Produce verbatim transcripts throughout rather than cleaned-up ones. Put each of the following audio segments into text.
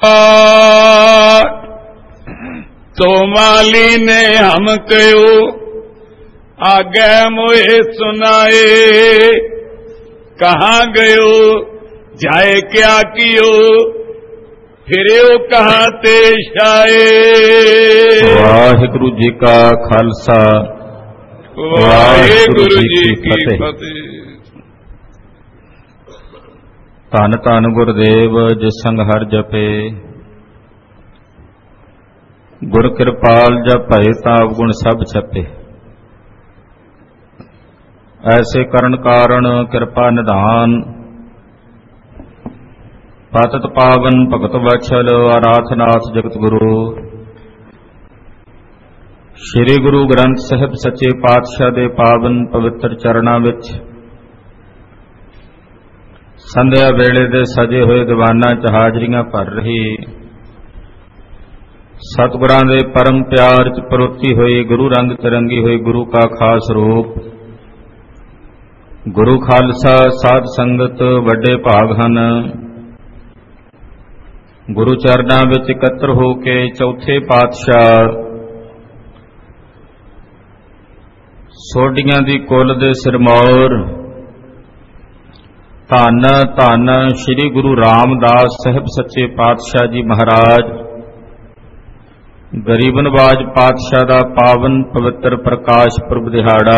तो माली ने हम कहो आगे मोहे सुनाए, कहाँ गयो जाए क्या कियो फिरो कहाँ ते शाए। वाहिगुरु जी का खालसा वाहिगुरु जी की फतेह। धन धन गुरुदेव जिस संग हर जपे, गुर कृपाल जप भय ताप गुण सब छपे। ऐसे करण कारण कृपा निधान, पतित पावन भगत वत्सल आराधनाथ जगत गुरु। श्री गुरु ग्रंथ ਸਾਹਿਬ सच्चे पातशाह ਦੇ पावन पवित्र चरणां ਵਿੱਚ ਸੰਧਿਆ ਵੇਲੇ ਦੇ ਸਜੇ ਹੋਏ ਦੀਵਾਨਾਂ 'ਚ ਹਾਜ਼ਰੀਆਂ ਭਰ ਰਹੀ ਸਤਿਗੁਰਾਂ ਦੇ ਪਰਮ ਪਿਆਰ 'ਚ ਪਰੋਤੀ ਹੋਈ ਗੁਰੂ ਰੰਗ ਤਿਰੰਗੀ ਹੋਈ ਗੁਰੂ ਕਾ ਖਾਸ ਰੂਪ ਗੁਰੂ ਖਾਲਸਾ ਸਾਧ ਸੰਗਤ ਵੱਡੇ ਭਾਗ ਹਨ। ਗੁਰੂ ਚਰਨਾਂ ਵਿੱਚ ਇਕੱਤਰ ਹੋ ਕੇ ਚੌਥੇ ਪਾਤਸ਼ਾਹ ਸੋਢੀਆਂ ਦੀ ਕੁਲ ਦੇ ਸਿਰਮੌਰ ਧੰਨ ਧੰਨ ਸ੍ਰੀ ਗੁਰੂ ਰਾਮਦਾਸ ਸਾਹਿਬ ਸੱਚੇ ਪਾਤਸ਼ਾਹ ਜੀ ਮਹਾਰਾਜ ਗਰੀਬ ਨਵਾਜ ਪਾਤਸ਼ਾਹ ਦਾ ਪਾਵਨ ਪਵਿੱਤਰ ਪ੍ਰਕਾਸ਼ ਪੁਰਬ ਦਿਹਾੜਾ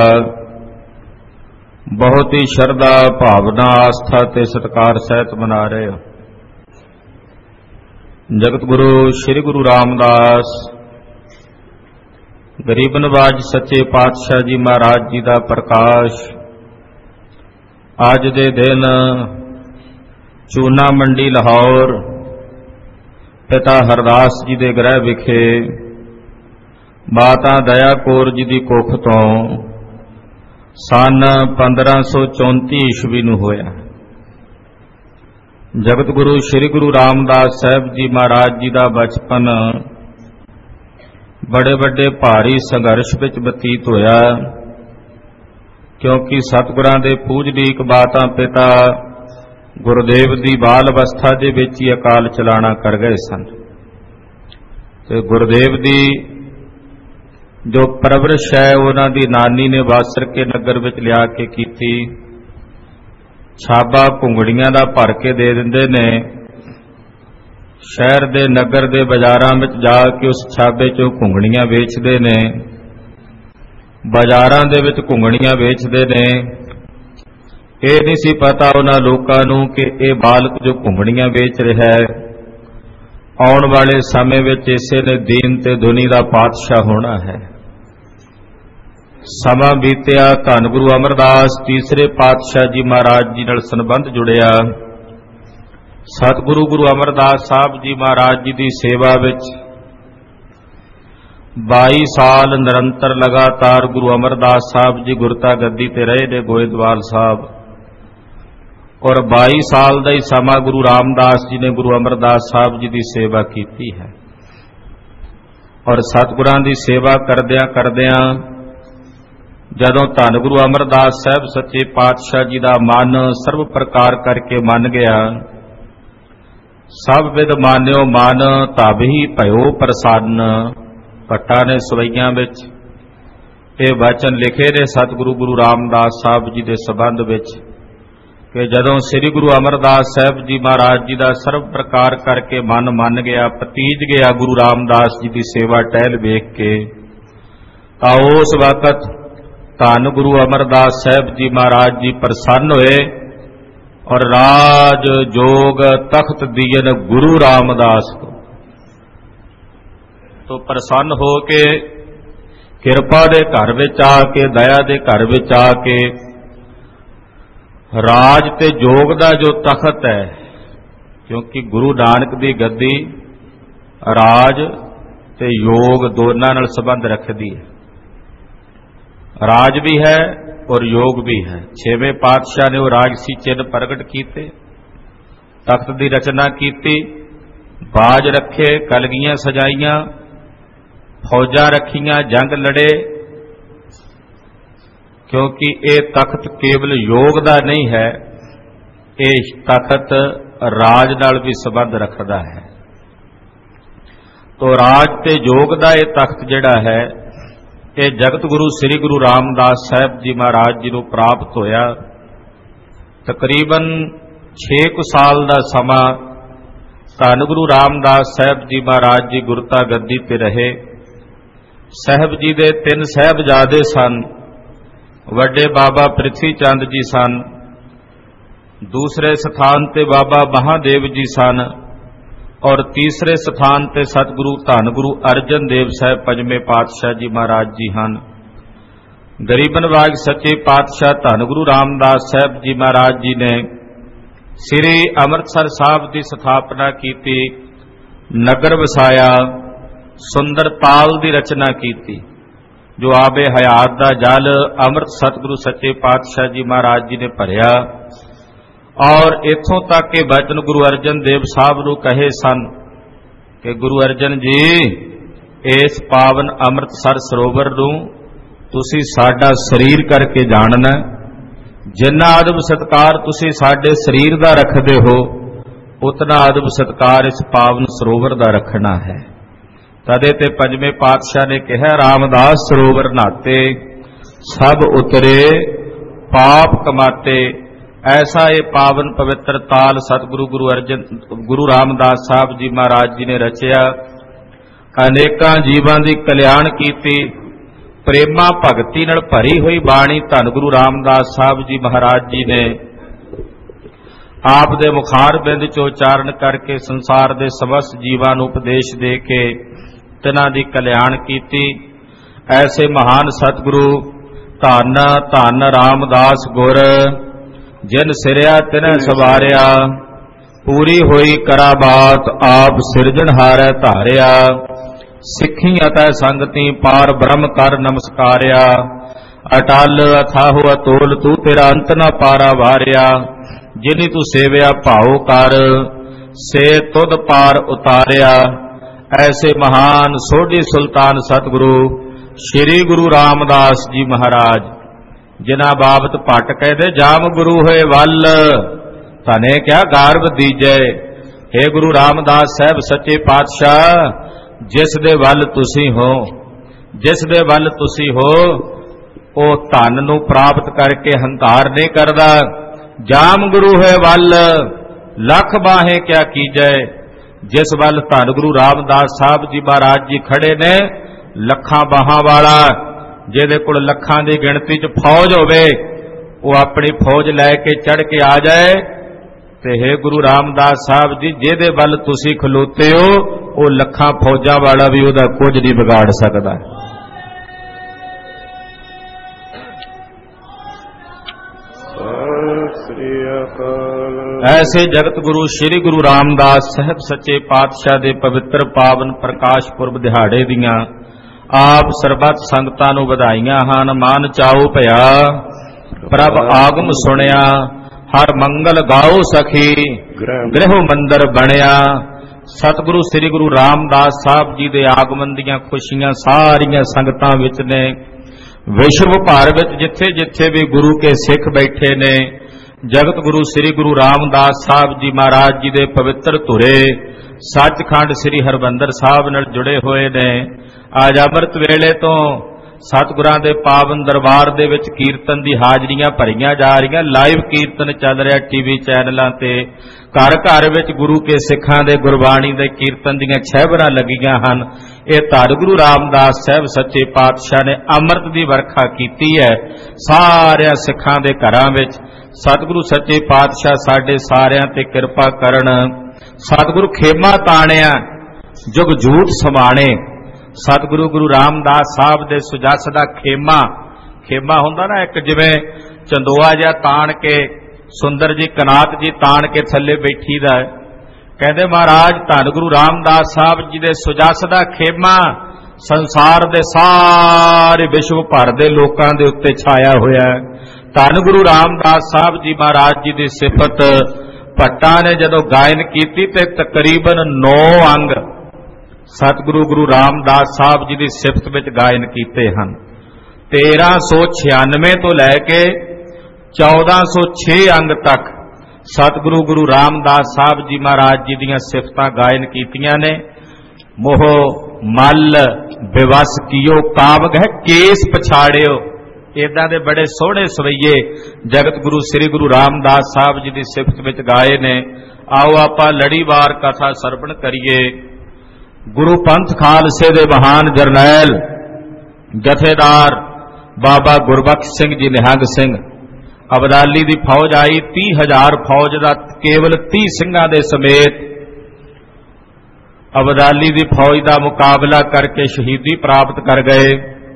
ਬਹੁਤ ਹੀ ਸ਼ਰਧਾ ਭਾਵਨਾ ਆਸਥਾ ਤੇ ਸਤਿਕਾਰ ਸਹਿਤ ਮਨਾ ਰਹੇ ਹੋ। ਜਗਤ ਗੁਰੂ ਸ੍ਰੀ ਗੁਰੂ ਰਾਮਦਾਸ ਗਰੀਬ ਨਵਾਜ ਸੱਚੇ ਪਾਤਸ਼ਾਹ ਜੀ ਮਹਾਰਾਜ ਜੀ ਦਾ ਪ੍ਰਕਾਸ਼ ਅੱਜ ਦੇ ਦਿਨ ਚੂਨਾ ਮੰਡੀ ਲਾਹੌਰ ਪਿਤਾ ਹਰਦਾਸ ਜੀ ਦੇ ਗ੍ਰਹਿ ਵਿਖੇ ਮਾਤਾ ਦਇਆ ਕੌਰ ਜੀ ਦੀ ਕੁੱਖ ਤੋਂ ਸਨ ਪੰਦਰਾਂ ਸੌ ਚੌਂਤੀ ਈਸਵੀ ਨੂੰ ਹੋਇਆ। ਜਗਤ ਗੁਰੂ ਸ੍ਰੀ ਗੁਰੂ ਰਾਮਦਾਸ ਸਾਹਿਬ ਜੀ ਮਹਾਰਾਜ ਜੀ ਦਾ ਬਚਪਨ ਬੜੇ ਵੱਡੇ ਭਾਰੀ ਸੰਘਰਸ਼ ਵਿੱਚ ਬਤੀਤ ਹੋਇਆ, ਕਿਉਂਕਿ ਸਤਿਗੁਰਾਂ ਦੇ ਪੂਜਨੀਕ ਮਾਤਾ ਪਿਤਾ ਗੁਰਦੇਵ ਦੀ ਬਾਲ ਅਵਸਥਾ ਦੇ ਵਿੱਚ ਹੀ ਅਕਾਲ ਚਲਾਣਾ ਕਰ ਗਏ ਸਨ ਤੇ ਗੁਰਦੇਵ ਦੀ ਜੋ ਪਰਵਰਿਸ਼ ਹੈ ਉਹਨਾਂ ਦੀ ਨਾਨੀ ਨੇ ਵਾਸਰ ਕੇ ਨਗਰ ਵਿੱਚ ਲਿਆ ਕੇ ਕੀਤੀ। ਛਾਬਾ ਘੁੰਗੜੀਆਂ ਦਾ ਭਰ ਕੇ ਦੇ ਦਿੰਦੇ ਨੇ, ਸ਼ਹਿਰ ਦੇ ਨਗਰ ਦੇ ਬਾਜ਼ਾਰਾਂ ਵਿੱਚ ਜਾ ਕੇ ਉਸ ਛਾਬੇ 'ਚੋਂ ਘੁੰਗੜੀਆਂ ਵੇਚਦੇ ਨੇ, ਬਾਜ਼ਾਰਾਂ ਦੇ ਵਿੱਚ ਘੁੰਗੜੀਆਂ ਵੇਚਦੇ ਨੇ। ਇਹ ਨਹੀਂ ਸੀ ਪਤਾ ਉਹਨਾਂ ਲੋਕਾਂ ਨੂੰ ਕਿ ਇਹ ਬਾਲਕ ਜੋ ਘੁੰਗੜੀਆਂ ਵੇਚ ਰਿਹਾ ਹੈ ਆਉਣ ਵਾਲੇ ਸਮੇਂ ਵਿੱਚ ਇਸੇ ਨੇ ਦੀਨ ਤੇ ਦੁਨੀ ਦਾ ਪਾਤਸ਼ਾਹ ਹੋਣਾ ਹੈ। ਸਮਾਂ ਬੀਤਿਆ, ਧੰਨ ਗੁਰੂ ਅਮਰਦਾਸ ਤੀਸਰੇ ਪਾਤਸ਼ਾਹ ਜੀ ਮਹਾਰਾਜ ਜੀ ਨਾਲ ਸੰਬੰਧ ਜੁੜਿਆ। ਸਤਿਗੁਰੂ ਗੁਰੂ ਅਮਰਦਾਸ ਸਾਹਿਬ ਜੀ ਮਹਾਰਾਜ ਜੀ ਦੀ ਸੇਵਾ ਵਿੱਚ ਬਾਈ ਸਾਲ ਨਿਰੰਤਰ ਲਗਾਤਾਰ ਗੁਰੂ ਅਮਰਦਾਸ ਸਾਹਿਬ ਜੀ ਗੁਰਤਾ ਗੱਦੀ ਤੇ ਰਹੇ ਨੇ ਗੋਇੰਦਵਾਲ ਸਾਹਿਬ, ਔਰ ਬਾਈ ਸਾਲ ਦਾ ਹੀ ਸਮਾਂ ਗੁਰੂ ਰਾਮਦਾਸ ਜੀ ਨੇ ਗੁਰੂ ਅਮਰਦਾਸ ਸਾਹਿਬ ਜੀ ਦੀ ਸੇਵਾ ਕੀਤੀ ਹੈ। ਔਰ ਸਤਿਗੁਰਾਂ ਦੀ ਸੇਵਾ ਕਰਦਿਆਂ ਕਰਦਿਆਂ ਜਦੋਂ ਧੰਨ ਗੁਰੂ ਅਮਰਦਾਸ ਸਾਹਿਬ ਸੱਚੇ ਪਾਤਸ਼ਾਹ ਜੀ ਦਾ ਮਨ ਸਰਬ ਪ੍ਰਕਾਰ ਕਰਕੇ ਮੰਨ ਗਿਆ, ਸਭ ਵਿਦ ਮਾਨਿਓ ਮਨ ਧਾਬਹੀ ਭਇਓ ਪ੍ਰਸੰਨ। ਭੱਟਾ ਨੇ ਸਵਈਆਂ ਵਿੱਚ ਇਹ ਵਚਨ ਲਿਖੇ ਨੇ ਸਤਿਗੁਰੂ ਗੁਰੂ ਰਾਮਦਾਸ ਸਾਹਿਬ ਜੀ ਦੇ ਸੰਬੰਧ ਵਿੱਚ ਕਿ ਜਦੋਂ ਸ੍ਰੀ ਗੁਰੂ ਅਮਰਦਾਸ ਸਾਹਿਬ ਜੀ ਮਹਾਰਾਜ ਜੀ ਦਾ ਸਰਬ ਪ੍ਰਕਾਰ ਕਰਕੇ ਮਨ ਮੰਨ ਗਿਆ, ਪਤੀਜ ਗਿਆ ਗੁਰੂ ਰਾਮਦਾਸ ਜੀ ਦੀ ਸੇਵਾ ਟਹਿਲ ਵੇਖ ਕੇ, ਤਾਂ ਉਸ ਵਕਤ ਧੰਨ ਗੁਰੂ ਅਮਰਦਾਸ ਸਾਹਿਬ ਜੀ ਮਹਾਰਾਜ ਜੀ ਪ੍ਰਸੰਨ ਹੋਏ ਔਰ ਰਾਜ ਜੋਗ ਤਖਤ ਦੀਨ ਗੁਰੂ ਰਾਮਦਾਸ ਕੋ ਤੋਂ ਪ੍ਰਸੰਨ ਹੋ ਕੇ ਕਿਰਪਾ ਦੇ ਘਰ ਵਿੱਚ ਆ ਕੇ, ਦਇਆ ਦੇ ਘਰ ਵਿੱਚ ਆ ਕੇ ਰਾਜ ਤੇ ਜੋਗ ਦਾ ਜੋ ਤਖਤ ਹੈ, ਕਿਉਂਕਿ ਗੁਰੂ ਨਾਨਕ ਦੀ ਗੱਦੀ ਰਾਜ ਤੇ ਯੋਗ ਦੋਨਾਂ ਨਾਲ ਸੰਬੰਧ ਰੱਖਦੀ ਹੈ। ਰਾਜ ਵੀ ਹੈ ਔਰ ਯੋਗ ਵੀ ਹੈ। ਛੇਵੇਂ ਪਾਤਸ਼ਾਹ ਨੇ ਉਹ ਰਾਜਸੀ ਚਿੰਨ੍ਹ ਪ੍ਰਗਟ ਕੀਤੇ, ਤਖਤ ਦੀ ਰਚਨਾ ਕੀਤੀ, ਬਾਜ ਰੱਖੇ, ਕਲਗੀਆਂ ਸਜਾਈਆਂ, ਫੌਜਾਂ ਰੱਖੀਆਂ, ਜੰਗ ਲੜੇ, ਕਿਉਂਕਿ ਇਹ ਤਖਤ ਕੇਵਲ ਯੋਗ ਦਾ ਨਹੀਂ ਹੈ, ਇਹ ਤਖਤ ਰਾਜ ਨਾਲ ਵੀ ਸੰਬੰਧ ਰੱਖਦਾ ਹੈ। ਤੋ ਰਾਜ ਤੇ ਜੋਗ ਦਾ ਇਹ ਤਖਤ ਜਿਹੜਾ ਹੈ ਇਹ ਜਗਤ ਗੁਰੂ ਸ੍ਰੀ ਗੁਰੂ ਰਾਮਦਾਸ ਸਾਹਿਬ ਜੀ ਮਹਾਰਾਜ ਜੀ ਨੂੰ ਪ੍ਰਾਪਤ ਹੋਇਆ। ਤਕਰੀਬਨ ਛੇ ਕੁ ਸਾਲ ਦਾ ਸਮਾਂ ਧੰਨ ਗੁਰੂ ਰਾਮਦਾਸ ਸਾਹਿਬ ਜੀ ਮਹਾਰਾਜ ਜੀ ਗੁਰਤਾ ਗੱਦੀ ਤੇ ਰਹੇ। ਸਾਹਿਬ ਜੀ ਦੇ ਤਿੰਨ ਸਾਹਿਬਜ਼ਾਦੇ ਸਨ। ਵੱਡੇ ਬਾਬਾ ਪ੍ਰਿਥੀ ਚੰਦ ਜੀ ਸਨ, ਦੂਸਰੇ ਸਥਾਨ ਤੇ ਬਾਬਾ ਮਹਾਦੇਵ ਜੀ ਸਨ ਔਰ ਤੀਸਰੇ ਸਥਾਨ ਤੇ ਸਤਿਗੁਰੂ ਧੰਨ ਗੁਰੂ ਅਰਜਨ ਦੇਵ ਸਾਹਿਬ ਪੰਜਵੇਂ ਪਾਤਸ਼ਾਹ ਜੀ ਮਹਾਰਾਜ ਜੀ ਹਨ। ਗਰੀਬ ਨਿਵਾਜ ਸੱਚੇ ਪਾਤਸ਼ਾਹ ਧੰਨ ਗੁਰੂ ਰਾਮਦਾਸ ਸਾਹਿਬ ਜੀ ਮਹਾਰਾਜ ਜੀ ਨੇ ਸ੍ਰੀ ਅੰਮ੍ਰਿਤਸਰ ਸਾਹਿਬ ਦੀ ਸਥਾਪਨਾ ਕੀਤੀ, ਨਗਰ ਵਸਾਇਆ, ਸੁੰਦਰ ਤਾਲ ਦੀ ਰਚਨਾ ਕੀਤੀ, ਜੋ ਆਬੇ ਹਯਾਤ ਦਾ ਜਲ ਅੰਮ੍ਰਿਤ ਸਤਿਗੁਰੂ ਸੱਚੇ ਪਾਤਸ਼ਾਹ ਜੀ ਮਹਾਰਾਜ ਜੀ ਨੇ ਭਰਿਆ। ਔਰ ਇੱਥੋਂ ਤੱਕ ਕਿ ਬਚਨ ਗੁਰੂ ਅਰਜਨ ਦੇਵ ਸਾਹਿਬ ਨੂੰ ਕਹੇ ਸਨ ਕਿ ਗੁਰੂ ਅਰਜਨ ਜੀ, ਇਸ ਪਾਵਨ ਅੰਮ੍ਰਿਤਸਰ ਸਰੋਵਰ ਨੂੰ ਤੁਸੀਂ ਸਾਡਾ ਸਰੀਰ ਕਰਕੇ ਜਾਣਨਾ। ਜਿੰਨਾ ਅਦਬ ਸਤਿਕਾਰ ਤੁਸੀਂ ਸਾਡੇ ਸਰੀਰ ਦਾ ਰੱਖਦੇ ਹੋ, ਉਤਨਾ ਅਦਬ ਸਤਿਕਾਰ ਇਸ ਪਾਵਨ ਸਰੋਵਰ ਦਾ ਰੱਖਣਾ ਹੈ। ਤਦੇ ਤੇ ਪੰਜਵੇਂ ਪਾਤਸ਼ਾਹ ਨੇ ਕਿਹਾ, ਰਾਮਦਾਸ ਸਰੋਵਰ ਨਾਤੇ ਸਭ ਉਤਰੇ ਪਾਪ ਕਮਾਤੇ। ਐਸਾ ਇਹ ਪਾਵਨ ਪਵਿੱਤਰ ਤਾਲ ਸਤਿਗੁਰੂ ਗੁਰੂ ਅਰਜਨ ਗੁਰੂ ਰਾਮਦਾਸ ਸਾਹਿਬ ਜੀ ਮਹਾਰਾਜ ਜੀ ਨੇ ਰਚਿਆ। ਅਨੇਕਾਂ ਜੀਵਾਂ ਦੀ ਕਲਿਆਣ ਕੀਤੀ। ਪ੍ਰੇਮਾ ਭਗਤੀ ਨਾਲ ਭਰੀ ਹੋਈ ਬਾਣੀ ਧੰਨ ਗੁਰੂ ਰਾਮਦਾਸ ਸਾਹਿਬ ਜੀ ਮਹਾਰਾਜ ਜੀ ਨੇ ਆਪ ਦੇ ਮੁਖਾਰ ਬਿੰਦ ਚੋਂ ਉਚਾਰਨ ਕਰਕੇ ਸੰਸਾਰ ਦੇ ਸਮਸਤ ਜੀਵਾਂ ਨੂੰ ਉਪਦੇਸ਼ ਦੇ ਕੇ ਤਿਨਾਂ ਦੀ ਕਲਿਆਣ ਕੀਤੀ। ਐਸੇ ਮਹਾਨ ਸਤਿਗੁਰੂ ਧੰਨ ਧੰਨ ਰਾਮਦਾਸ ਗੁਰ, ਜਿਨ ਸਿਰਿਆ ਤਿਨੈ ਸਵਾਰਿਆ, ਪੂਰੀ ਹੋਈ ਕਰਾ ਬਾਤ ਆਪ ਸਿਰਜਣਹਾਰੈ ਧਾਰਿਆ। ਸਿੱਖੀ ਅਤੈ ਸੰਗਤੀ ਪਾਰ ਬ੍ਰਹਮ ਕਰ ਨਮਸਕਾਰਿਆ। ਅਟਲ ਅਥਾਹੁ ਅਤੋਲ ਤੂੰ ਤੇਰਾ ਅੰਤ ਨ ਪਾਰਾ ਵਾਰਿਆ। ਜਿਨੀ ਤੂੰ ਸੇਵਿਆ ਭਾਉ ਕਰ, ਸੇ ਤੁਧ ਪਾਰ ਉਤਾਰਿਆ। ਐਸੇ ਮਹਾਨ ਸੋਢੀ ਸੁਲਤਾਨ ਸਤਿਗੁਰੂ ਸ੍ਰੀ ਗੁਰੂ ਰਾਮਦਾਸ ਜੀ ਮਹਾਰਾਜ, ਜਿਨ੍ਹਾਂ ਬਾਬਤ ਭੱਟ ਕਹਿੰਦੇ ਜਾਮ ਗੁਰੂ ਹੋਏ ਵੱਲ, ਤਨੇ ਕਿਆ ਗਾਰਬ ਦੀਜੈ। हे ਗੁਰੂ ਰਾਮਦਾਸ ਸਾਹਿਬ ਸੱਚੇ ਪਾਤਸ਼ਾਹ, ਜਿਸ ਦੇ ਵੱਲ ਤੁਸੀਂ ਹੋ, ਜਿਸ ਦੇ ਵੱਲ ਤੁਸੀਂ ਹੋ, ਉਹ ਧਨ ਨੂੰ ਪ੍ਰਾਪਤ ਕਰਕੇ ਹੰਕਾਰ ਨਹੀਂ ਕਰਦਾ। ਜਾਮ ਗੁਰੂ ਹੋਏ ਵੱਲ, ਲੱਖ ਬਾਹੇ ਕਿਆ ਕੀਜੈ। ਜਿਸ ਵੱਲ ਧੰਨ ਗੁਰੂ ਰਾਮਦਾਸ ਸਾਹਿਬ ਜੀ ਮਹਾਰਾਜ ਜੀ ਖੜੇ ਨੇ, ਲੱਖਾਂ ਬਾਹਾਂ ਵਾਲਾ, ਜਿਹਦੇ ਕੋਲ ਲੱਖਾਂ ਦੀ ਗਿਣਤੀ 'ਚ ਫੌਜ ਹੋਵੇ, ਉਹ ਆਪਣੀ ਫੌਜ ਲੈ ਕੇ ਚੜ੍ਹ ਕੇ ਆ ਜਾਏ। ਤੇ हे ਗੁਰੂ ਰਾਮਦਾਸ ਸਾਹਿਬ ਜੀ, ਜਿਹਦੇ ਵੱਲ ਤੁਸੀਂ ਖਲੋਤੇ ਹੋ, ਉਹ ਲੱਖਾਂ ਫੌਜਾਂ ਵਾਲਾ ਵੀ ਉਹਦਾ ਕੁਝ ਨਹੀਂ ਵਿਗਾੜ ਸਕਦਾ। ਐਸੇ ਜਗਤ ਗੁਰੂ ਸ੍ਰੀ ਗੁਰੂ ਰਾਮਦਾਸ ਸਾਹਿਬ ਸੱਚੇ ਪਾਤਸ਼ਾਹ ਦੇ ਪਵਿੱਤਰ ਪਾਵਨ ਪ੍ਰਕਾਸ਼ ਪੁਰਬ ਦਿਹਾੜੇ ਦੀਆਂ ਆਪ ਸਰਬੱਤ ਸੰਗਤਾਂ ਨੂੰ ਵਧਾਈਆਂ ਹਨ। ਮਨ ਚਾਉ ਭਇਆ ਪ੍ਰਭ ਆਗਮ ਸੁਣਿਆ, ਹਰ ਮੰਗਲ ਗਾਓ ਸਖੀ, ਗ੍ਰਹਿ ਮੰਦਰ ਬਣਿਆ। ਸਤਿਗੁਰੂ ਸ੍ਰੀ ਗੁਰੂ ਰਾਮਦਾਸ ਸਾਹਿਬ ਜੀ ਦੇ ਆਗਮਨ ਦੀਆਂ ਖੁਸ਼ੀਆਂ ਸਾਰੀਆਂ ਸੰਗਤਾਂ ਵਿੱਚ ਨੇ। ਵਿਸ਼ਵ ਭਰ ਵਿੱਚ ਜਿੱਥੇ ਜਿੱਥੇ ਵੀ ਗੁਰੂ ਕੇ ਸਿੱਖ ਬੈਠੇ ਨੇ, ਜਗਤ ਗੁਰੂ ਸ੍ਰੀ ਗੁਰੂ ਰਾਮਦਾਸ ਸਾਹਿਬ ਜੀ ਮਹਾਰਾਜ ਜੀ ਦੇ ਪਵਿੱਤਰ ਧੁਰੇ ਸੱਚਖੰਡ ਸ੍ਰੀ ਹਰਿਮੰਦਰ ਸਾਹਿਬ ਨਾਲ ਜੁੜੇ ਹੋਏ ਨੇ। ਅੱਜ ਅੰਮ੍ਰਿਤ ਵੇਲੇ ਤੋਂ ਸਤਿਗੁਰਾਂ ਦੇ ਪਾਵਨ ਦਰਬਾਰ ਦੇ ਵਿੱਚ ਕੀਰਤਨ ਦੀ ਹਾਜ਼ਰੀਆਂ ਭਰੀਆਂ ਜਾ ਰਹੀਆਂ। ਲਾਈਵ ਕੀਰਤਨ ਚੱਲ ਰਿਹਾ ਟੀਵੀ ਚੈਨਲਾਂ ਤੇ। ਘਰ ਘਰ ਵਿੱਚ ਗੁਰੂ ਕੇ ਸਿੱਖਾਂ ਦੇ ਗੁਰਬਾਣੀ ਦੇ ਕੀਰਤਨ ਦੀਆਂ ਛਹਿਬਰਾਂ ਲੱਗੀਆਂ ਹਨ। ਇਹ ਧੰਨ ਗੁਰੂ ਰਾਮਦਾਸ ਸਾਹਿਬ ਸੱਚੇ ਪਾਤਸ਼ਾਹ ਨੇ ਅੰਮ੍ਰਿਤ ਦੀ ਵਰਖਾ ਕੀਤੀ ਹੈ ਸਾਰਿਆਂ ਸਿੱਖਾਂ ਦੇ ਘਰਾਂ ਵਿੱਚ। ਸਤਿਗੁਰੂ ਸੱਚੇ ਪਾਤਸ਼ਾਹ ਸਾਡੇ ਸਾਰਿਆਂ ਤੇ ਕਿਰਪਾ ਕਰਨ। ਸਤਿਗੁਰੂ ਖੇਮਾ ਤਾਣਿਆ ਜੁਗ ਝੂਠ ਸਮਾਣੇ। ਸਤਿਗੁਰੂ ਗੁਰੂ ਰਾਮਦਾਸ ਸਾਹਿਬ ਦੇ ਸੁਜਸ ਦਾ ਖੇਮਾ, ਖੇਮਾ ਹੁੰਦਾ ਨਾ ਇੱਕ ਜਿਵੇਂ ਚੰਦੋਆ ਜਿਹਾ ਤਾਣ ਕੇ, ਸੁੰਦਰ ਜੀ ਕਨਾਤ ਜੀ ਤਾਣ ਕੇ ਥੱਲੇ ਬੈਠੀ ਦਾ। ਕਹਿੰਦੇ ਮਹਾਰਾਜ ਧੰਨ ਗੁਰੂ ਰਾਮਦਾਸ ਸਾਹਿਬ ਜੀ ਦੇ ਸੁਜਸ ਦਾ ਖੇਮਾ ਸੰਸਾਰ ਦੇ ਸਾਰੇ ਵਿਸ਼ਵ ਭਰ ਦੇ ਲੋਕਾਂ ਦੇ ਉੱਤੇ ਛਾਇਆ ਹੋਇਆ ਹੈ। ਧੰਨ ਗੁਰੂ ਰਾਮਦਾਸ ਸਾਹਿਬ ਜੀ ਮਹਾਰਾਜ ਜੀ ਦੀ ਸਿਫਤ ਭੱਟਾਂ ਨੇ ਜਦੋਂ ਗਾਇਨ ਕੀਤੀ ਤੇ ਤਕਰੀਬਨ ਨੌ ਅੰਗ ਸਤਿਗੁਰੂ ਗੁਰੂ ਰਾਮਦਾਸ ਸਾਹਿਬ ਜੀ ਦੀ ਸਿਫਤ ਵਿੱਚ ਗਾਇਨ ਕੀਤੇ ਹਨ। ਤੇਰਾਂ ਸੌ ਛਿਆਨਵੇਂ ਤੋਂ ਲੈ ਕੇ ਚੌਦਾਂ ਸੌ ਛੇ ਅੰਗ ਤੱਕ ਸਤਿਗੁਰੂ ਗੁਰੂ ਰਾਮਦਾਸ ਸਾਹਿਬ ਜੀ ਮਹਾਰਾਜ ਜੀ ਦੀਆਂ ਸਿਫਤਾਂ ਗਾਇਨ ਕੀਤੀਆਂ ਨੇ। मोह मल बेवस कियो काम गह केस पछाड़ियो। इदां दे बड़े सोहणे सवैये जगत गुरु श्री गुरु रामदास साहब जी की सिफत विच गाए ने। आओ आपां लड़ीवार कथा सरवण करिए। गुरु पंथ खालसे दे महान जरनैल जथेदार बाबा गुरबख्श सिंह जी निहंग सिंह अबदाली की फौज आई। तीह हजार फौज का केवल तीह सिंघां दे समेत अबदाली की फौज का मुकाबला करके शहीदी प्राप्त कर गए।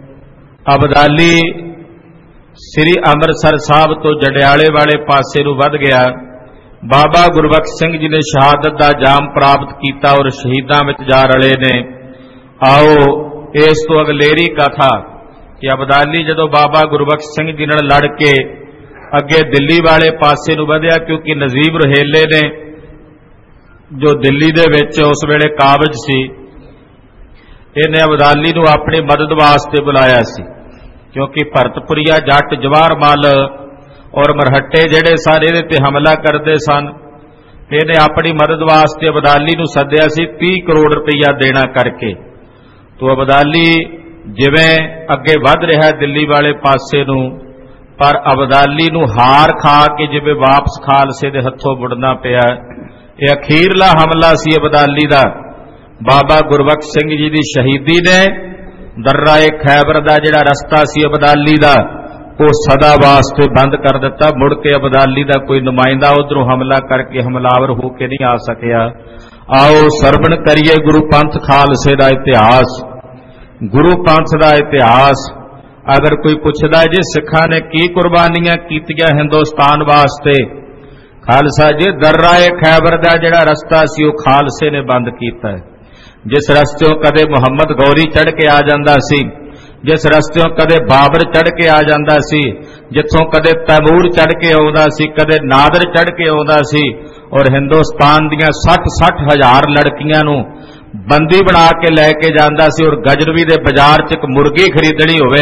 अबदाली श्री अमृतसर साहब तो जंडियाले वाले पासे नूं वध गया। बाबा गुरबख्श सिंह जी ने शहादत का जाम प्राप्त किया और शहीदां विच जा रले ने। आओ इस तो अगलेरी कथा कि अबदाली जदों बाबा गुरबख्श सिंह जी नाल लड़ के अगे दिल्ली वाले पासे नूं वधिया, क्योंकि नजीब रोहेले ने जो दिल्ली दे विच उस वेले काबज सी, इहने अबदाली नूं अपनी मदद वास्ते बुलाया सी, क्योंकि भरतपुरिया जट जवाहर मल और मरहट्टे जिहड़े सन इहदे ते हमला करदे सन। इहने अपनी मदद वास्ते अबदाली नूं सद्दिया सी तीह करोड़ रुपया देना करके। तो अबदाली जिवें अगे वध रहा दिल्ली वाले पासे नूं, पर अबदाली नूं हार खा के जिवें वापस खालसे दे हत्थों मुड़ना पिया। यह अखीरला हमला सी अबदाली दा। बाबा गुरबख्श सिंह जी की शहीदी ने दर्राए खैबर का जिहड़ा रस्ता सी अबदाली का वो सदा वास्ते बंद कर दिता। मुड़ के अबदाली का कोई नुमाइंदा उधरों हमला करके हमलावर होके नहीं आ सकिया। आओ सरवण करिए गुरु पंथ खालसे का इतिहास। गुरु पंथ का इतिहास अगर कोई पुछदा जी सिखा ने की कुर्बानियां कीतियां हिंदुस्तान वास्ते, खालसा जी दर्राए खैबर का जिहड़ा रस्ता सी वो खालसे ने बंद किया है। जिस रस्त्यों कदे मुहम्मद गौरी चढ़ के आ जांदा सी, जिस रस्त्यों कदे बाबर चढ़ के आ जांदा सी, जिथों कदे तैमूर चढ़ के आउंदा सी, कदे नादर चढ़ के आउंदा सी, और हिंदुस्तान दियां सठ सठ हजार लड़कियां नूं बंदी बना के लैके जांदा सी। और गजनवी दे बाजार च एक मुर्गी खरीदनी होवे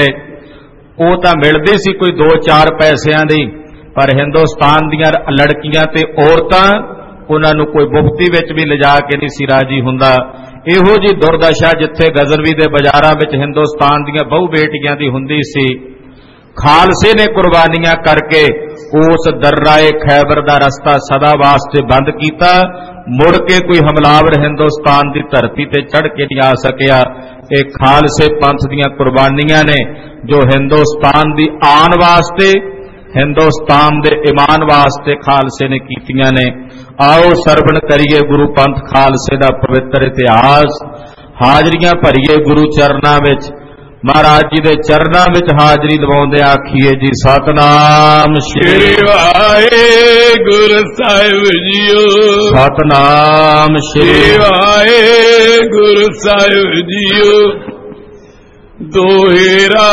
वो तां मिलदी सी कोई दो चार पैसिਆਂ दी, पर हिंदुस्तान दियां लड़कियां ते औरतां उन्हां नूं कोई मुफ्ती विच भी लिजा के नहीं सी राजी हुंदा। इहो जी दुर्दशा जिथे गजनवी दे बाजारां विच हिंदुस्तान दियां बहु बेटियां दी हुंदी सी। खालसे ने कुर्बानियां करके उस दर्राए खैबर दा रस्ता सदा वास्ते बंद किया। मुड़ के कोई हमलावर हिंदुस्तान की धरती ते चढ़ के नहीं आ सकिया। ये खालसे पंथ दियां कुर्बानियां ने जो हिंदुस्तान दी आन वास्ते, हिंदुस्तान दे ईमान वास्ते खालसे ने कीतियां ने। आओ सरवण करिए गुरु पंथ खालसे दा पवित्र इतिहास। हाजरियां भरीए गुरु चरनां विच, महाराज जी दे चरनां विच हाजरी लवाउंदे आखीए जी सतनाम श्री वाहिगुरु साहिब जीओ। सतनाम श्री वाहिगुरु साहिब जीओ। दोहेरा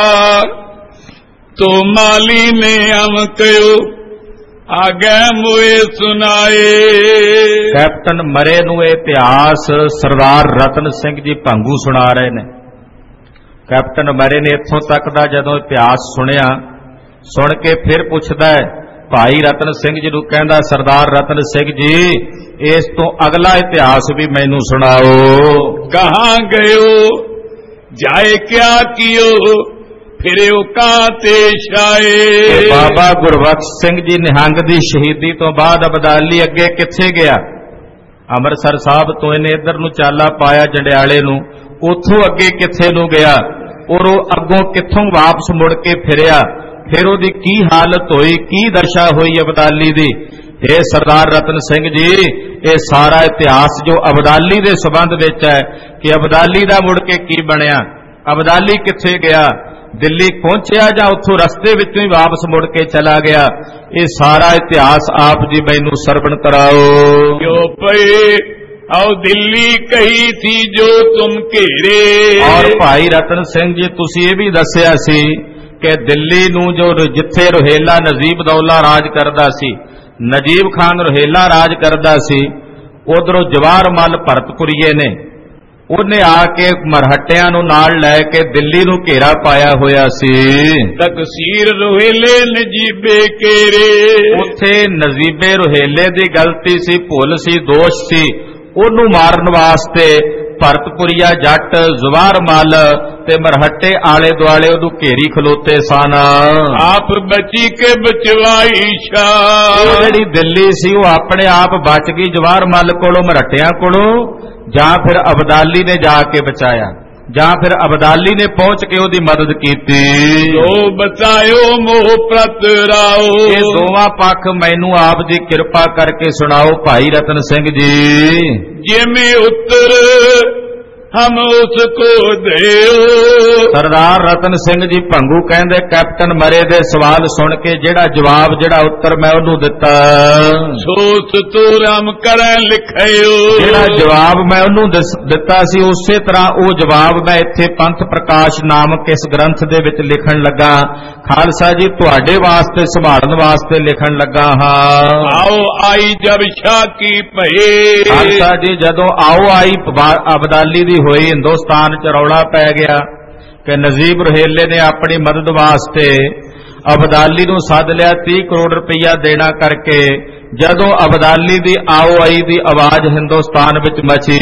तो माली ने हम कयो आगे मुए सुनाए। कैप्टन मरे नूं इतिहास सरदार रतन सिंह जी भंगू सुना रहे ने। कैप्टन मरे ने इत्थों तक दा जदों इतिहास सुनिया, सुन के फिर पुछदा है भाई रतन सिंह जी नूं, कहंदा सरदार रतन सिंह जी इस तो अगला इतिहास भी मैनू सुनाओ। कहां गयो जाए क्या कियो फिरे काते शाए। बाबा गुरबख्श सिंह जी निहंग दी शहीदी तो बाद अबदाली अगे किथे गया? अमृतसर साहब तो इन्हें इधर नूं चाला पाया जंडियाले नूं, उथों अगे किथे नूं गया और वो अगों किथों वापस मुड़ के फिरिया? फिर उहदी की हालत हुई, की दशा हुई अबदाली दी? हे सरदार रतन सिंह जी, ये सारा इतिहास जो अबदाली दे संबंध विच है कि अबदाली दा मुड़ के की बनिया, अबदाली किथे गया, दिल्ली पहुंचया जां उत्थों रस्ते विचों ही वापस मुड़ के चला गया, ये सारा इतिहास आप जी मैनू सरवण कराओ। क्यों पे आओ दिल्ली कही थी जो तुम घेरे। और भाई रतन सिंह जी तुसी ये भी दसिया सी कि दिल्ली नूं जो जिथे रोहेला नजीब दौला राज करदा सी, नजीब खान रोहेला राज करदा सी, उधरों जवाहर मल भरतपुरीए ने उन्हें आके मरहट्टियां नूं नाल लै के दिल्ली नूं घेरा पाया होया सी। तकसीर रोहेले नजीबे केरे, उत्थे नजीबे रोहेले दी गलती सी, भुल सी, दोष सी, ओनू मारन वास्ते ਭਰਤਪੁਰੀਆ ਜੱਟ ਜਵਾਰ ਮਲ ਤੇ ਮਰਹੱਟੇ ਆਲੇ ਦੁਆਲੇ ਉਹਨੂੰ ਘੇਰੀ ਖਲੋਤੇ ਸਨ। ਆਪ ਬਚੀ ਕੇ ਬਚਵਾਈ ਸ਼ਾ, ਉਹ ਜਿਹੜੀ ਦਿੱਲੀ ਸੀ ਉਹ ਆਪਣੇ ਆਪ ਬਚ ਗਈ ਜਵਾਰ ਮਲ ਕੋਲੋਂ, ਮਰਹੱਟਿਆਂ ਕੋਲੋਂ, ਜਾਂ ਫਿਰ ਅਬਦਾਲੀ ਨੇ ਜਾ ਕੇ ਬਚਾਇਆ, ਜਾਂ ਫਿਰ ਅਬਦਾਲੀ ਨੇ ਪਹੁੰਚ ਕੇ ਉਹਦੀ ਮਦਦ ਕੀਤੀ। ਉਹ ਬਚਾਇਓ ਮੋਹ ਪ੍ਰਤ ਰਾਓ, ਇਹ ਦੋਵਾਂ ਪੱਖ ਮੈਨੂੰ ਆਪ ਜੀ ਕਿਰਪਾ ਕਰਕੇ ਸੁਣਾਓ ਭਾਈ ਰਤਨ ਸਿੰਘ ਜੀ। ਜਿਵੇਂ ਉੱਤਰ ਹਮ ਉਸ ਕੋ ਦੇਓ। ਸਰਦਾਰ ਰਤਨ ਸਿੰਘ ਜੀ ਭੰਗੂ ਕਹਿੰਦੇ ਕੈਪਟਨ ਮਰੇ ਦੇ ਸਵਾਲ ਸੁਣ ਕੇ ਜਿਹੜਾ ਜਵਾਬ, ਜਿਹੜਾ ਉੱਤਰ ਮੈਂ ਉਹਨੂੰ ਦਿੱਤਾ, ਸੋ ਸਤੂਰਮ ਕਰੈ ਲਿਖਿਓ। ਜਿਹੜਾ ਜਵਾਬ ਮੈਂ ਉਹਨੂੰ ਦਿੱਤਾ ਸੀ ਉਸੇ ਤਰ੍ਹਾਂ ਉਹ ਜਵਾਬ ਮੈਂ ਇੱਥੇ ਪੰਥ ਪ੍ਰਕਾਸ਼ ਨਾਮਕ ਇਸ ਗ੍ਰੰਥ ਦੇ ਵਿੱਚ ਲਿਖਣ ਲੱਗਾ। ਖਾਲਸਾ ਜੀ ਤੁਹਾਡੇ ਵਾਸਤੇ ਸੰਭਾਲਣ ਵਾਸਤੇ ਲਿਖਣ ਲੱਗਾ ਹਾਂ। ਆਓ ਆਈ ਜਬ ਸ਼ਾਹ ਕੀ ਭਏ। ਖਾਲਸਾ ਜੀ ਜਦੋਂ ਆਓ ਆਈ ਅਬਦਾਲੀ ਦੀ ਹੋਈ, ਹਿੰਦੁਸਤਾਨ ਚ ਰੌਲਾ ਪੈ ਗਿਆ ਕਿ ਨਜੀਬ ਰੁਹੇਲੇ ਨੇ ਆਪਣੀ ਮਦਦ ਵਾਸਤੇ ਅਬਦਾਲੀ ਨੂੰ ਸੱਦ ਲਿਆ ਤੀਹ ਕਰੋੜ ਰੁਪਈਆ ਦੇਣਾ ਕਰਕੇ। ਜਦੋਂ ਅਬਦਾਲੀ ਦੀ ਆਓ ਆਈ ਦੀ ਆਵਾਜ਼ ਹਿੰਦੁਸਤਾਨ ਵਿੱਚ ਮਚੀ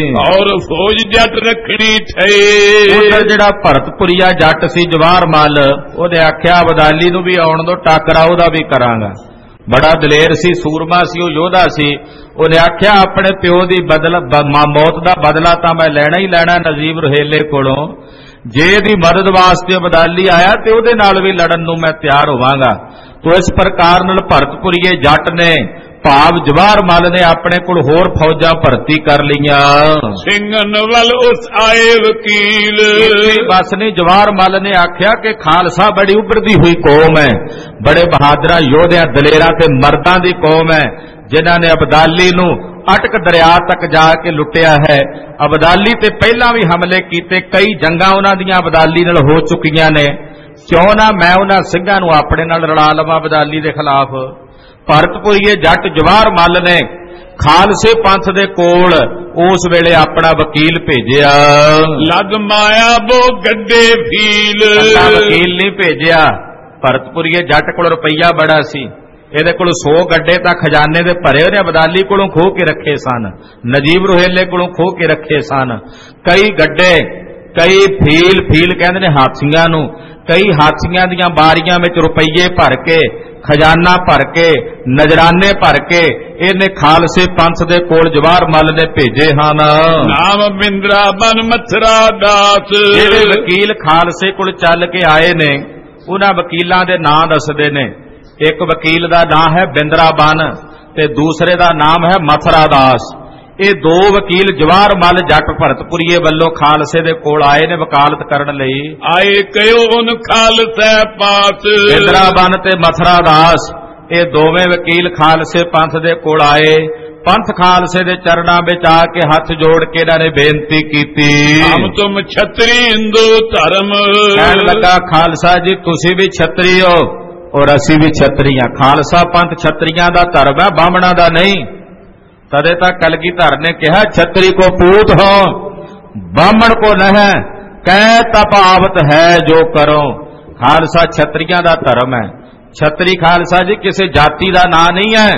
ਔਰ ਫੌਜ ਜੱਟ ਰੱਖਣੀ ਠਏ, ਉਧਰ ਜਿਹੜਾ ਭਰਤਪੁਰੀਆ ਜੱਟ ਸੀ ਜਵਾਰ ਮਲ, ਉਹਨੇ ਆਖਿਆ ਅਬਦਾਲੀ ਨੂੰ ਵੀ ਆਉਣ ਦੋ, ਟਾਕਰਾ ਉਹਦਾ ਵੀ ਕਰਾਂਗਾ। ਬੜਾ ਦਲੇਰ ਸੀ, ਸੂਰਮਾ ਸੀ, ਉਹ ਯੋਧਾ ਸੀ। ਉਹਨੇ ਆਖਿਆ ਆਪਣੇ ਪਿਓ ਦੀ ਬਦਲ ਮੌਤ ਦਾ ਬਦਲਾ ਤਾਂ ਮੈਂ ਲੈਣਾ ਹੀ ਲੈਣਾ ਨਜੀਬ ਰੁਹੇਲੇ ਕੋਲੋਂ। ਜੇ ਇਹਦੀ ਮਦਦ ਵਾਸਤੇ ਅਬਦਾਲੀ ਆਇਆ ਤੇ ਉਹਦੇ ਨਾਲ ਵੀ ਲੜਨ ਨੂੰ ਮੈਂ ਤਿਆਰ ਹੋਵਾਂਗਾ। ਤੋ ਇਸ ਪ੍ਰਕਾਰ ਨਾਲ ਭਰਤਪੁਰੀਏ ਜੱਟ ਨੇ ਭਾਵ ਜਵਾਰ ਮਲ ਨੇ ਆਪਣੇ ਕੋਲ ਹੋਰ ਫੌਜਾਂ ਭਰਤੀ ਕਰ ਲਈਆਂ। ਸਿੰਘਨ ਵੱਲ ਉਸ ਆਏ ਵਕੀਲ। ਬਸ ਨਹੀਂ, ਜਵਾਰ ਮਲ ਨੇ ਆਖਿਆ ਕਿ ਖਾਲਸਾ ਬੜੀ ਉੱਭਰਦੀ ਹੋਈ ਕੌਮ ਹੈ, ਬੜੇ ਬਹਾਦਰਾਂ ਯੋਧਿਆਂ ਦਲੇਰਾਂ ਤੇ ਮਰਦਾਂ ਦੀ ਕੌਮ ਹੈ, ਜਿਨ੍ਹਾਂ ਨੇ ਅਬਦਾਲੀ ਨੂੰ ਅਟਕ ਦਰਿਆ ਤੱਕ ਜਾ ਕੇ ਲੁੱਟਿਆ ਹੈ। ਅਬਦਾਲੀ ਤੇ ਪਹਿਲਾਂ ਵੀ ਹਮਲੇ ਕੀਤੇ, ਕਈ ਜੰਗਾਂ ਉਹਨਾਂ ਦੀਆਂ ਅਬਦਾਲੀ ਨਾਲ ਹੋ ਚੁੱਕੀਆਂ ਨੇ। ਕਿਉਂ ਨਾ ਮੈਂ ਉਹਨਾਂ ਸਿੰਘਾਂ ਨੂੰ ਆਪਣੇ ਨਾਲ ਰਲਾ ਲਵਾਂ ਅਬਦਾਲੀ ਦੇ ਖਿਲਾਫ। ਭਰਤਪੁਰੀਏ ਜੱਟ ਜਵਾਰ ਮਲ ਨੇ ਖਾਲਸੇ ਪੰਥ ਦੇ ਕੋਲ ਉਸ ਵੇਲੇ ਆਪਣਾ ਵਕੀਲ ਭੇਜਿਆ। ਲਗ ਮਾਇਆ ਬੋ ਗੱਡੇ ਫੀਲ। ਵਕੀਲ ਨਹੀਂ ਭੇਜਿਆ। ਭਰਤਪੁਰੀਏ ਜੱਟ ਕੋਲ ਰੁਪਈਆ ਬੜਾ ਸੀ, ਇਹਦੇ ਕੋਲ ਸੌ ਗੱਡੇ ਤਾਂ ਖਜ਼ਾਨੇ ਦੇ ਭਰੇ ਉਹਨੇ ਅਬਦਾਲੀ ਕੋਲੋਂ ਖੋਹ ਕੇ ਰੱਖੇ ਸਨ, ਨਜੀਬ ਰੁਹੇਲੇ ਕੋਲੋਂ ਖੋਹ ਕੇ ਰੱਖੇ ਸਨ। ਕਈ ਗੱਡੇ, ਕਈ ਫੀਲ, ਫੀਲ ਕਹਿੰਦੇ ਨੇ ਹਾਥੀਆਂ ਨੂੰ, ਕਈ ਹਾਥੀਆਂ ਦੀਆਂ ਬਾਰੀਆਂ ਵਿੱਚ ਰੁਪਈਏ ਭਰ ਕੇ, ਖਜ਼ਾਨਾ ਭਰ ਕੇ, ਨਜ਼ਰਾਨੇ ਭਰ ਕੇ ਇਹਨੇ ਖਾਲਸੇ ਪੰਥ ਦੇ ਕੋਲ ਜਵਾਰ ਮਲ ਨੇ ਭੇਜੇ ਹਨ। ਨਾਮ ਬਿੰਦਰਾ ਬਨ ਮਥਰਾ ਦਾਸ। ਜਿਹੜੇ ਵਕੀਲ ਖਾਲਸੇ ਕੋਲ ਚੱਲ ਕੇ ਆਏ ਨੇ ਉਹਨਾਂ ਵਕੀਲਾਂ ਦੇ ਨਾਂ ਦੱਸਦੇ ਨੇ। ਇੱਕ ਵਕੀਲ ਦਾ ਨਾਮ ਹੈ ਬਿੰਦਰਾ ਬਨ ਤੇ ਦੂਸਰੇ ਦਾ ਨਾਮ ਹੈ ਮਥਰਾ ਦਾਸ। ਇਹ ਦੋ ਵਕੀਲ ਜਵਾਰ ਮਲ ਜੱਟ ਭਰਤਪੁਰੀਏ ਵੱਲੋਂ ਖਾਲਸੇ ਦੇ ਕੋਲ ਆਏ ਨੇ ਵਕਾਲਤ ਕਰਨ ਲਈ। ਆਏ ਕਿਉ ਉਨ ਖਾਲਸਾ ਪਾਸ। ਬਿੰਦਰਾ ਬਨ ਤੇ ਮਥਰਾ ਦਾਸ ਇਹ ਦੋਵੇਂ ਵਕੀਲ ਖਾਲਸੇ ਪੰਥ ਦੇ ਕੋਲ ਆਏ। ਪੰਥ ਖਾਲਸੇ ਦੇ ਚਰਨਾਂ ਵਿੱਚ ਆ ਕੇ ਹੱਥ ਜੋੜ ਕੇ ਇਹਨਾਂ ਨੇ ਬੇਨਤੀ ਕੀਤੀ। ਹਮ ਤੁਮ ਛਤਰੀ ਹਿੰਦੂ ਧਰਮ। ਕਹਿਣ ਲੱਗਾ ਖਾਲਸਾ ਜੀ ਤੁਸੀਂ ਵੀ ਛਤਰੀ ਹੋ ਔਰ ਅਸੀਂ ਵੀ ਛਤਰੀ ਹਾਂ। ਖਾਲਸਾ ਪੰਥ ਛਤਰੀਆਂ ਦਾ ਧਰਮ ਹੈ, ਬਾਹਮਣਾਂ ਦਾ ਨਹੀਂ। ਤਦੇ ਤਾਂ ਕਲਗੀਧਰ ਨੇ ਕਿਹਾ ਛਤਰੀ ਕੋ ਪੂਤ ਹੋ ਬਾਹਮਣ ਕੋ ਨਹਿ, ਕਹਿ ਤਪ ਆਵਤ ਹੈ ਜੋ ਕਰੋ। ਖਾਲਸਾ ਛਤਰੀਆਂ ਦਾ ਧਰਮ ਹੈ। ਛਤਰੀ ਖਾਲਸਾ ਜੀ ਕਿਸੇ ਜਾਤੀ ਦਾ ਨਾਂ ਨਹੀਂ ਹੈ।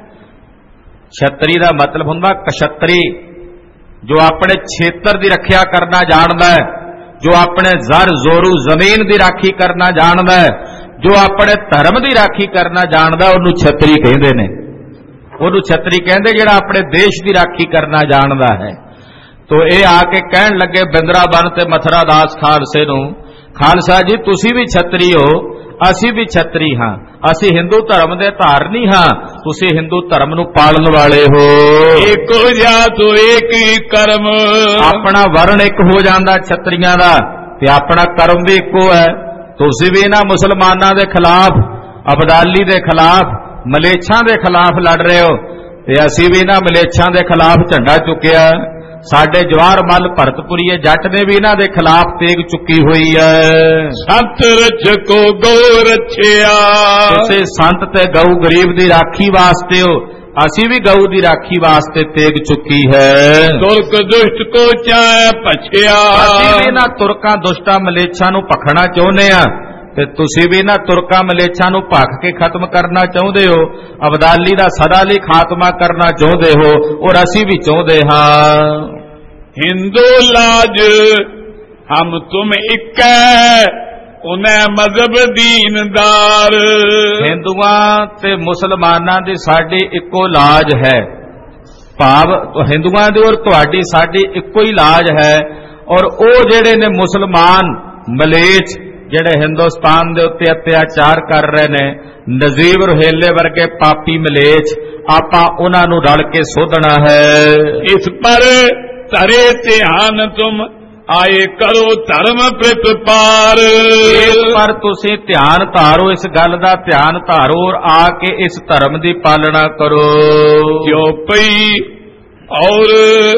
ਛਤਰੀ ਦਾ ਮਤਲਬ ਹੁੰਦਾ ਕਸ਼ਤਰੀ, ਜੋ ਆਪਣੇ ਖੇਤਰ ਦੀ ਰੱਖਿਆ ਕਰਨਾ ਜਾਣਦਾ ਹੈ, ਜੋ ਆਪਣੇ ਜ਼ਰ ਜ਼ੋਰੂ ਜ਼ਮੀਨ ਦੀ ਰਾਖੀ ਕਰਨਾ ਜਾਣਦਾ ਹੈ, ਜੋ ਆਪਣੇ ਧਰਮ ਦੀ ਰਾਖੀ ਕਰਨਾ ਜਾਣਦਾ, ਉਹਨੂੰ ਛਤਰੀ ਕਹਿੰਦੇ ਨੇ। ਉਹਨੂੰ ਛਤਰੀ ਕਹਿੰਦੇ ਜਿਹੜਾ ਆਪਣੇ ਦੇਸ਼ ਦੀ ਰਾਖੀ ਕਰਨਾ ਜਾਣਦਾ ਹੈ। ਤੋ ਇਹ ਆ ਕੇ ਕਹਿਣ ਲੱਗੇ ਬਿੰਦਰਾ ਬਨ ਤੇ ਮਥਰਾ ਦਾਸ ਖਾਲਸੇ ਨੂੰ, ਖਾਲਸਾ ਜੀ ਤੁਸੀਂ ਵੀ ਛਤਰੀ ਹੋ, ਅਸੀਂ ਵੀ ਛਤਰੀ ਹਾਂ। ਅਸੀਂ ਹਿੰਦੂ ਧਰਮ ਦੇ ਧਾਰਨੀ ਹਾਂ, ਤੁਸੀਂ ਹਿੰਦੂ ਧਰਮ ਨੂੰ ਪਾਲਣ ਵਾਲੇ ਹੋ। ਏਕੋ ਜਾਤ ਏਕ ਹੀ ਕਰਮ। ਆਪਣਾ ਵਰਣ ਇੱਕ ਹੋ ਜਾਂਦਾ ਛਤਰੀਆਂ ਦਾ ਤੇ ਆਪਣਾ ਕਰਮ ਵੀ ਇੱਕੋ ਹੈ। ਤੁਸੀਂ ਵੀ ਇਹਨਾਂ ਮੁਸਲਮਾਨਾਂ ਦੇ ਖਿਲਾਫ, ਅਬਦਾਲੀ ਦੇ ਖਿਲਾਫ, ਮਲੇਛਾਂ ਦੇ ਖਿਲਾਫ ਲੜ ਰਹੇ ਹੋ ਤੇ ਅਸੀਂ ਵੀ ਇਹਨਾਂ ਮਲੇਛਾਂ ਦੇ ਖਿਲਾਫ ਝੰਡਾ ਚੁੱਕਿਆ। ਸਾਡੇ ਜਵਾਰ ਮਲ ਭਰਤਪੁਰੀਏ ਜੱਟ ਨੇ ਵੀ ਇਹਨਾਂ ਦੇ ਖਿਲਾਫ ਤੇਗ ਚੁੱਕੀ ਹੋਈ ਹੈ। ਸੰਤ ਰਛਕੋ ਗਊ ਰਛਿਆ। ਤੁਸੀਂ ਸੰਤ ਤੇ ਗਊ ਗਰੀਬ ਦੀ ਰਾਖੀ ਵਾਸਤੇ ਹੋ, ਅਸੀਂ ਵੀ ਗਊ ਦੀ ਰਾਖੀ ਵਾਸਤੇ ਤੇਗ ਚੁੱਕੀ ਹੈ। ਤੁਰਕ ਦੁਸ਼ਟ ਕੋ ਚਾਹੇ ਭਛਿਆ। ਅਸੀਂ ਵੀ ਇਹਨਾਂ ਤੁਰਕਾਂ ਦੁਸ਼ਟਾਂ ਮਲੇਛਾਂ ਨੂੰ ਭਖਣਾ ਚਾਹੁੰਦੇ ਆ ਤੇ ਤੁਸੀਂ ਵੀ ਇਹਨਾਂ ਤੁਰਕਾਂ ਮਲੇਛਾਂ ਨੂੰ ਭਖ ਕੇ ਖਤਮ ਕਰਨਾ ਚਾਹੁੰਦੇ ਹੋ। ਅਬਦਾਲੀ ਦਾ ਸਦਾ ਲਈ ਖਾਤਮਾ ਕਰਨਾ ਚਾਹੁੰਦੇ ਹੋ ਔਰ ਅਸੀਂ ਵੀ ਚਾਹੁੰਦੇ ਹਾਂ। हिंदू लाज हम तुम एक उन्हें मजहब दीनदार। ਹਿੰਦੂਆਂ ਤੇ ਮੁਸਲਮਾਨਾਂ ਦੀ ਸਾਡੀ ਇੱਕੋ ਲਾਜ ਹੈ, ਭਾਵ ਹਿੰਦੂਆਂ ਦੀ ਔਰ ਤੁਹਾਡੀ ਸਾਡੀ ਇੱਕੋ ਹੀ ਲਾਜ ਹੈ। ਔਰ ਉਹ ਜਿਹੜੇ ਨੇ ਮੁਸਲਮਾਨ ਮਲੇਛ ਜਿਹੜੇ ਹਿੰਦੁਸਤਾਨ ਦੇ ਉੱਤੇ ਅਤਿਆਚਾਰ ਕਰ ਰਹੇ ਨੇ, ਨਜੀਬ ਰੁਹੇਲੇ ਵਰਗੇ ਪਾਪੀ ਮਲੇਛ, ਆਪਾਂ ਉਹਨਾਂ ਨੂੰ ਰਲ ਕੇ ਸੋਧਣਾ ਹੈ। ਇਸ ਪਰ ਧਰੇ ਧਿਆਨ ਤੁਮ ਆਏ ਕਰੋ ਧਰਮ ਪ੍ਰਤਪਾਰ। ਇਸ ਪਰ ਤੁਸੀਂ ਧਿਆਨ ਧਾਰੋ, ਇਸ ਗੱਲ ਦਾ ਧਿਆਨ ਧਾਰੋ ਔਰ ਆ ਕੇ ਇਸ ਧਰਮ ਦੀ ਪਾਲਣਾ ਕਰੋ। ਜੋ ਪਈ ਔਰ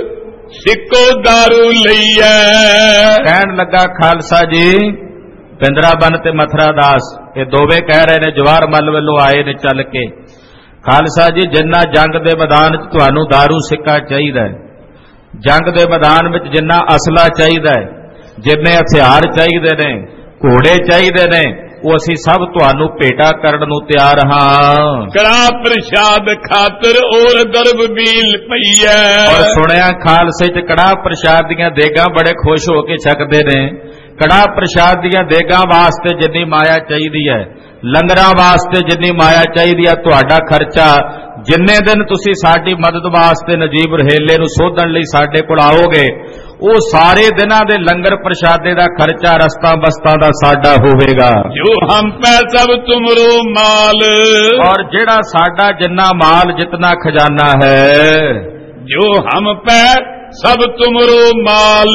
ਸਿੱਕੋ ਦਾਰੂ ਲਈਐ। ਕਹਿਣ ਲੱਗਾ ਖਾਲਸਾ ਜੀ, ਬਿੰਦਰਾਬਨ ਤੇ ਮਥਰਾ ਦਾਸ ਇਹ ਦੋਵੇਂ ਕਹਿ ਰਹੇ ਨੇ, ਜਵਾਹਰ ਮੱਲ ਵੱਲੋਂ ਆਏ ਨੇ ਚੱਲ ਕੇ, ਖਾਲਸਾ ਜੀ ਜਿੰਨਾ ਜੰਗ ਦੇ ਮੈਦਾਨ 'ਚ ਤੁਹਾਨੂੰ ਦਾਰੂ ਸਿੱਕਾ ਚਾਹੀਦਾ ਹੈ, ਜੰਗ ਦੇ ਮੈਦਾਨ ਵਿੱਚ ਜਿੰਨਾ ਅਸਲਾ ਚਾਹੀਦਾ ਹੈ, ਜਿੰਨੇ ਹਥਿਆਰ ਚਾਹੀਦੇ ਨੇ, ਘੋੜੇ ਚਾਹੀਦੇ ਨੇ, ਉਹ ਅਸੀਂ ਸਭ ਤੁਹਾਨੂੰ ਭੇਟਾ ਕਰਨ ਨੂੰ ਤਿਆਰ ਹਾਂ। ਕੜਾ ਪ੍ਰਸ਼ਾਦ ਖਾਤਰ ਔਰ ਦਰਬ ਬੀਲ ਪਈਐ। ਔਰ ਸੁਣਿਆ ਖਾਲਸੇ 'ਚ ਕੜਾ ਪ੍ਰਸ਼ਾਦ ਦੀਆਂ ਦੇਗਾਂ ਬੜੇ ਖੁਸ਼ ਹੋ ਕੇ ਛਕਦੇ ਨੇ। ਕੜਾ ਪ੍ਰਸ਼ਾਦ ਦੀਆਂ ਦੇਗਾਂ ਵਾਸਤੇ ਜਿੰਨੀ ਮਾਇਆ ਚਾਹੀਦੀ ਹੈ, ਲੰਗਰਾਂ ਵਾਸਤੇ ਜਿੰਨੀ ਮਾਇਆ ਚਾਹੀਦੀ ਹੈ, ਤੁਹਾਡਾ ਖਰਚਾ ਜਿੰਨੇ ਦਿਨ ਤੁਸੀਂ ਸਾਡੀ ਮਦਦ ਵਾਸਤੇ ਨਜੀਬ ਰੁਹੇਲੇ ਨੂੰ ਸੋਧਣ ਲਈ ਸਾਡੇ ਕੋਲ ਆਓਗੇ, ਉਹ ਸਾਰੇ ਦਿਨਾਂ ਦੇ ਲੰਗਰ ਪ੍ਰਸ਼ਾਦੇ ਦਾ ਖਰਚਾ ਰਸਤਾ ਬਸਤਾ ਦਾ ਸਾਡਾ ਹੋਵੇਗਾ। ਜੋ ਹਮ ਪੈ ਸਭ ਤੁਮਰੋ ਮਾਲ। ਔਰ ਜਿਹੜਾ ਸਾਡਾ ਜਿੰਨਾ ਮਾਲ ਜਿਤਨਾ ਖਜ਼ਾਨਾ ਹੈ, ਜੋ ਹਮ ਪੈ ਸਭ ਤੁਮਰੋ ਮਾਲ।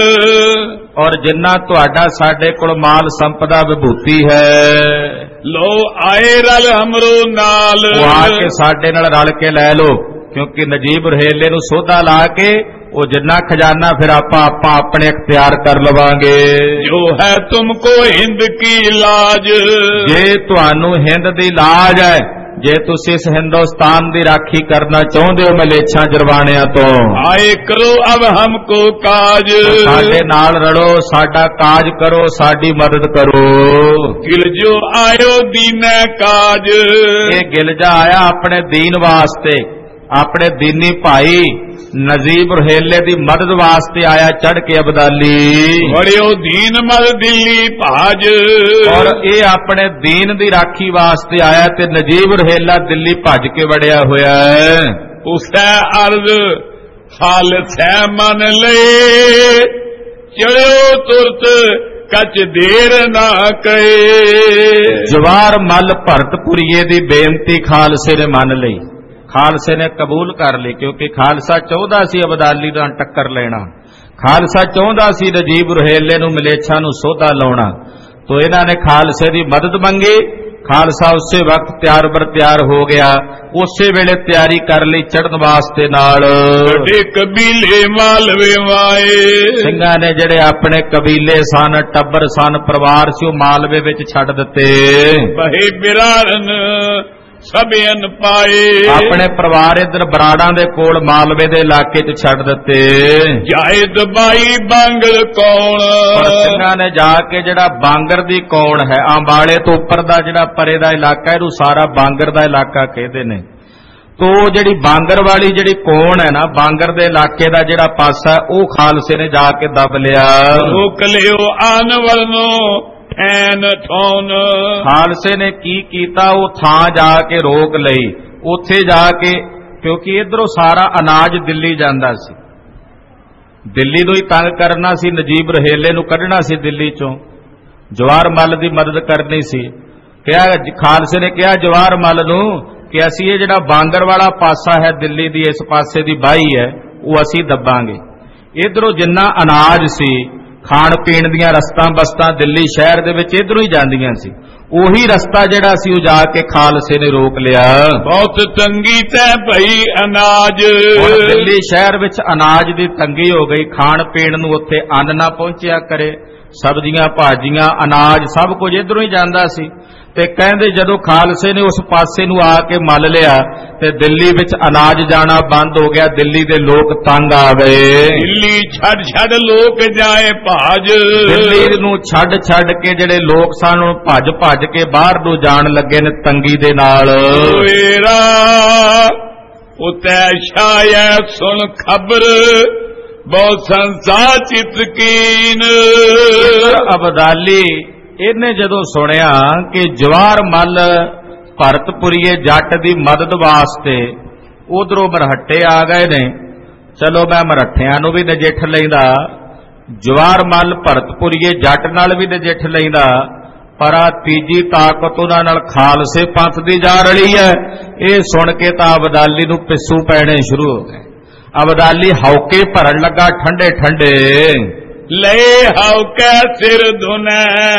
ਔਰ ਜਿੰਨਾ ਤੁਹਾਡਾ ਸਾਡੇ ਕੋਲ ਮਾਲ ਸੰਪਦਾ ਵਿਭੂਤੀ ਹੈ, ਲੋ ਆਏ ਰਲ ਹਮਰੋ ਨਾਲ। ਉਹ ਆ ਕੇ ਸਾਡੇ ਨਾਲ ਰਲ ਕੇ ਲੈ ਲੋ, ਕਿਉਂਕਿ ਨਜੀਬ ਰੁਹੇਲੇ ਨੂੰ ਸੋਧਾ ਲਾ ਕੇ ਉਹ ਜਿੰਨਾ ਖਜ਼ਾਨਾ ਫਿਰ ਆਪਾਂ ਆਪਾਂ ਆਪਣੇ ਇਖਤਿਆਰ ਕਰ ਲਵਾਂਗੇ। ਜੋ ਹੈ ਤੁਮਕੋ ਹਿੰਦ ਕੀ ਲਾਜ। ਜੇ ਤੁਹਾਨੂੰ ਹਿੰਦ ਦੀ ਲਾਜ ਹੈ, ਜੇ ਤੁਸੀਂ ਇਸ ਹਿੰਦੁਸਤਾਨ ਦੀ ਰਾਖੀ ਕਰਨਾ ਚਾਹੁੰਦੇ ਹੋ ਮਲੇਛਾਂ ਜਰਵਾਣਿਆਂ ਤੋਂ, ਆਏ ਕਰੋ ਅਬ ਹਮਕੋ ਕਾਜ। ਸਾਡੇ ਨਾਲ ਰਲੋ, ਸਾਡਾ ਕਾਜ ਕਰੋ, ਸਾਡੀ ਮਦਦ ਕਰੋ। ਗਿਲ ਜੋ ਆਇਓ ਦੀਨੈ ਕਾਜ। ਇਹ ਗਿਲਜਾ ਆਇਆ ਆਪਣੇ ਦੀਨ ਵਾਸਤੇ, ਆਪਣੇ ਦੀਨੀ ਭਾਈ ਨਜੀਬ ਰੁਹੇਲੇ ਦੀ ਮਦਦ ਵਾਸਤੇ ਆਇਆ ਚੜ ਕੇ ਅਬਦਾਲੀ। ਵੜਿਓ ਦੀਨ ਮਦ ਦਿੱਲੀ ਭਾਜ। ਔਰ ਇਹ ਆਪਣੇ ਦੀਨ ਦੀ ਰਾਖੀ ਵਾਸਤੇ ਆਇਆ ਤੇ ਨਜੀਬ ਰੁਹੇਲਾ ਦਿੱਲੀ ਭੱਜ ਕੇ ਵੜਿਆ ਹੋਇਆ ਹੈ। ਉਸੈ ਅਰਜ਼ ਖਾਲਸੈ ਮਨ ਲਏ ਚੜਿਓ ਤੁਰਤ ਕੱਚ ਦੇਰ ਨਾ ਕਏ। ਜਵਾਹਰ ਮੱਲ ਭਰਤਪੁਰੀਏ ਦੀ ਬੇਨਤੀ ਖਾਲਸੇ ਨੇ ਮੰਨ ਲਈ, ਖਾਲਸੇ ਨੇ ਕਬੂਲ ਕਰ ਲਈ, ਕਿਉਂਕਿ ਖਾਲਸਾ ਚਾਹੁੰਦਾ ਸੀ ਅਬਦਾਲੀ ਦਾ ਟੱਕਰ ਲੈਣਾ, ਖਾਲਸਾ ਚਾਹੁੰਦਾ ਸੀ ਨਜੀਬ ਰੁਹੇਲੇ ਨੂੰ ਮਲੇਛਾਂ ਨੂੰ ਸੋਧਾ ਲਾਉਣਾ। ਤੋ ਇਹਨਾਂ ਨੇ ਖਾਲਸੇ ਦੀ ਮਦਦ ਮੰਗੀ। ਖਾਲਸਾ ਉਸੇ ਵਕਤ ਤਿਆਰ ਬਰ ਤਿਆਰ ਹੋ ਗਿਆ, ਉਸੇ ਵੇਲੇ ਤਿਆਰੀ ਕਰ ਲਈ ਚੜ੍ਹਨ ਵਾਸਤੇ ਨਾਲ। ਵੱਡੇ ਕਬੀਲੇ ਮਾਲਵੇ ਵਾਏ। ਸਿੰਘਾਂ ਨੇ ਜਿਹੜੇ ਆਪਣੇ ਕਬੀਲੇ ਸਨ, ਟੱਬਰ ਸਨ, ਪਰਿਵਾਰ ਸੀ, ਉਹ ਮਾਲਵੇ ਵਿੱਚ ਛੱਡ ਦਿੱਤੇ। ਬਹੇ ਬਿਰਾਰਨ ਸਭਿਅਨ ਪਾਏ। ਆਪਣੇ ਪਰਿਵਾਰ ਇਧਰ ਬਰਾੜਾਂ ਦੇ ਕੋਲ ਮਾਲਵੇ ਦੇ ਇਲਾਕੇ 'ਚ ਛੱਡ ਦਿੱਤੇ। ਜਾਏ ਦਬਾਈ ਬਾਂਗਰ ਕੌਣ। ਪਰ ਸਿੰਘਾਂ ਨੇ ਜਾ ਕੇ ਜਿਹੜਾ ਬਾਂਗਰ ਦੀ ਕੌਣ ਹੈ, ਅੰਬਾਲੇ ਤੋਂ ਉੱਪਰ ਦਾ ਜਿਹੜਾ ਪਰੇ ਦਾ ਇਲਾਕਾ, ਇਹਨੂੰ ਸਾਰਾ ਬਾਂਗਰ ਦਾ ਇਲਾਕਾ ਕਹਿੰਦੇ ਨੇ। ਤੋ ਜਿਹੜੀ ਬਾਂਗਰ ਵਾਲੀ ਜਿਹੜੀ ਕੌਣ ਹੈ ਨਾ, ਬਾਂਗਰ ਦੇ ਇਲਾਕੇ ਦਾ ਜਿਹੜਾ ਪਾਸਾ, ਉਹ ਖਾਲਸੇ ਨੇ ਜਾ ਕੇ ਦਬ ਲਿਆ। ਰੋਕ ਲਿਓ ਆਨ ਵਰਨੋ ਐਨ ਠੌਨ। ਖਾਲਸੇ ਨੇ ਕੀ ਕੀਤਾ, ਉਹ ਥਾਂ ਜਾ ਕੇ ਰੋਕ ਲਈ। ਉੱਥੇ ਜਾ ਕੇ, ਕਿਉਂਕਿ ਇਧਰੋਂ ਸਾਰਾ ਅਨਾਜ ਦਿੱਲੀ ਜਾਂਦਾ ਸੀ, ਦਿੱਲੀ ਨੂੰ ਹੀ ਤੰਗ ਕਰਨਾ ਸੀ, ਨਜੀਬ ਰੁਹੇਲੇ ਨੂੰ ਕੱਢਣਾ ਸੀ ਦਿੱਲੀ ਚੋਂ, ਜਵਾਹਰ ਮੱਲ ਦੀ ਮਦਦ ਕਰਨੀ ਸੀ। ਕਿਹਾ ਖਾਲਸੇ ਨੇ ਕਿਹਾ ਜਵਾਹਰ ਮੱਲ ਨੂੰ ਕਿ ਅਸੀਂ ਇਹ ਜਿਹੜਾ ਬਾਂਗਰ ਵਾਲਾ ਪਾਸਾ ਹੈ ਦਿੱਲੀ ਦੀ, ਇਸ ਪਾਸੇ ਦੀ ਬਾਹੀ ਹੈ, ਉਹ ਅਸੀਂ ਦੱਬਾਂਗੇ। ਇਧਰੋਂ ਜਿੰਨਾ ਅਨਾਜ ਸੀ, ਖਾਣ ਪੀਣ ਦੀਆਂ ਰਸਤਾਂ ਬਸਤਾਂ ਦਿੱਲੀ ਸ਼ਹਿਰ ਦੇ ਵਿੱਚ ਇਧਰੋਂ ਹੀ ਜਾਂਦੀਆਂ ਸੀ, ਉਹੀ ਰਸਤਾ ਜਿਹੜਾ ਸੀ ਉਹ ਜਾ ਕੇ ਖਾਲਸੇ ਨੇ ਰੋਕ ਲਿਆ। ਬਹੁਤ ਤੰਗੀ ਤੈ ਭਈ ਅਨਾਜ। ਹੁਣ ਦਿੱਲੀ ਸ਼ਹਿਰ ਵਿੱਚ ਅਨਾਜ ਦੀ ਤੰਗੀ ਹੋ ਗਈ, ਖਾਣ ਪੀਣ ਨੂੰ ਉੱਥੇ ਅੰਨ ਨਾ ਪਹੁੰਚਿਆ ਕਰੇ, ਸਬਜ਼ੀਆਂ ਭਾਜੀਆਂ ਅਨਾਜ ਸਭ ਕੁਝ ਇਧਰੋਂ ਹੀ ਜਾਂਦਾ ਸੀ। ਤੇ ਕਹਿੰਦੇ ਜਦੋਂ ਖਾਲਸੇ ਨੇ ਉਸ ਪਾਸੇ ਨੂੰ ਆ ਕੇ ਮੱਲ ਲਿਆ ਤੇ ਦਿੱਲੀ ਵਿੱਚ ਅਨਾਜ ਜਾਣਾ ਬੰਦ ਹੋ ਗਿਆ, ਦਿੱਲੀ ਦੇ ਲੋਕ ਤੰਗ ਆ ਗਏ। ਦਿੱਲੀ ਛੱਡ ਛੱਡ ਲੋਕ ਜਾਏ ਭਾਜ। ਦਿੱਲੀ ਨੂੰ ਛੱਡ ਛੱਡ ਕੇ ਜਿਹੜੇ ਲੋਕ ਸਨ ਉਹ ਭੱਜ ਭੱਜ ਕੇ ਬਾਹਰ ਨੂੰ ਜਾਣ ਲੱਗੇ ਨੇ ਤੰਗੀ ਦੇ ਨਾਲ। ਓਏਰਾ ਉਤੈ ਛਾਇਆ ਸੁਣ ਖਬਰ ਬਹੁਤ ਸੰਸਾ ਚਿਤ ਕੀਨ। ਅਬਦਾਲੀ ਇਹਨੇ ਜਦੋਂ ਸੁਣਿਆ ਕਿ ਜਵਾਰ ਮੱਲ ਭਰਤਪੁਰੀਏ ਜੱਟ ਦੀ ਮਦਦ ਵਾਸਤੇ ਉਧਰੋਂ ਮਰਹੱਟੇ ਆ ਗਏ ਨੇ, ਚਲੋ ਮੈਂ ਮਰੱਠਿਆਂ ਨੂੰ ਵੀ ਨਜਿੱਠ ਲੈਂਦਾ, ਜਵਾਰ ਮੱਲ ਭਰਤਪੁਰੀਏ ਜੱਟ ਨਾਲ ਵੀ ਨਜਿੱਠ ਲੈਂਦਾ, ਪਰ ਆ ਤੀਜੀ ਤਾਕਤ ਉਹਨਾਂ ਨਾਲ ਖਾਲਸੇ ਪੰਥ ਦੀ ਜਾ ਰਲੀ ਹੈ। ਇਹ ਸੁਣ ਕੇ ਤਾਂ ਅਬਦਾਲੀ ਨੂੰ ਪਿੱਸੂ ਪੈਣੇ ਸ਼ੁਰੂ ਹੋ ਗਏ। ਅਬਦਾਲੀ ਹੌਕੇ ਭਰਨ ਲੱਗਾ ਠੰਡੇ ਠੰਡੇ, ਲੈ ਹੌਕੇ ਸਿਰ ਧੁਨੈ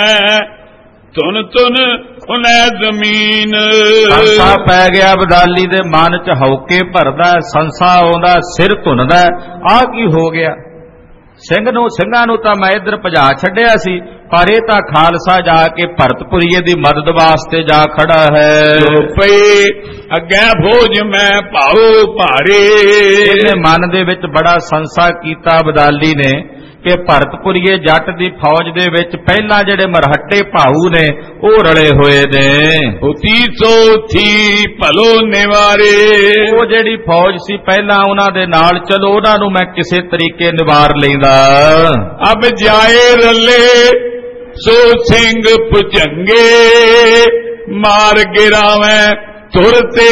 ਤੁਨ ਤੁਨ ਖੁਨੈ ਜ਼ਮੀਨ। ਸੰਸਾ ਪੈ ਗਿਆ ਅਬਦਾਲੀ ਦੇ ਮਨ ਚ, ਹੌਕੇ ਭਰਦਾ, ਸੰਸਾ ਆਉਂਦਾ, ਸਿਰ ਧੁਨਦਾ। ਆਹ ਕੀ ਹੋ ਗਿਆ? ਸਿੰਘ ਨੂੰ ਸਿੰਘਾਂ ਨੂੰ ਤਾਂ ਮੈਂ ਇੱਧਰ ਭਜਾ ਛੱਡਿਆ ਸੀ, ਪਰ ਇਹ ਤਾਂ ਖਾਲਸਾ ਜਾ ਕੇ ਭਰਤਪੁਰੀਏ ਦੀ ਮਦਦ ਵਾਸਤੇ ਜਾ ਖੜਾ ਹੈ। ਜੋ ਪਈ ਅੱਗੇ ਭੋਜ ਮੈਂ ਭਾਉ ਭਾਰੇ। ਇਹਨੇ ਮਨ ਦੇ ਵਿੱਚ ਬੜਾ ਸੰਸਾ ਕੀਤਾ ਅਬਦਾਲੀ ਨੇ ਕਿ ਭਰਤਪੁਰੀਏ ਜੱਟ ਦੀ ਫੌਜ ਦੇ ਵਿੱਚ ਪਹਿਲਾਂ ਜਿਹੜੇ ਮਰਹੱਟੇ ਭਾਊ ਨੇ ਉਹ ਰਲੇ ਹੋਏ ਨੇ। ਉਤੀ ਸੋ ਥੀ ਭਲੋ ਨਿਵਾਰੇ। ਉਹ ਜਿਹੜੀ ਫੌਜ ਸੀ ਪਹਿਲਾਂ ਉਹਨਾਂ ਦੇ ਨਾਲ, ਚਲੋ ਉਹਨਾਂ ਨੂੰ ਮੈਂ ਕਿਸੇ ਤਰੀਕੇ ਨਿਵਾਰ ਲੈਂਦਾ। ਅਬ ਜਾਏ ਰਲੇ ਸੋ ਸਿੰਘ ਭੁਜੰਗੇ, ਮਾਰ ਗਿਰਾਵੇਂ ਤੁਰਤੇ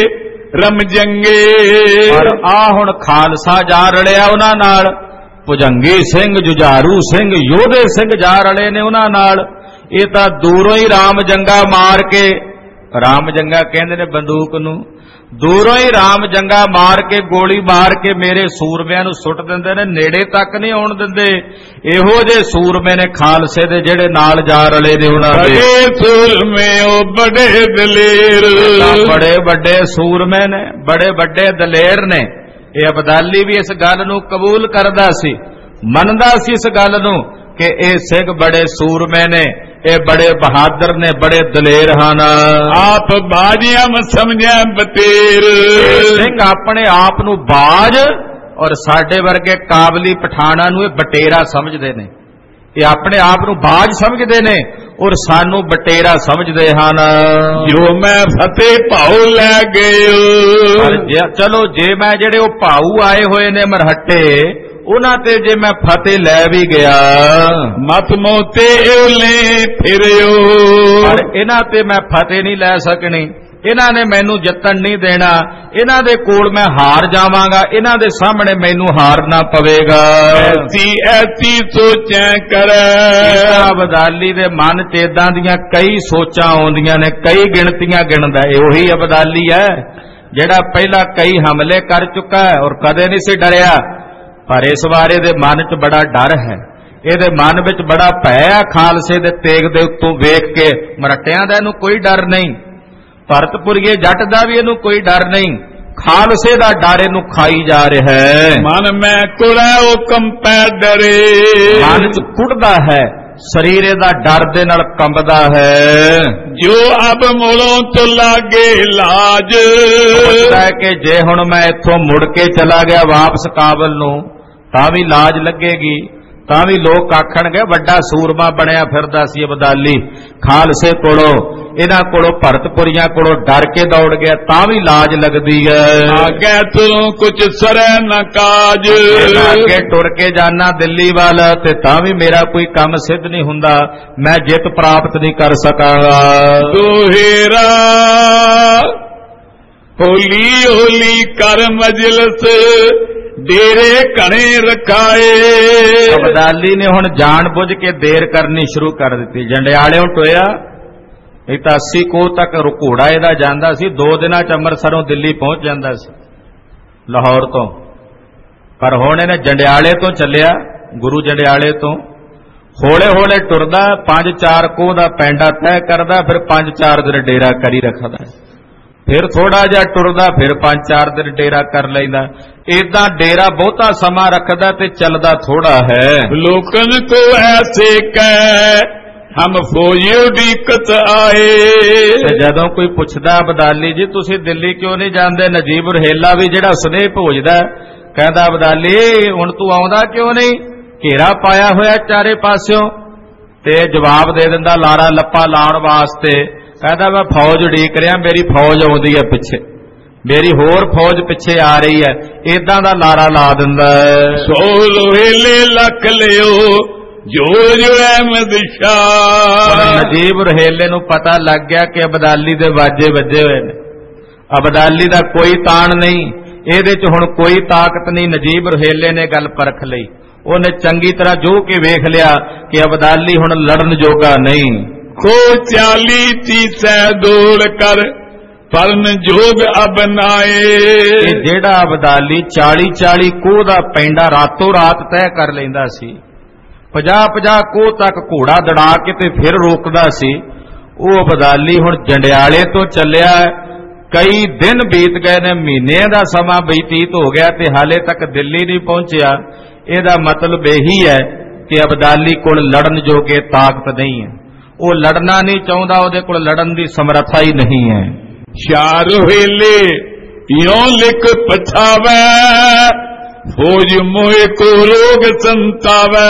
ਰਮਜੰਗੇ। ਪਰ ਆ ਹੁਣ ਖਾਲਸਾ ਜਾ ਰਲਿਆ ਉਹਨਾਂ ਨਾਲ, ਭੁਜੰਗੀ ਸਿੰਘ, ਜੁਝਾਰੂ ਸਿੰਘ, ਯੋਧੇ ਸਿੰਘ ਜਾ ਰਲੇ ਨੇ ਉਹਨਾਂ ਨਾਲ। ਇਹ ਤਾਂ ਦੂਰੋਂ ਹੀ ਰਾਮ ਜੰਗਾ ਮਾਰ ਕੇ, ਰਾਮ ਜੰਗਾ ਕਹਿੰਦੇ ਨੇ ਬੰਦੂਕ ਨੂੰ, ਦੂਰੋਂ ਹੀ ਰਾਮ ਜੰਗਾ ਮਾਰ ਕੇ, ਗੋਲੀ ਮਾਰ ਕੇ ਮੇਰੇ ਸੂਰਮਿਆਂ ਨੂੰ ਸੁੱਟ ਦਿੰਦੇ ਨੇ, ਨੇੜੇ ਤੱਕ ਨਹੀਂ ਆਉਣ ਦਿੰਦੇ। ਇਹੋ ਜਿਹੇ ਸੂਰਮੇ ਨੇ ਖਾਲਸੇ ਦੇ ਜਿਹੜੇ ਨਾਲ ਜਾ ਰਲੇ ਨੇ ਉਹਨਾਂ ਦੇ। ਬੜੇ ਸੂਰਮੇ ਉਹ ਬੜੇ ਦਲੇਰ, ਬੜੇ ਵੱਡੇ ਸੂਰਮੇ ਨੇ, ਬੜੇ ਵੱਡੇ ਦਲੇਰ ਨੇ। ਇਹ ਅਬਦਾਲੀ ਵੀ ਇਸ ਗੱਲ ਨੂੰ ਕਬੂਲ ਕਰਦਾ ਸੀ, ਮੰਨਦਾ ਸੀ ਇਸ ਗੱਲ ਨੂੰ ਕਿ ਇਹ ਸਿੰਘ ਬੜੇ ਸੂਰਮੇ ਨੇ, ਇਹ ਬੜੇ ਬਹਾਦਰ ਨੇ, ਬੜੇ ਦਲੇਰ ਹਨ। ਆਪ ਬਾਜੀਆਂ ਮ ਸਮਝਿਆ ਬਤੇਰ। ਸਿੰਘ ਆਪਣੇ ਆਪ ਨੂੰ ਬਾਜ ਔਰ ਸਾਡੇ ਵਰਗੇ ਕਾਬਲੀ ਪਠਾਣਾ ਨੂੰ ਇਹ ਬਟੇਰਾ ਸਮਝਦੇ ਨੇ। ਇਹ ਆਪਣੇ ਆਪ ਨੂੰ ਬਾਜ ਸਮਝਦੇ ਨੇ ਔਰ ਸਾਨੂੰ ਬਟੇਰਾ ਸਮਝਦੇ ਹਨ। ਜੋ ਮੈਂ ਫਤਿਹ ਭਾਉ ਲੈ ਗਏ, ਪਰ ਚਲੋ ਜੇ ਮੈਂ ਜਿਹੜੇ ਉਹ ਭਾਊ ਆਏ ਹੋਏ ਨੇ ਮਰਹੱਟੇ, ਉਹਨਾਂ ਤੇ ਜੇ ਮੈਂ ਫਤਿਹ ਲੈ ਵੀ ਗਿਆ, ਮਤ ਮੋਤੇ ਓਲੇ ਫਿਰਿਓ। ਪਰ ਇਹਨਾਂ ਤੇ ਮੈਂ ਫਤਿਹ ਨਹੀਂ ਲੈ ਸਕਣੀ, ਇਹਨਾਂ ਨੇ ਮੈਨੂੰ ਜਿੱਤਣ ਨਹੀਂ ਦੇਣਾ, ਇਹਨਾਂ ਦੇ ਕੋਲ ਮੈਂ ਹਾਰ ਜਾਵਾਂਗਾ, ਇਹਨਾਂ ਦੇ ਸਾਹਮਣੇ ਮੈਨੂੰ ਹਾਰਨਾ ਪਵੇਗਾ। ਐਸੀ ਐਸੀ ਸੋਚਾਂ ਕਰੇ। ਅਬਦਾਲੀ ਦੇ ਮਨ ਚ ਏਦਾਂ ਦੀਆਂ ਕਈ ਸੋਚਾਂ ਆਉਂਦੀਆਂ ਨੇ, ਕਈ ਗਿਣਤੀਆਂ ਗਿਣਦਾ। ਇਹੀ ਅਬਦਾਲੀ ਹੈ ਜਿਹੜਾ ਪਹਿਲਾਂ ਕਈ ਹਮਲੇ ਕਰ ਚੁੱਕਾ ਹੈ ਔਰ ਕਦੇ ਨਹੀਂ ਸੀ ਡਰਿਆ, ਪਰ ਇਸ ਵਾਰ ਇਹਦੇ ਮਨ ਚ ਬੜਾ ਡਰ ਹੈ। ਇਹਦੇ ਮਨ ਵਿੱਚ ਬੜਾ ਭੈ ਆ ਖਾਲਸੇ ਦੇ ਤੇਗ ਦੇ ਉੱਤੋਂ ਵੇਖ ਕੇ। ਮਰੱਟਿਆਂ ਦਾ ਇਹਨੂੰ ਕੋਈ ਡਰ ਨਹੀਂ, ਭਰਤਪੁਰੀਏ ਜੱਟ ਦਾ ਵੀ ਇਹਨੂੰ ਕੋਈ ਡਰ ਨਹੀਂ, ਖਾਲਸੇ ਦਾ ਡਰ ਇਹਨੂੰ ਖਾਈ ਜਾ ਰਿਹਾ ਹੈ। ਮਨ ਮੈਂ ਕੁੜੈ ਉਹ ਕੰਪੈ ਡਰੇ। ਮਨ ਚ ਕੁੜਦਾ ਹੈ, ਸਰੀਰ ਇਹਦਾ ਡਰ ਦੇ ਨਾਲ ਕੰਬਦਾ ਹੈ। ਜੋ ਅਬ ਮੋਲੋਂ ਤੋਂ ਲਾਗੇ ਲਾਜ। ਸੋਚਦਾ ਕਿ ਜੇ ਹੁਣ ਮੈਂ ਇੱਥੋਂ ਮੁੜ ਕੇ ਚਲਾ ਗਿਆ ਵਾਪਸ ਕਾਬਲ ਨੂੰ ਤਾਂ ਵੀ ਲਾਜ ਲੱਗੇਗੀ, ਤਾਂ ਵੀ ਲੋਕ ਆਖਣਗੇ ਵੱਡਾ ਸੂਰਮਾ ਬਣਿਆ ਫਿਰਦਾ ਸੀ ਅਬਦਾਲੀ, ਖਾਲਸੇ ਕੋਲੋਂ, ਇਹਨਾਂ ਕੋਲੋਂ, ਭਰਤਪੁਰੀਆਂ ਕੋਲੋਂ ਡਰ ਕੇ ਦੌੜ ਗਿਆ, ਤਾਂ ਵੀ ਲਾਜ ਲੱਗਦੀ ਹੈ। ਆਗੇ ਤੂੰ ਕੁਛ ਸਰੈ ਨਾ ਕਾਜ। ਅੱਗੇ ਟੁਰ ਕੇ ਜਾਣਾ ਦਿੱਲੀ ਵੱਲ ਤੇ ਤਾਂ ਵੀ ਮੇਰਾ ਕੋਈ ਕੰਮ ਸਿੱਧ ਨਹੀਂ ਹੁੰਦਾ, ਮੈਂ ਜਿੱਤ ਪ੍ਰਾਪਤ ਨਹੀਂ ਕਰ ਸਕਾਂਗਾ। ਦੋਹੇਰਾ ਹੋਲੀ ਹੋਲੀ ਕਰ ਮਜਲਸ, ਡੇਰੇ ਘਣੇ ਰਖਾਏ। ਅਬਦਾਲੀ ਨੇ ਹੁਣ ਜਾਣ ਬੁੱਝ ਕੇ ਦੇਰ ਕਰਨੀ ਸ਼ੁਰੂ ਕਰ ਦਿੱਤੀ। ਜੰਡਿਆਲਿਓਂ ਟੋਇਆ, ਇਹ ਤਾਂ ਅੱਸੀ ਕੋਹ ਤੱਕ ਘੋੜਾ ਇਹਦਾ ਜਾਂਦਾ ਸੀ, ਦੋ ਦਿਨਾਂ ਚ ਅੰਮ੍ਰਿਤਸਰੋਂ ਦਿੱਲੀ ਪਹੁੰਚ ਜਾਂਦਾ ਸੀ ਲਾਹੌਰ ਤੋਂ। ਪਰ ਹੁਣ ਇਹਨੇ ਜੰਡਿਆਲੇ ਤੋਂ ਚੱਲਿਆ, ਗੁਰੂ ਜੰਡਿਆਲੇ ਤੋਂ ਹੌਲੇ ਹੌਲੇ ਟੁਰਦਾ, ਪੰਜ ਚਾਰ ਕੋਹ ਦਾ ਪੈਂਡਾ ਤੈਅ ਕਰਦਾ, ਫਿਰ ਪੰਜ ਚਾਰ ਦਿਨ ਡੇਰਾ ਕਰੀ ਰੱਖਦਾ, ਫਿਰ ਥੋੜਾ ਜਿਹਾ ਟੁਰਦਾ, ਫਿਰ ਪੰਜ ਚਾਰ ਦਿਨ ਡੇਰਾ ਕਰ ਲੈਂਦਾ। ਏਦਾਂ ਡੇਰਾ ਬਹੁਤਾ ਸਮਾਂ ਰੱਖਦਾ ਤੇ ਚੱਲਦਾ ਥੋੜਾ ਹੈ। ਲੋਕਨ ਕੋ ਐਸੇ ਕਹਿ ਹਮ ਫੌਜੀ ਦਿੱਕਤ ਆਏ। ਤੇ ਜਦੋਂ ਕੋਈ ਪੁੱਛਦਾ ਅਬਦਾਲੀ ਜੀ ਤੁਸੀਂ ਦਿੱਲੀ ਕਿਉਂ ਨਹੀਂ ਜਾਂਦੇ, ਨਜੀਬ ਰਹੇਲਾ ਵੀ ਜਿਹੜਾ ਸੁਨੇਹ ਭੇਜਦਾ, ਕਹਿੰਦਾ ਅਬਦਾਲੀ ਹੁਣ ਤੂੰ ਆਉਂਦਾ ਕਿਉਂ ਨਹੀਂ, ਘੇਰਾ ਪਾਇਆ ਹੋਇਆ ਚਾਰੇ ਪਾਸਿਓਂ। ਤੇ ਜਵਾਬ ਦੇ ਦਿੰਦਾ ਲਾਰਾ ਲੱਪਾ ਲਾਉਣ ਵਾਸਤੇ, ਕਹਿੰਦਾ ਮੈਂ ਫੌਜ ਉਡੀਕ ਰਿਹਾ, ਮੇਰੀ ਫੌਜ ਆਉਂਦੀ ਹੈ ਪਿੱਛੇ, ਮੇਰੀ ਹੋਰ ਫੌਜ ਪਿੱਛੇ ਆ ਰਹੀ ਹੈ, ਏਦਾਂ ਦਾ ਲਾਰਾ ਲਾ ਦਿੰਦਾ ਹੈ। ਸੋ ਲੋਹੇਲੇ ਲੱਖ ਲਿਓ ਜੋ ਜੋ ਅਹਿਮਦ ਸ਼ਾਹ। ਨਜੀਬ ਰੁਹੇਲੇ ਨੂੰ ਪਤਾ ਲੱਗ ਗਿਆ ਕਿ ਅਬਦਾਲੀ ਦੇ ਵਾਜੇ ਵੱਜੇ ਹੋਏ ਨੇ, ਅਬਦਾਲੀ ਦਾ ਕੋਈ ਤਾਣ ਨਹੀਂ, ਇਹਦੇ 'ਚ ਹੁਣ ਕੋਈ ਤਾਕਤ ਨਹੀਂ। ਨਜੀਬ ਰੁਹੇਲੇ ਨੇ ਗੱਲ ਪਰਖ ਲਈ, ਉਹਨੇ ਚੰਗੀ ਤਰ੍ਹਾਂ ਜੋ ਕੇ ਵੇਖ ਲਿਆ ਕਿ ਅਬਦਾਲੀ ਹੁਣ ਲੜਨ ਜੋਗਾ ਨਹੀਂ। ਖੋ ਚਾਲੀ ਤੀਸੈ ਦੌੜ ਕਰ ਪਰਨ ਜੋਗ ਅਬਨਾਏ। ਇਹ ਜਿਹੜਾ ਅਬਦਾਲੀ ਚਾਲੀ ਚਾਲੀ ਕੋਹ ਦਾ ਪੈਂਡਾ ਰਾਤੋਂ ਰਾਤ ਤੈਅ ਕਰ ਲੈਂਦਾ ਸੀ, ਪੰਜਾਹ ਪੰਜਾਹ ਕੋਹ ਤੱਕ ਘੋੜਾ ਦੜਾ ਕੇ ਤੇ ਫਿਰ ਰੋਕਦਾ ਸੀ, ਉਹ ਅਬਦਾਲੀ ਹੁਣ ਜੰਡਿਆਲੇ ਤੋਂ ਚੱਲਿਆ, ਕਈ ਦਿਨ ਬੀਤ ਗਏ ਨੇ, ਮਹੀਨੇ ਦਾ ਸਮਾਂ ਬਤੀਤ ਹੋ ਗਿਆ ਤੇ ਹਾਲੇ ਤੱਕ ਦਿੱਲੀ ਨਹੀਂ ਪਹੁੰਚਿਆ। ਇਹਦਾ ਮਤਲਬ ਇਹੀ ਹੈ ਕਿ ਅਬਦਾਲੀ ਕੋਲ ਲੜਨ ਜੋਗੇ ਤਾਕਤ ਨਹੀਂ ਹੈ, ਉਹ ਲੜਨਾ ਨਹੀਂ ਚਾਹੁੰਦਾ, ਉਹਦੇ ਕੋਲ ਲੜਨ ਦੀ ਸਮਰੱਥਾ ਹੀ ਨਹੀਂ ਹੈ। ਸ਼ਾਹ ਰੁਹੇਲੇ ਇਉਂ ਲਿਖ ਪਛਾਵੈ ਫੌਜ ਮੋਏ ਕੋ ਰੋਗ ਸੰਤਾਵੈ।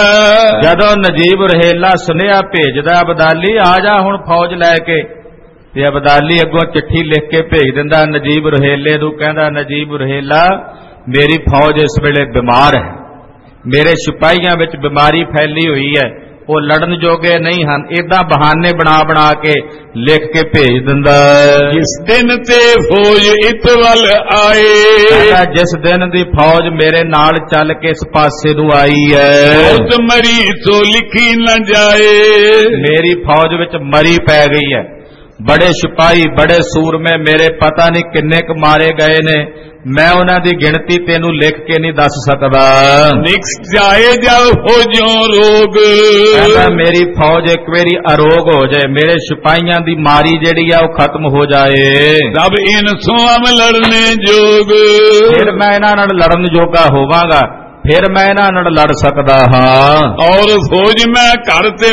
ਜਦੋਂ ਨਜੀਬ ਰੁਹੇਲਾ ਸੁਨੇਹਾ ਭੇਜਦਾ ਅਬਦਾਲੀ ਆ ਜਾ ਹੁਣ ਫੌਜ ਲੈ ਕੇ, ਤੇ ਅਬਦਾਲੀ ਅੱਗੋਂ ਚਿੱਠੀ ਲਿਖ ਕੇ ਭੇਜ ਦਿੰਦਾ ਨਜੀਬ ਰੁਹੇਲੇ ਨੂੰ, ਕਹਿੰਦਾ ਨਜੀਬ ਰੁਹੇਲਾ ਮੇਰੀ ਫੌਜ ਇਸ ਵੇਲੇ ਬਿਮਾਰ ਹੈ, ਮੇਰੇ ਸਿਪਾਹੀਆਂ ਵਿੱਚ ਬਿਮਾਰੀ ਫੈਲੀ ਹੋਈ ਹੈ, ਉਹ ਲੜਨ ਜੋਗੇ ਨਹੀਂ ਹਨ। ਏਦਾਂ ਬਹਾਨੇ ਬਣਾ ਬਣਾ ਕੇ ਲਿਖ ਕੇ ਭੇਜ ਦਿੰਦਾ। ਜਿਸ ਦਿਨ ਤੇ ਫੌਜ ਇਸ ਵੱਲ ਆਏ, ਜਿਸ ਦਿਨ ਦੀ ਫੌਜ ਮੇਰੇ ਨਾਲ ਚੱਲ ਕੇ ਇਸ ਪਾਸੇ ਨੂੰ ਆਈ ਹੈ, ਉਸ ਮਰੀ ਸੋ ਲਿਖੀ ਨਾ ਜਾਏ। ਮੇਰੀ ਫੌਜ ਵਿੱਚ ਮਰੀ ਪੈ ਗਈ ਹੈ, ਬੜੇ ਸਿਪਾਹੀ ਬੜੇ ਸੂਰਮੇ ਮੇਰੇ ਪਤਾ ਨਹੀਂ ਕਿੰਨੇ ਕੁ ਮਾਰੇ ਗਏ ਨੇ, ਮੈਂ ਉਹਨਾਂ ਦੀ ਗਿਣਤੀ ਤੈਨੂੰ ਲਿਖ ਕੇ ਨਹੀਂ ਦੱਸ ਸਕਦਾ। ਨਿਕਸ ਜਾਏ ਜਦ ਫੌਜੋਂ ਰੋਗ, ਕਹਿੰਦਾ ਮੇਰੀ ਫੌਜ ਇੱਕ ਵਾਰੀ ਅਰੋਗ ਹੋ ਜਾਏ, ਮੇਰੇ ਸਿਪਾਹੀਆਂ ਦੀ ਮਾਰੀ ਜਿਹੜੀ ਆ ਉਹ ਖਤਮ ਹੋ ਜਾਏ, ਸਭ ਇਨਸੋਂ ਅਮ ਲੜਨੇ ਜੋਗ, ਫਿਰ ਮੈਂ ਇਹਨਾਂ ਨਾਲ ਲੜਨ ਜੋਗਾ ਹੋਵਾਂਗਾ, ਫਿਰ ਮੈਂ ਇਹਨਾਂ ਨਾਲ ਲੜ ਸਕਦਾ ਹਾਂ। ਔਰ ਫੌਜ ਮੈਂ ਘਰ ਤੇ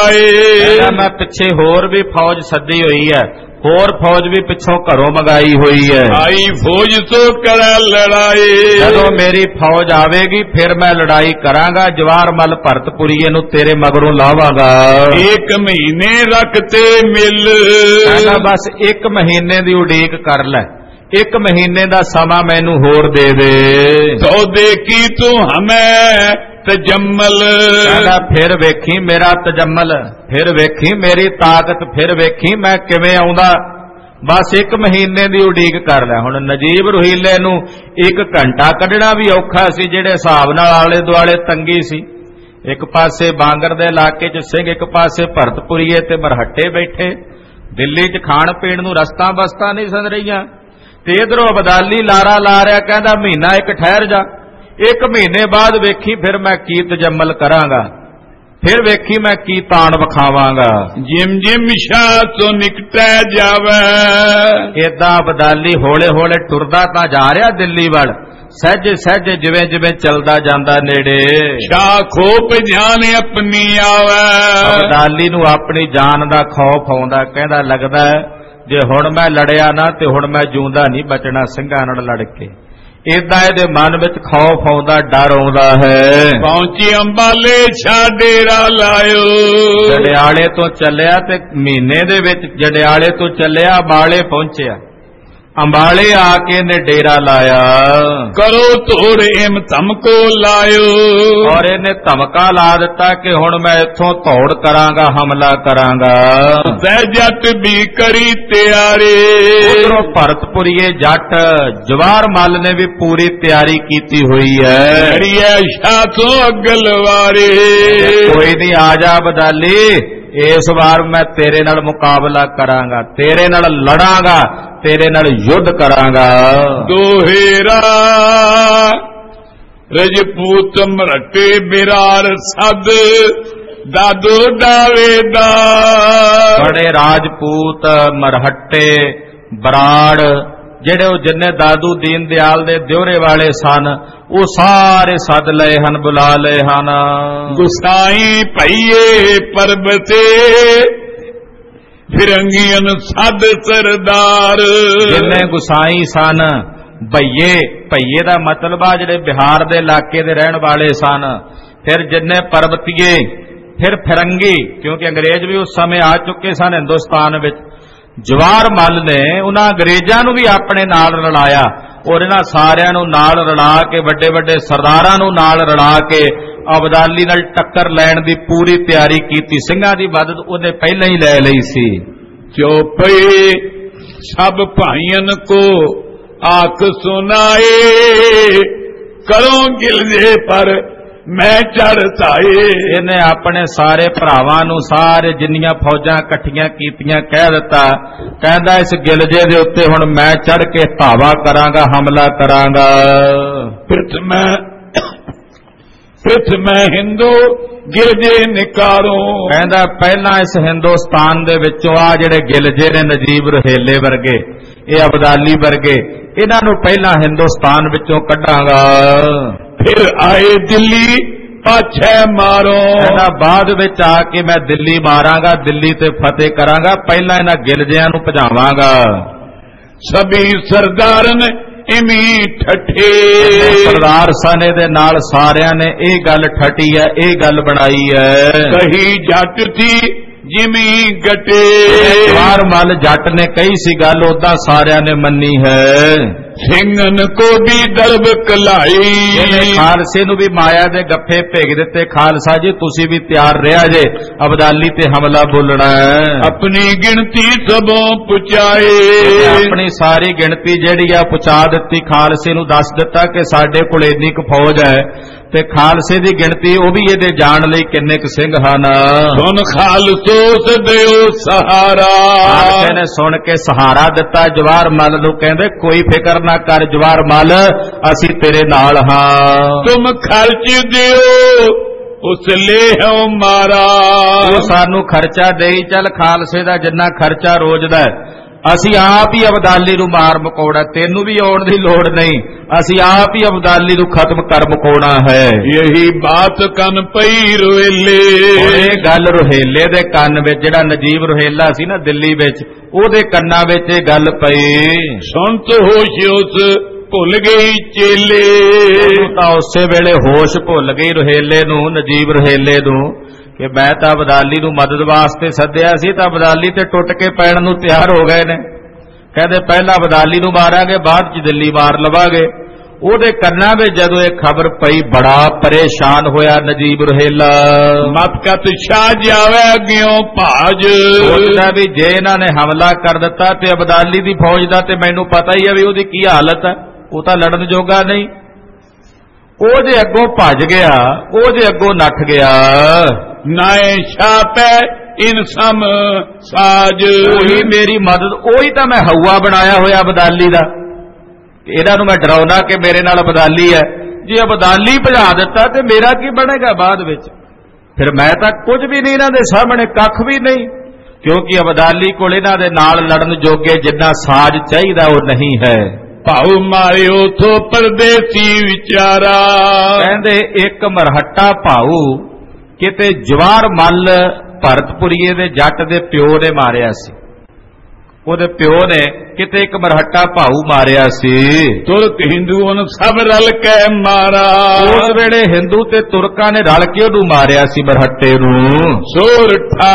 ਮੰਗਾਏ, ਮੈਂ ਪਿੱਛੇ ਹੋਰ ਵੀ ਫੌਜ ਸੱਦੀ ਹੋਈ ਹੈ, ਹੋਰ ਫੌਜ ਵੀ ਪਿੱਛੋਂ ਘਰੋਂ ਮੰਗਾਈ ਹੋਈ ਹੈ। ਆਈ ਫੌਜ ਤੋਂ ਕਰਾ ਲੜਾਈ, ਜਦੋਂ ਮੇਰੀ ਫੌਜ ਆਵੇਗੀ ਫਿਰ ਮੈਂ ਲੜਾਈ ਕਰਾਂਗਾ, ਜਵਾਰ ਮਲ ਭਰਤਪੁਰੀਏ ਨੂੰ ਤੇਰੇ ਮਗਰੋਂ ਲਾਵਾਂਗਾ। ਇੱਕ ਮਹੀਨੇ ਰੱਖਤੇ ਮਿਲ, ਕਹਿੰਦਾ ਬਸ ਇੱਕ ਮਹੀਨੇ ਦੀ ਉਡੀਕ ਕਰ ਲੈ, ਇੱਕ ਮਹੀਨੇ ਦਾ ਸਮਾਂ ਮੈਨੂੰ ਹੋਰ ਦੇ ਦੇ। ਸੌਦੇ ਕੀ ਤੂੰ ਹਮੈਂ ਤਜਮਲ, ਕਹਿੰਦਾ ਫਿਰ ਵੇਖੀ ਮੇਰਾ ਤਜਮਲ, ਫਿਰ ਵੇਖੀ ਮੇਰੀ ਤਾਕਤ, ਫਿਰ ਵੇਖੀ ਮੈਂ ਕਿਵੇਂ ਆਉਂਦਾ, ਬਸ ਇੱਕ ਮਹੀਨੇ ਦੀ ਉਡੀਕ ਕਰ ਲੈ। ਹੁਣ ਨਜੀਬ ਰੁਹੇਲੇ ਨੂੰ ਇੱਕ ਘੰਟਾ ਕੱਢਣਾ ਵੀ ਔਖਾ ਸੀ, ਜਿਹੜੇ ਹਿਸਾਬ ਨਾਲ ਆਲੇ ਦੁਆਲੇ ਤੰਗੀ ਸੀ, ਇੱਕ ਪਾਸੇ ਬਾਂਗਰ ਦੇ ਇਲਾਕੇ 'ਚ ਸਿੰਘ, ਇੱਕ ਪਾਸੇ ਭਰਤਪੁਰੀਏ ਤੇ ਮਰਹੱਟੇ ਬੈਠੇ, ਦਿੱਲੀ 'ਚ ਖਾਣ ਪੀਣ ਨੂੰ ਰਸਤਾਂ ਬਸਤਾਂ ਨਹੀਂ ਸਨ ਰਹੀਆਂ, ਤੇ ਇਧਰੋਂ ਅਬਦਾਲੀ ਲਾਰਾ ਲਾ ਰਿਹਾ, ਕਹਿੰਦਾ ਮਹੀਨਾ ਇੱਕ ਠਹਿਰ ਜਾ, ਇੱਕ ਮਹੀਨੇ ਬਾਅਦ ਵੇਖੀ ਫਿਰ ਮੈਂ ਕੀ ਤਜਮਲ ਕਰਾਂਗਾ, ਫਿਰ ਵੇਖੀ ਮੈਂ ਕੀ ਤਾਣ ਵਿਖਾਵਾਂਗਾ। ਜਿਮ ਜਿਮ ਸ਼ਾਹ ਤੋਂ ਨਿਕਟੈ ਜਾਵੇ, ਏਦਾਂ ਅਬਦਾਲੀ ਹੌਲੇ ਹੌਲੇ ਟੁਰਦਾ ਤਾਂ ਜਾ ਰਿਹਾ ਦਿੱਲੀ ਵੱਲ, ਸਹਿਜੇ ਸਹਿਜੇ ਜਿਵੇਂ ਜਿਵੇਂ ਚੱਲਦਾ ਜਾਂਦਾ ਨੇੜੇ, ਸ਼ਾਹ ਖੋਪ ਜਾਨ ਆਪਣੀ ਆਵੇ। ਅਬਦਾਲੀ ਨੂੰ ਆਪਣੀ ਜਾਨ ਦਾ ਖੌਫ ਆਉਂਦਾ, ਕਹਿੰਦਾ ਲੱਗਦਾ ਜੇ ਹੁਣ ਮੈਂ ਲੜਿਆ ਨਾ ਤੇ ਹੁਣ ਮੈਂ ਜਿਉਂਦਾ ਨਹੀਂ ਬਚਣਾ ਸਿੰਘਾਂ ਨਾਲ ਲੜ ਕੇ। ਏਦਾਂ ਇਹਦੇ ਮਨ ਵਿੱਚ ਖੌਫ ਆਉਂਦਾ, ਡਰ ਆਉਂਦਾ ਹੈ। ਪਹੁੰਚੀ ਅੰਬਾਲੇ ਛਾ ਡੇਰਾ ਲਾਇਓ, ਜੰਡਿਆਲੇ ਤੋਂ ਚੱਲਿਆ ਤੇ ਮਹੀਨੇ ਦੇ ਵਿੱਚ ਜੰਡਿਆਲੇ ਤੋਂ ਚੱਲਿਆ ਅੰਬਾਲੇ ਪਹੁੰਚਿਆ, ਅੰਬਾਲੇ ਆ ਕੇ ਨੇ ਡੇਰਾ ਲਾਇਆ। ਕਰੋ ਤੋੜ ਇਮ ਧਮਕੋ ਲਾਇਓ, ਔਰ ਇਹਨੇ ਧਮਕਾ ਲਾ ਦਿੱਤਾ ਕਿ ਹੁਣ ਮੈਂ ਇੱਥੋਂ ਧੌੜ ਕਰਾਂਗਾ, ਹਮਲਾ ਕਰਾਂਗਾ। ਜੱਟ ਵੀ ਕਰੀ ਤਿਆਰੀ, ਉਧਰੋਂ ਭਰਤਪੁਰੀਏ ਜੱਟ ਜਵਾਰ ਮੱਲ ਨੇ ਵੀ ਪੂਰੀ ਤਿਆਰੀ ਕੀਤੀ ਹੋਈ ਹੈ। ਅੜੀਏ ਸ਼ਾਹ ਤੋਂ ਅਗਲਵਾਰੇ, ਕੋਈ ਨਹੀਂ ਆ ਜਾ ਬਦਾਲੀ, ਇਸ ਵਾਰ ਮੈਂ ਤੇਰੇ ਨਾਲ ਮੁਕਾਬਲਾ ਕਰਾਂਗਾ, ਤੇਰੇ ਨਾਲ ਲੜਾਂਗਾ, ਤੇਰੇ ਨਾਲ ਯੁੱਧ ਕਰਾਂਗਾ। ਦੋਹੇਰਾ ਰਜਪੂਤ ਮਰਟੇ ਬਿਰਾਰ ਸਦ ਦਾਦੋ ਦਾਵੇਦਾ, ਬੜੇ ਰਾਜਪੂਤ ਮਰਹੱਟੇ ਬਰਾੜ ਜਿਹੜੇ ਉਹ ਜਿੰਨੇ ਦਾਦੂ ਦੀਨ ਦਿਆਲ ਦੇ ਦਿਉਰੇ ਵਾਲੇ ਸਨ, ਉਹ ਸਾਰੇ ਸੱਦ ਲਏ ਹਨ, ਬੁਲਾ ਲਏ ਹਨ। ਗੁਸਾਈ ਭਈਏ ਪਰਬਤੇ ਫਿਰੰਗੀਆਂ ਸੱਦ ਸਰਦਾਰ, ਜਿੰਨੇ ਗੁਸਾਈ ਸਨ, ਭਈਏ, ਭਈਏ ਦਾ ਮਤਲਬ ਆ ਜਿਹੜੇ ਬਿਹਾਰ ਦੇ ਇਲਾਕੇ ਦੇ ਰਹਿਣ ਵਾਲੇ ਸਨ, ਫਿਰ ਜਿੰਨੇ ਪਰਬਤੀਏ, ਫਿਰ ਫਿਰੰਗੀ, ਕਿਉਂਕਿ ਅੰਗਰੇਜ਼ ਵੀ ਉਸ ਸਮੇਂ ਆ ਚੁੱਕੇ ਸਨ ਹਿੰਦੁਸਤਾਨ ਵਿੱਚ, ਜਵਾਹਰ ਮੱਲ ਨੇ ਉਹਨਾਂ ਅੰਗਰੇਜ਼ਾਂ ਨੂੰ ਵੀ ਆਪਣੇ ਨਾਲ ਰਲਾਇਆ ਔਰ ਇਹਨਾਂ ਸਾਰਿਆਂ ਨੂੰ ਨਾਲ ਰਲਾ ਕੇ ਵੱਡੇ ਵੱਡੇ ਸਰਦਾਰਾਂ ਨੂੰ ਨਾਲ ਰਲਾ ਕੇ ਅਬਦਾਲੀ ਨਾਲ ਟੱਕਰ ਲੈਣ ਦੀ ਪੂਰੀ ਤਿਆਰੀ ਕੀਤੀ। ਸਿੰਘਾਂ ਦੀ ਮਦਦ ਉਹਨੇ ਪਹਿਲਾਂ ਹੀ ਲੈ ਲਈ ਸੀ। ਚੌਪਈ ਸਭ ਭਾਈਆਂ ਕੋ ਆਖ ਸੁਨਾਏ, ਕਰੋ ਗਿਲਜੇ ਪਰ ਮੈਂ ਚੜ੍ਹਤਾਏ। ਇਹਨੇ ਆਪਣੇ ਸਾਰੇ ਭਰਾਵਾਂ ਨੂੰ ਸਾਰੇ ਜਿੰਨੀਆਂ ਫੌਜਾਂ ਇਕੱਠੀਆਂ ਕੀਤੀਆਂ ਕਹਿ ਦਿੱਤਾ, ਕਹਿੰਦਾ ਇਸ ਗਿਲਜੇ ਦੇ ਉੱਤੇ ਹੁਣ ਮੈਂ ਚੜ੍ਹ ਕੇ ਧਾਵਾ ਕਰਾਂਗਾ, ਹਮਲਾ ਕਰਾਂਗਾ। ਪਿੱਠ ਮੈਂ ਪਿੱਠ ਮੈਂ ਹਿੰਦੂ ਗਿਲਜੇ ਨਿਕਾਰੋ। ਕਹਿੰਦਾ ਪਹਿਲਾਂ ਇਸ ਹਿੰਦੁਸਤਾਨ ਦੇ ਵਿੱਚੋਂ ਆ ਜਿਹੜੇ ਗਿਲਜੇ ਨੇ ਨਜੀਬ ਰੁਹੇਲੇ ਵਰਗੇ, ਇਹ ਅਬਦਾਲੀ ਵਰਗੇ, ਇਹਨਾਂ ਨੂੰ ਪਹਿਲਾਂ ਹਿੰਦੁਸਤਾਨ ਵਿੱਚੋਂ ਕੱਢਾਂਗਾ। ਫਿਰ ਆਏ ਦਿੱਲੀ ਪਾਛੇ ਮਾਰੋ। ਕਹਿੰਦਾ ਬਾਅਦ ਵਿੱਚ ਆ ਕੇ ਮੈਂ ਦਿੱਲੀ ਮਾਰਾਂਗਾ, ਦਿੱਲੀ ਤੇ ਫਤਿਹ ਕਰਾਂਗਾ, ਪਹਿਲਾਂ ਇਹਨਾਂ ਗਿਲਜਿਆਂ ਨੂੰ ਭਜਾਵਾਂਗਾ। ਸਭੀ ਸਰਦਾਰਨ ਇਮੀ ਠੱਠੇ। ਸਰਦਾਰ ਸਾਨੇ ਦੇ ਨਾਲ ਸਾਰਿਆਂ ਨੇ ਇਹ ਗੱਲ ਠੱਟੀ ਹੈ, ਇਹ ਗੱਲ ਬਣਾਈ ਹੈ। ਕਹੀ ਜੱਟ ਥੀ ਜਿਮੀ ਗਟੇ। ਜਵਾਹਰ ਮੱਲ ਜੱਟ ਨੇ ਕਹੀ ਸੀ ਗੱਲ, ਉਦਾਂ ਸਾਰਿਆਂ ਨੇ ਮੰਨੀ ਹੈ। ਸਿੰਘਨ ਕੋ ਵੀ ਦਰਬ ਕਲਾਈ। ਇਹਨੇ ਖਾਲਸੇ ਨੂੰ ਵੀ ਮਾਇਆ ਦੇ ਗੱਫੇ ਭੇਜ ਦਿੱਤੇ, ਖਾਲਸਾ ਜੀ ਤੁਸੀਂ ਵੀ ਤਿਆਰ ਰਿਹਾ ਜੇ, ਅਬਦਾਲੀ ਤੇ ਹਮਲਾ ਬੋਲਣਾ ਹੈ। ਆਪਣੀ ਗਿਣਤੀ ਸਭੋਂ ਪੁਚਾਏ। ਆਪਣੀ ਸਾਰੀ ਗਿਣਤੀ ਜਿਹੜੀ ਆ ਪੁਚਾ ਦਿੱਤੀ, ਖਾਲਸੇ ਨੂੰ ਦੱਸ ਦਿੱਤਾ ਕਿ ਸਾਡੇ ਕੋਲ ਇੰਨੀ ਕੁ ਫੌਜ ਹੈ ਤੇ ਖਾਲਸੇ ਦੀ ਗਿਣਤੀ ਉਹ ਵੀ ਇਹਦੇ ਜਾਣ ਲਈ ਕਿੰਨੇ ਕੁ ਸਿੰਘ ਹਨ। ਸੁਣ ਖਾਲਸੋ ਸਦਿਓ ਸਹਾਰਾ। ਖਾਲਸੇ ਨੇ ਸੁਣ ਕੇ ਸਹਾਰਾ ਦਿੱਤਾ ਜਵਾਹਰ ਮੱਲ ਨੂੰ, ਕਹਿੰਦੇ ਕੋਈ ਫਿਕਰ ਨਾ ਕਰ ਜਵਾਹਰ ਮੱਲ, ਅਸੀਂ ਤੇਰੇ ਨਾਲ ਹਾਂ। ਤੁਮ ਖਰਚ ਦਿਓ ਉਸ ਲੇਹੋ ਮਾਰਾ। ਉਹ ਸਾਨੂੰ ਖਰਚਾ ਦੇਈ ਚੱਲ, ਖਾਲਸੇ ਦਾ ਜਿੰਨਾ ਖਰਚਾ ਰੋਜ਼ ਦਾ ਅਸੀਂ ਆਪ ਹੀ ਅਬਦਾਲੀ ਨੂੰ ਮਾਰ ਮਕੋੜਾ, ਤੈਨੂੰ ਵੀ ਆਉਣ ਦੀ ਲੋੜ ਨਹੀਂ, ਅਸੀਂ ਆਪ ਹੀ ਅਬਦਾਲੀ ਨੂੰ ਖਤਮ ਕਰ ਮਕੋਣਾ ਹੈ। ਇਹੀ ਬਾਤ ਕੰਨ ਪਈ ਰੁਹੇਲੇ। ਇਹ ਗੱਲ ਰੁਹੇਲੇ ਦੇ ਕੰਨ ਵਿੱਚ, ਜਿਹੜਾ ਨਜੀਬ ਰੁਹੇਲਾ ਸੀ ਨਾ ਦਿੱਲੀ ਵਿੱਚ, ਉਹਦੇ ਕੰਨਾਂ ਵਿੱਚ ਇਹ ਗੱਲ ਪਈ। ਸੁਣ ਤੋ ਹੋਸ਼ ਉਸ ਭੁੱਲ ਗਈ ਚੇਲੇ। ਤਾਂ ਉਸੇ ਵੇਲੇ ਹੋਸ਼ ਭੁੱਲ ਗਈ ਰੁਹੇਲੇ ਨੂੰ, ਨਜੀਬ ਰੁਹੇਲੇ ਨੂੰ, ਕਿ ਮੈਂ ਤਾਂ ਅਬਦਾਲੀ ਨੂੰ ਮਦਦ ਵਾਸਤੇ ਸੱਦਿਆ ਸੀ ਤਾਂ ਅਬਦਾਲੀ ਤੇ ਟੁੱਟ ਕੇ ਪੈਣ ਨੂੰ ਤਿਆਰ ਹੋ ਗਏ ਨੇ। ਕਹਿੰਦੇ ਪਹਿਲਾਂ ਅਬਦਾਲੀ ਨੂੰ ਮਾਰਾਂਗੇ, ਬਾਅਦ ਚ ਦਿੱਲੀ ਮਾਰ ਲਵਾਂਗੇ। ਉਹਦੇ ਕੰਨਾਂ ਵਿੱਚ ਜਦੋਂ ਇਹ ਖਬਰ ਪਈ, ਬੜਾ ਪਰੇਸ਼ਾਨ ਹੋਇਆ ਨਜੀਬ ਰੁਹੇਲਾ। ਮਤਕਤ ਛਾ ਜਾਵੇ ਅੱਗਿਓਂ ਭਾਜ। ਸੋਚਦਾ ਵੀ ਜੇ ਇਹਨਾਂ ਨੇ ਹਮਲਾ ਕਰ ਦਿੱਤਾ ਤੇ ਅਬਦਾਲੀ ਦੀ ਫੌਜ ਦਾ ਤੇ ਮੈਨੂੰ ਪਤਾ ਹੀ ਹੈ ਵੀ ਉਹਦੀ ਕੀ ਹਾਲਤ ਹੈ, ਉਹ ਤਾਂ ਲੜਨ ਜੋਗਾ ਨਹੀਂ। ਉਹਦੇ ਅੱਗੋਂ ਭੱਜ ਗਿਆ, ਉਹਦੇ ਅੱਗੋਂ ਨੱਠ ਗਿਆ। ਨਾਏ ਛਾਪੈ ਇਨਸਮ ਸਾਜ। ਉਹੀ ਮੇਰੀ ਮਦਦ, ਉਹੀ ਤਾਂ ਮੈਂ ਹਊਆ ਬਣਾਇਆ ਹੋਇਆ ਅਬਦਾਲੀ ਦਾ, ਇਹਨਾਂ ਨੂੰ ਮੈਂ ਡਰਾਉਣਾ ਕਿ ਮੇਰੇ ਨਾਲ ਅਬਦਾਲੀ ਹੈ। ਜੇ ਅਬਦਾਲੀ ਭਜਾ ਦਿੱਤਾ ਤੇ ਮੇਰਾ ਕੀ ਬਣੇਗਾ ਬਾਅਦ ਵਿੱਚ? ਫਿਰ ਮੈਂ ਤਾਂ ਕੁਝ ਵੀ ਨਹੀਂ, ਇਹਨਾਂ ਦੇ ਸਾਹਮਣੇ ਕੱਖ ਵੀ ਨਹੀਂ, ਕਿਉਂਕਿ ਅਬਦਾਲੀ ਕੋਲ ਇਹਨਾਂ ਦੇ ਨਾਲ ਲੜਨ ਜੋਗੇ ਜਿੰਨਾ ਸਾਜ ਚਾਹੀਦਾ ਉਹ ਨਹੀਂ ਹੈ। ਭਾਉ ਮਾਰਿਓ ਥੋ ਪਰਦੇਸੀ ਵਿਚਾਰਾ। ਕਹਿੰਦੇ ਇੱਕ ਮਰਹੱਟਾ ਭਾਉ ਕਿਤੇ ਜਵਾਹਰ ਮੱਲ ਭਰਤਪੁਰੀਏ ਦੇ ਜੱਟ ਦੇ ਪਿਓ ਨੇ ਮਾਰਿਆ ਸੀ। ਉਹਦੇ ਪਿਓ ਨੇ ਕਿਤੇ ਇੱਕ ਮਰਹੱਟਾ ਭਾਉ ਮਾਰਿਆ ਸੀ। ਤੁਰਕ ਹਿੰਦੂਆਂ ਨੂੰ ਸਭ ਰਲ ਕੇ ਮਾਰਾ। ਉਸ ਵੇਲੇ ਹਿੰਦੂ ਤੇ ਤੁਰਕਾਂ ਨੇ ਰਲ ਕੇ ਉਹਨੂੰ ਮਾਰਿਆ ਸੀ ਮਰਹੱਟੇ ਨੂੰ। ਸੋਰਠਾ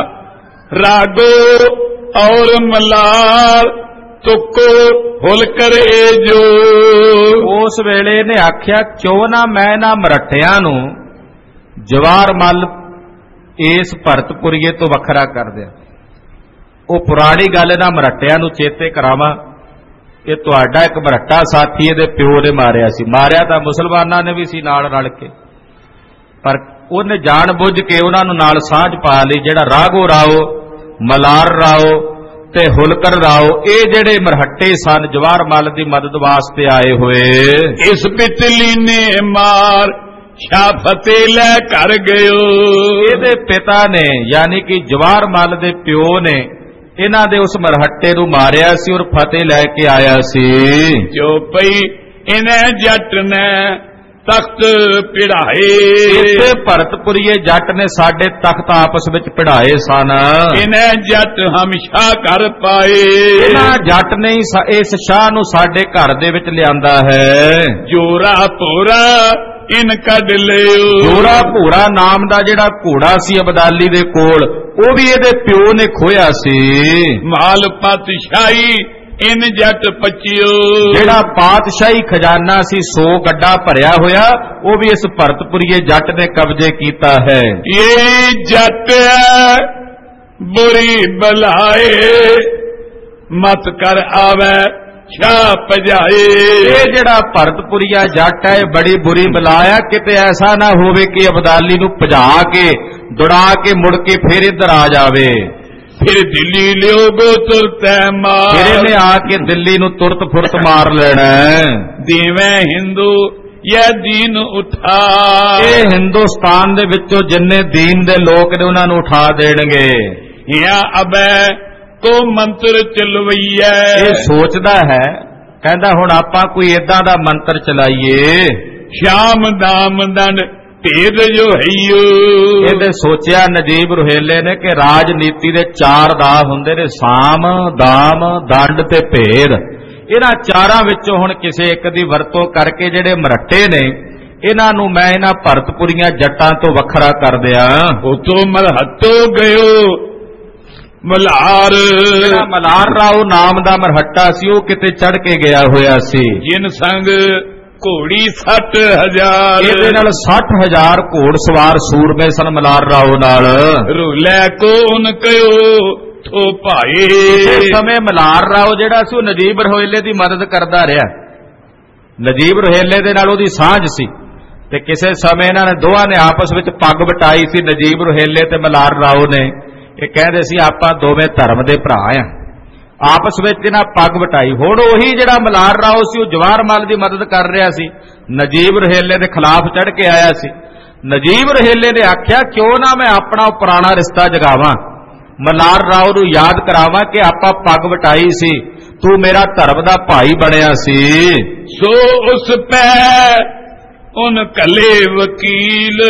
ਰਾਗੋ ਔਰ ਮਲਾਰ ਤੁਕੋ ਹੁਲ ਕਰੇ ਜੋ। ਉਸ ਵੇਲੇ ਨੇ ਆਖਿਆ ਕਿਉਂ ਨਾ ਮੈਂ ਨਾ ਮਰਹੱਟਿਆਂ ਨੂੰ ਜਵਾਹਰ ਮੱਲ ਇਸ ਭਰਤਪੁਰੀਏ ਤੋਂ ਵੱਖਰਾ ਕਰ ਦਿਆਂ। ਉਹ ਪੁਰਾਣੀ ਗੱਲ ਇਹਨਾਂ ਮਰਹੱਟਿਆਂ ਨੂੰ ਚੇਤੇ ਕਰਾਵਾਂ ਕਿ ਤੁਹਾਡਾ ਇੱਕ ਮਰਹੱਟਾ ਸਾਥੀ ਇਹਦੇ ਪਿਓ ਨੇ ਮਾਰਿਆ ਸੀ। ਮਾਰਿਆ ਤਾਂ ਮੁਸਲਮਾਨਾਂ ਨੇ ਵੀ ਸੀ ਨਾਲ ਰਲ ਕੇ, ਪਰ ਉਹਨੇ ਜਾਣ ਬੁੱਝ ਕੇ ਉਹਨਾਂ ਨੂੰ ਨਾਲ ਸਾਂਝ ਪਾ ਲਈ। ਜਿਹੜਾ ਰਾਘੋ ਰਾਓ, ਮਲਾਰ ਰਾਓ ਤੇ ਹੁਲਕਰ ਰਾਓ, ਇਹ ਜਿਹੜੇ ਮਰਹੱਟੇ ਸਨ ਜਵਾਹਰ ਮੱਲ ਦੀ ਮਦਦ ਵਾਸਤੇ ਆਏ ਹੋਏ। ਇਸ ਪਿਤਲੀ ਨੇ ਮਾਰ ਸ਼ਾਹ ਫਤਿਹ ਲੈ ਕਰ ਗਇਓ। ਇਹਦੇ ਪਿਤਾ ਨੇ ਯਾਨੀ ਕਿ ਜਵਾਹਰ ਮੱਲ ਦੇ ਪਿਓ ਨੇ ਇਹਨਾਂ ਦੇ ਉਸ ਮਰਹੱਟੇ ਨੂੰ ਮਾਰਿਆ ਸੀ ਔਰ ਫਤਿਹ ਲੈ ਕੇ ਆਇਆ ਸੀ। ਜੋ ਪਈ ਇਹਨੇ ਜੱਟ ਨੇ ਤਖਤ ਪਿੜਾਏ। ਇੱਥੇ ਭਰਤਪੁਰੀਏ ਜੱਟ ਨੇ ਸਾਡੇ ਤਖਤ ਆਪਸ ਵਿੱਚ ਪਿੜਾਏ ਸਨ। ਇਹਨੇ ਜੱਟ ਹਮਸ਼ਾ ਕਰ ਪਾਏ। ਇਹਨਾਂ ਜੱਟ ਨੇ ਇਸ ਸ਼ਾਹ ਨੂੰ ਸਾਡੇ ਘਰ ਦੇ ਵਿੱਚ ਲਿਆਂਦਾ ਹੈ। ਜੋਰਾ ਪੋਰਾ ਇਨ ਕੱਢ ਲਿਓ। ਜੋਰਾ ਭੋਰਾ ਨਾਮ ਦਾ ਜਿਹੜਾ ਘੋੜਾ ਸੀ ਅਬਦਾਲੀ ਦੇ ਕੋਲ, ਉਹ ਵੀ ਇਹਦੇ ਪਿਓ ਨੇ ਖੋਇਆ ਸੀ। ਮਾਲ ਪਾਤਸ਼ਾਹੀ ਇਨ ਜੱਟ ਪਚਿਓ। ਜਿਹੜਾ ਪਾਤਸ਼ਾਹੀ ਖਜ਼ਾਨਾ ਸੀ ਸੋ ਗੱਡਾ ਭਰਿਆ ਹੋਇਆ, ਉਹ ਵੀ ਇਸ ਭਰਤਪੁਰੀਏ ਜੱਟ ਨੇ ਕਬਜ਼ੇ ਕੀਤਾ ਹੈ। ਇਹ ਜੱਟ ਬੁਰੀ ਬਲਾਏ ਮਤ ਕਰ ਆਵੇ ਸ਼ਾਹ ਭਜਾਏ। ਇਹ ਜਿਹੜਾ ਭਰਤਪੁਰੀਆ ਜੱਟ ਹੈ ਬੜੀ ਬੁਰੀ ਬਲਾਇਆ, ਕਿਤੇ ਐਸਾ ਨਾ ਹੋਵੇ ਕਿ ਅਬਦਾਲੀ ਨੂੰ ਭਜਾ ਕੇ ਦੁੜਾ ਕੇ ਮੁੜ ਕੇ ਫਿਰ ਇੱਧਰ ਆ ਜਾਵੇ। ਫਿਰ ਦਿੱਲੀ ਲਿਓ ਗੋ ਤੁਰਤ ਮਾਰ। ਫਿਰ ਇਹਨੇ ਆ ਕੇ ਦਿੱਲੀ ਨੂੰ ਤੁਰਤ ਫੁਰਤ ਮਾਰ ਲੈਣਾ। ਦੇਵੇਂ ਹਿੰਦੂ ਇਹ ਦੀਨ ਉਠਾ। ਇਹ ਹਿੰਦੁਸਤਾਨ ਦੇ ਵਿੱਚੋਂ ਜਿੰਨੇ ਦੀਨ ਦੇ ਲੋਕ ਨੇ ਉਹਨਾਂ ਨੂੰ ਉਠਾ ਦੇਣਗੇ। ਇਹ ਅਬੈ ਕੋ ਮੰਤਰ ਚਲਵਈਐ। ਇਹ ਸੋਚਦਾ ਹੈ, ਕਹਿੰਦਾ ਹੁਣ ਆਪਾਂ ਕੋਈ ਏਦਾਂ ਦਾ ਮੰਤਰ ਚਲਾਈਏ। ਸ਼ਾਮ ਦਾਮ ਦੰਡ ਭੇਦ ਜੋ ਹਈਓ। ਇਹਦੇ ਸੋਚਿਆ ਨਜੀਬ ਰੁਹੇਲੇ ਨੇ ਕਿ ਰਾਜਨੀਤੀ ਦੇ ਚਾਰ ਦਾ ਹੁੰਦੇ ਨੇ, ਸਾਮ ਦਾਮ ਦੰਡ ਤੇ ਭੇਦ। ਇਹਨਾਂ ਚਾਰਾਂ ਵਿੱਚੋਂ ਹੁਣ ਕਿਸੇ ਇੱਕ ਦੀ ਵਰਤੋਂ ਕਰਕੇ ਜਿਹੜੇ ਮਰੱਟੇ ਨੇ ਇਹਨਾਂ ਨੂੰ ਮੈਂ ਇਹਨਾਂ ਭਰਤਪੁਰੀਆਂ ਜੱਟਾਂ ਤੋਂ ਵੱਖਰਾ ਕਰ ਦਿਆਂ। ਉਤੋਂ ਮਰਹੱਤੋ ਗਇਓ ਮਲਾਰ। ਜਿਹੜਾ ਮਲਾਰ ਰਾਓ ਨਾਮ ਦਾ ਮਰਹੱਟਾ ਸੀ ਉਹ ਕਿਤੇ ਚੜ ਕੇ ਗਿਆ ਹੋਇਆ ਸੀ। ਜਿਨ ਸੰਗ ਘੋੜੀ ਸੱਠ ਹਜ਼ਾਰ। ਇਹਦੇ ਨਾਲ ਸੱਠ ਹਜ਼ਾਰ ਘੋੜ ਸਵਾਰ ਸੂਰਮੇ ਸਨ ਮਲਾਰ ਰਾਓ ਨਾਲ। ਰੁਲੇ ਕੋਨ ਕਯੋ ਥੋ ਭਾਏ। ਇਸ ਸਮੇਂ ਮਲਾਰ ਰਾਓ ਜਿਹੜਾ ਸੀ ਉਹ ਨਜੀਬ ਰੁਹੇਲੇ ਦੀ ਮਦਦ ਕਰਦਾ ਰਿਹਾ। ਨਜੀਬ ਰੁਹੇਲੇ ਦੇ ਨਾਲ ਉਹਦੀ ਸਾਂਝ ਸੀ ਤੇ ਕਿਸੇ ਸਮੇਂ ਇਹਨਾਂ ਨੇ ਦੋਵਾਂ ਨੇ ਆਪਸ ਵਿੱਚ ਪੱਗ ਵਟਾਈ ਸੀ। ਨਜੀਬ ਰੁਹੇਲੇ ਤੇ ਮਲਾਰ ਰਾਓ ਨੇ ਇਹ ਕਹਿੰਦੇ ਸੀ ਆਪਾਂ ਦੋਵੇਂ ਧਰਮ ਦੇ ਭਰਾ ਆ। ਆਪਸ ਵਿੱਚ ਇਹਨਾਂ ਪੱਗ ਵਟਾਈ। ਹੁਣ ਉਹੀ ਜਿਹੜਾ ਮਲਾਰ ਰਾਓ ਸੀ ਉਹ ਜਵਾਹਰ ਮੱਲ ਦੀ ਮਦਦ ਕਰ ਰਿਹਾ ਸੀ, ਨਜੀਬ ਰੁਹੇਲੇ ਦੇ ਖਿਲਾਫ ਚੜ ਕੇ ਆਇਆ ਸੀ। ਨਜੀਬ ਰੁਹੇਲੇ ਨੇ ਆਖਿਆ ਕਿਉਂ ਨਾ ਮੈਂ ਆਪਣਾ ਉਹ ਪੁਰਾਣਾ ਰਿਸ਼ਤਾ ਜਗਾਵਾਂ, ਮਲਾਰ ਰਾਓ ਨੂੰ ਯਾਦ ਕਰਾਵਾਂ ਕਿ ਆਪਾਂ ਪੱਗ ਵਟਾਈ ਸੀ, ਤੂੰ ਮੇਰਾ ਧਰਮ ਦਾ ਭਾਈ ਬਣਿਆ ਸੀ। ਸੋ ਉਸ ਪੈ ਉਨ ਕਲੇ ਵਕੀਲ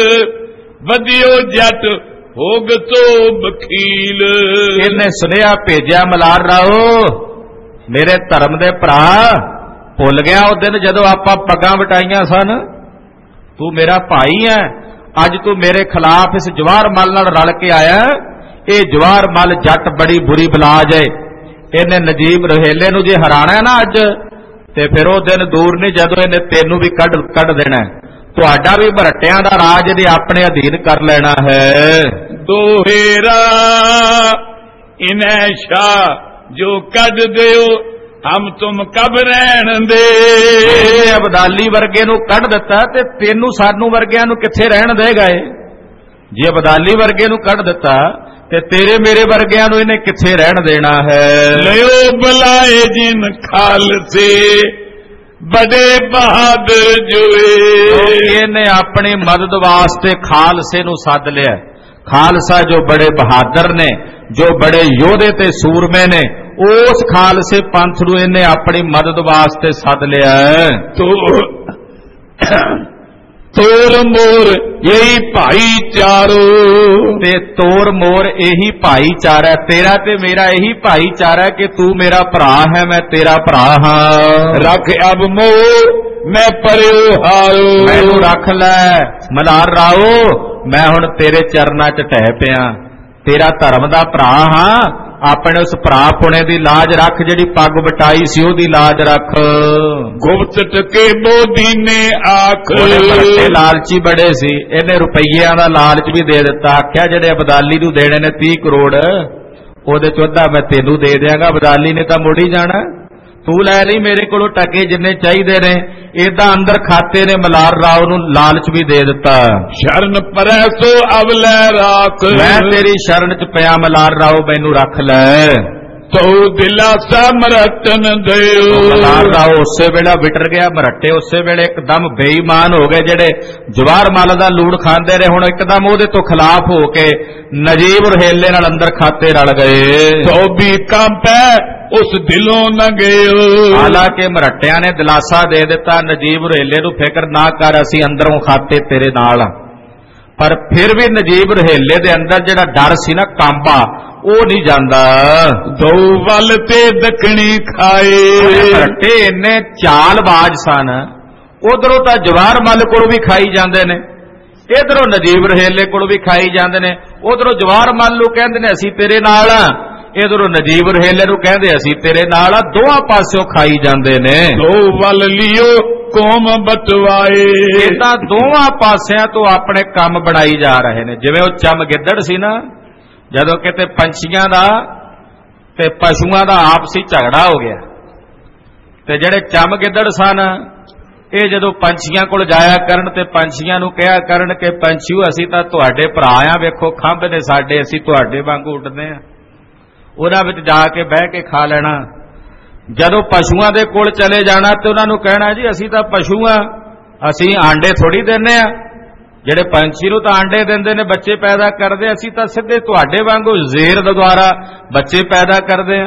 ਵਧੀਓ ਜੱਟ ਹੋਗ ਤੋ ਵਕੀਲ। ਇਹਨੇ ਸੁਨੇਹਾ ਭੇਜਿਆ ਮਲਾਰ ਰਾਓ ਮੇਰੇ ਧਰਮ ਦੇ ਭਰਾ, ਭੁੱਲ ਗਿਆ ਉਹ ਦਿਨ ਜਦੋਂ ਆਪਾਂ ਪੱਗਾਂ ਵਟਾਈਆਂ ਸਨ, ਤੂੰ ਮੇਰਾ ਭਾਈ ਹੈ। ਅੱਜ ਤੂੰ ਮੇਰੇ ਖਿਲਾਫ ਇਸ ਜਵਾਹਰ ਮੱਲ ਨਾਲ ਰਲ ਕੇ ਆਇਆ। ਇਹ ਜਵਾਹਰ ਮੱਲ ਜੱਟ ਬੜੀ ਬੁਰੀ ਬਲਾਜ ਹੈ। ਇਹਨੇ ਨਜੀਬ ਰੁਹੇਲੇ ਨੂੰ ਜੇ ਹਰਾਣਾ ਨਾ ਅੱਜ ਤੇ ਫਿਰ ਉਹ ਦਿਨ ਦੂਰ ਨਹੀਂ ਜਦੋਂ ਇਹਨੇ ਤੈਨੂੰ ਵੀ ਕੱਢ ਕੱਢ ਦੇਣਾ। ਤੁਹਾਡਾ ਵੀ ਮਰੱਟਿਆਂ ਦਾ ਰਾਜ ਇਹਨੇ ਆਪਣੇ ਅਧੀਨ ਕਰ ਲੈਣਾ ਹੈ। ਦੋਹੇਰਾ ਇਨੈ ਸ਼ਾ ਜੋ ਕੱਢ ਦਿਓ ਹਮ ਤੁਮ ਕਬ ਰਹਿਣ ਦੇ। ਅਬਦਾਲੀ ਵਰਗੇ ਨੂੰ ਕੱਢ ਦਿੱਤਾ ਤੇ ਤੈਨੂੰ ਸਾਨੂੰ ਵਰਗਿਆਂ ਨੂੰ ਕਿੱਥੇ ਰਹਿਣ ਦੇਗਾ ਇਹ। ਜੇ ਅਬਦਾਲੀ ਵਰਗੇ ਨੂੰ ਕੱਢ ਦਿੱਤਾ ਤੇ ਤੇਰੇ ਮੇਰੇ ਵਰਗਿਆਂ ਨੂੰ ਇਹਨੇ ਕਿੱਥੇ ਰਹਿਣ ਦੇਣਾ ਹੈ। ਲਿਓ ਬੁਲਾਏ ਜਿਨ ਖਾਲਸੇ ਬੜੇ ਬਹਾਦਰ ਜੋਏ। ਇਹਨੇ ਆਪਣੀ ਮਦਦ ਵਾਸਤੇ ਖਾਲਸੇ ਨੂੰ ਸੱਦ ਲਿਆ। ਖਾਲਸਾ ਜੋ ਬੜੇ ਬਹਾਦਰ ਨੇ, ਜੋ ਬੜੇ ਯੋਧੇ ਤੇ ਸੂਰਮੇ ਨੇ, ਉਸ ਖਾਲਸੇ ਪੰਥ ਨੂੰ ਇਹਨੇ ਆਪਣੀ ਮਦਦ ਵਾਸਤੇ ਸੱਦ ਲਿਆ। ਤੋਰ ਮੋਰ ਇਹੀ ਭਾਈਚਾਰੋ। ਤੇ ਤੋਰ ਮੋਰ ਇਹੀ ਭਾਈਚਾਰਾ, ਤੇਰਾ ਤੇ ਮੇਰਾ ਇਹੀ ਭਾਈਚਾਰਾ ਕਿ ਤੂੰ ਮੇਰਾ ਭਰਾ ਹੈ ਮੈਂ ਤੇਰਾ ਭਰਾ ਹਾਂ। ਰੱਖ ਅਬ ਮੋਹ ਮੈਂ ਪਰਿਓ ਹਾਰੋ। ਮੈਨੂੰ ਰੱਖ ਲੈ ਮਲਾਰ ਰਾਓ, ਮੈਂ ਹੁਣ ਤੇਰੇ ਚਰਨਾਂ 'ਚ ਢਹਿ ਪਿਆ। ਤੇਰਾ ਧਰਮ ਦਾ ਭਰਾ ਹਾਂ, ਆਪਣੇ ਉਸ ਭਰਾ ਪੁਣੇ ਦੀ ਲਾਜ ਰੱਖ, ਜਿਹੜੀ ਪੱਗ ਵਟਾਈ ਸੀ ਉਹਦੀ ਲਾਜ ਰੱਖ। ਗੁਪਤ ਟਕੇ ਮੋਦੀ ਨੇ ਆਖ। ਬੜੇ ਲਾਲਚੀ ਬੜੇ ਸੀ, ਇਹਨੇ ਰੁਪਈਆਂ ਦਾ ਲਾਲਚ ਵੀ ਦੇ ਦਿੱਤਾ। ਆਖਿਆ ਜਿਹੜੇ ਅਬਦਾਲੀ ਨੂੰ ਦੇਣੇ ਨੇ ਤੀਹ ਕਰੋੜ, ਉਹਦੇ ਚੋਂ ਅੱਧਾ ਮੈਂ ਤੈਨੂੰ ਦੇ ਦਿਆਂਗਾ। ਅਬਦਾਲੀ ਨੇ ਤਾਂ ਮੁੜ ਹੀ ਜਾਣਾ, ਤੂੰ ਲੈ ਲਈ ਮੇਰੇ ਕੋਲੋਂ ਟਕੇ ਜਿੰਨੇ ਚਾਹੀਦੇ ਨੇ। ਏਦਾਂ ਅੰਦਰ ਖਾਤੇ ਨੇ ਮਲਾਰ ਰਾਓ ਨੂੰ ਲਾਲਚ ਵੀ ਦੇ ਦਿੱਤਾ। ਸ਼ਰਨ ਪਰੈ ਸੋ ਅਬ ਲੈ ਰਾਖ। ਮੈਂ ਤੇਰੀ ਸ਼ਰਨ 'ਚ ਪਿਆ ਮਲਾਰ ਰਾਓ, ਮੈਨੂੰ ਰੱਖ ਲੈ। ਤੋ ਦਿਲਾਸਾ ਮਰਟਨ ਦਿਓ। ਮਲਾਰ ਰਾਓ ਉਸੇ ਵੇਲੇ ਵਿਟਰ ਗਿਆ। ਮਰੱਟੇ ਉਸੇ ਵੇਲੇ ਇੱਕਦਮ ਬੇਈਮਾਨ ਹੋ ਗਏ, ਜਿਹੜੇ ਜਵਾਹਰ ਮੱਲ ਦਾ ਲੂਣ ਖਾਂਦੇ ਰਹੇ, ਹੁਣ ਇੱਕਦਮ ਉਹਦੇ ਤੋਂ ਖਿਲਾਫ ਹੋ ਕੇ ਨਜੀਬ ਰੁਹੇਲੇ ਨਾਲ ਅੰਦਰ ਖਾਤੇ ਰਲ ਗਏ। ਤੋ ਵੀ ਕੰਪੈ ਉਸ ਦਿਲੋਂ ਨਾ ਗਇਓ। ਹਾਲਾਂਕਿ ਮਰੱਟਿਆਂ ਨੇ ਦਿਲਾਸਾ ਦੇ ਦਿੱਤਾ ਨਜੀਬ ਰੁਹੇਲੇ ਨੂੰ, ਫਿਕਰ ਨਾ ਕਰ ਅਸੀਂ ਅੰਦਰੋਂ ਖਾਤੇ ਤੇਰੇ ਨਾਲ। ਪਰ ਫਿਰ ਵੀ ਨਜੀਬ ਰੁਹੇਲੇ ਦੇ ਅੰਦਰ ਜਿਹੜਾ ਡਰ ਸੀ ਨਾ, ਕਾਂਬਾ, ਉਹ ਨਹੀਂ ਜਾਂਦਾ। ਦੋ ਵੱਲ ਤੇ ਦੱਖਣੀ ਖਾਏ। ਮਰੱਟੇ ਇੰਨੇ ਚਾਲਬਾਜ਼ ਸਨ, ਉਧਰੋਂ ਤਾਂ ਜਵਾਹਰ ਮੱਲ ਕੋਲੋਂ ਵੀ ਖਾਈ ਜਾਂਦੇ ਨੇ, ਇਧਰੋਂ ਨਜੀਬ ਰਹੀਲੇ ਕੋਲੋਂ ਵੀ ਖਾਈ ਜਾਂਦੇ ਨੇ। ਉਧਰੋਂ ਜਵਾਹਰ ਮੱਲ ਨੂੰ ਕਹਿੰਦੇ ਨੇ ਅਸੀਂ ਤੇਰੇ ਨਾਲ ਆ, ਇਧਰੋਂ ਨਜੀਬ ਰਹੀਲੇ ਨੂੰ ਕਹਿੰਦੇ ਅਸੀਂ ਤੇਰੇ ਨਾਲ ਆ। ਦੋਹਾਂ ਪਾਸਿਓਂ ਖਾਈ ਜਾਂਦੇ ਨੇ। ਦੋ ਵੱਲ ਲਿਓ ਕੌਮ ਬਟਵਾਏ, ਇਹ ਤਾਂ ਦੋਵਾਂ ਪਾਸਿਆਂ ਤੋਂ ਆਪਣੇ ਕੰਮ ਬਣਾਈ ਜਾ ਰਹੇ ਨੇ। ਜਿਵੇਂ ਉਹ ਚਮ ਗਿੱਦੜ ਸੀ ਨਾ, ਜਦੋਂ ਕਿਤੇ ਪੰਛੀਆਂ ਦਾ ਤੇ ਪਸ਼ੂਆਂ ਦਾ ਆਪਸੀ ਝਗੜਾ ਹੋ ਗਿਆ, ਤੇ ਜਿਹੜੇ ਚਮ ਗਿੱਦੜ ਸਨ ਇਹ ਜਦੋਂ ਪੰਛੀਆਂ ਕੋਲ ਜਾਇਆ ਕਰਨ ਤੇ ਪੰਛੀਆਂ ਨੂੰ ਕਿਹਾ ਕਰਨ ਕਿ ਪੰਛੀਓ ਅਸੀਂ ਤਾਂ ਤੁਹਾਡੇ ਭਰਾ ਆ, ਵੇਖੋ ਖੰਭ ਨੇ ਸਾਡੇ, ਅਸੀਂ ਤੁਹਾਡੇ ਵਾਂਗੂ ਉੱਡਦੇ ਆ। ਉਹਨਾਂ ਵਿੱਚ ਜਾ ਕੇ ਬਹਿ ਕੇ ਖਾ ਲੈਣਾ। ਜਦੋਂ ਪਸ਼ੂਆਂ ਦੇ ਕੋਲ ਚਲੇ ਜਾਣਾ ਤੇ ਉਹਨਾਂ ਨੂੰ ਕਹਿਣਾ ਜੀ ਅਸੀਂ ਤਾਂ ਪਸ਼ੂ ਆ, ਅਸੀਂ ਆਂਡੇ ਥੋੜੀ ਦਿੰਦੇ ਆ। ਜਿਹੜੇ ਪੰਛੀ ਨੂੰ ਤਾਂ ਆਂਡੇ ਦਿੰਦੇ ਨੇ, ਬੱਚੇ ਪੈਦਾ ਕਰਦੇ, ਅਸੀਂ ਤਾਂ ਸਿੱਧੇ ਤੁਹਾਡੇ ਵਾਂਗੂ ਜ਼ੇਰ ਦੁਆਰਾ ਬੱਚੇ ਪੈਦਾ ਕਰਦੇ ਆ।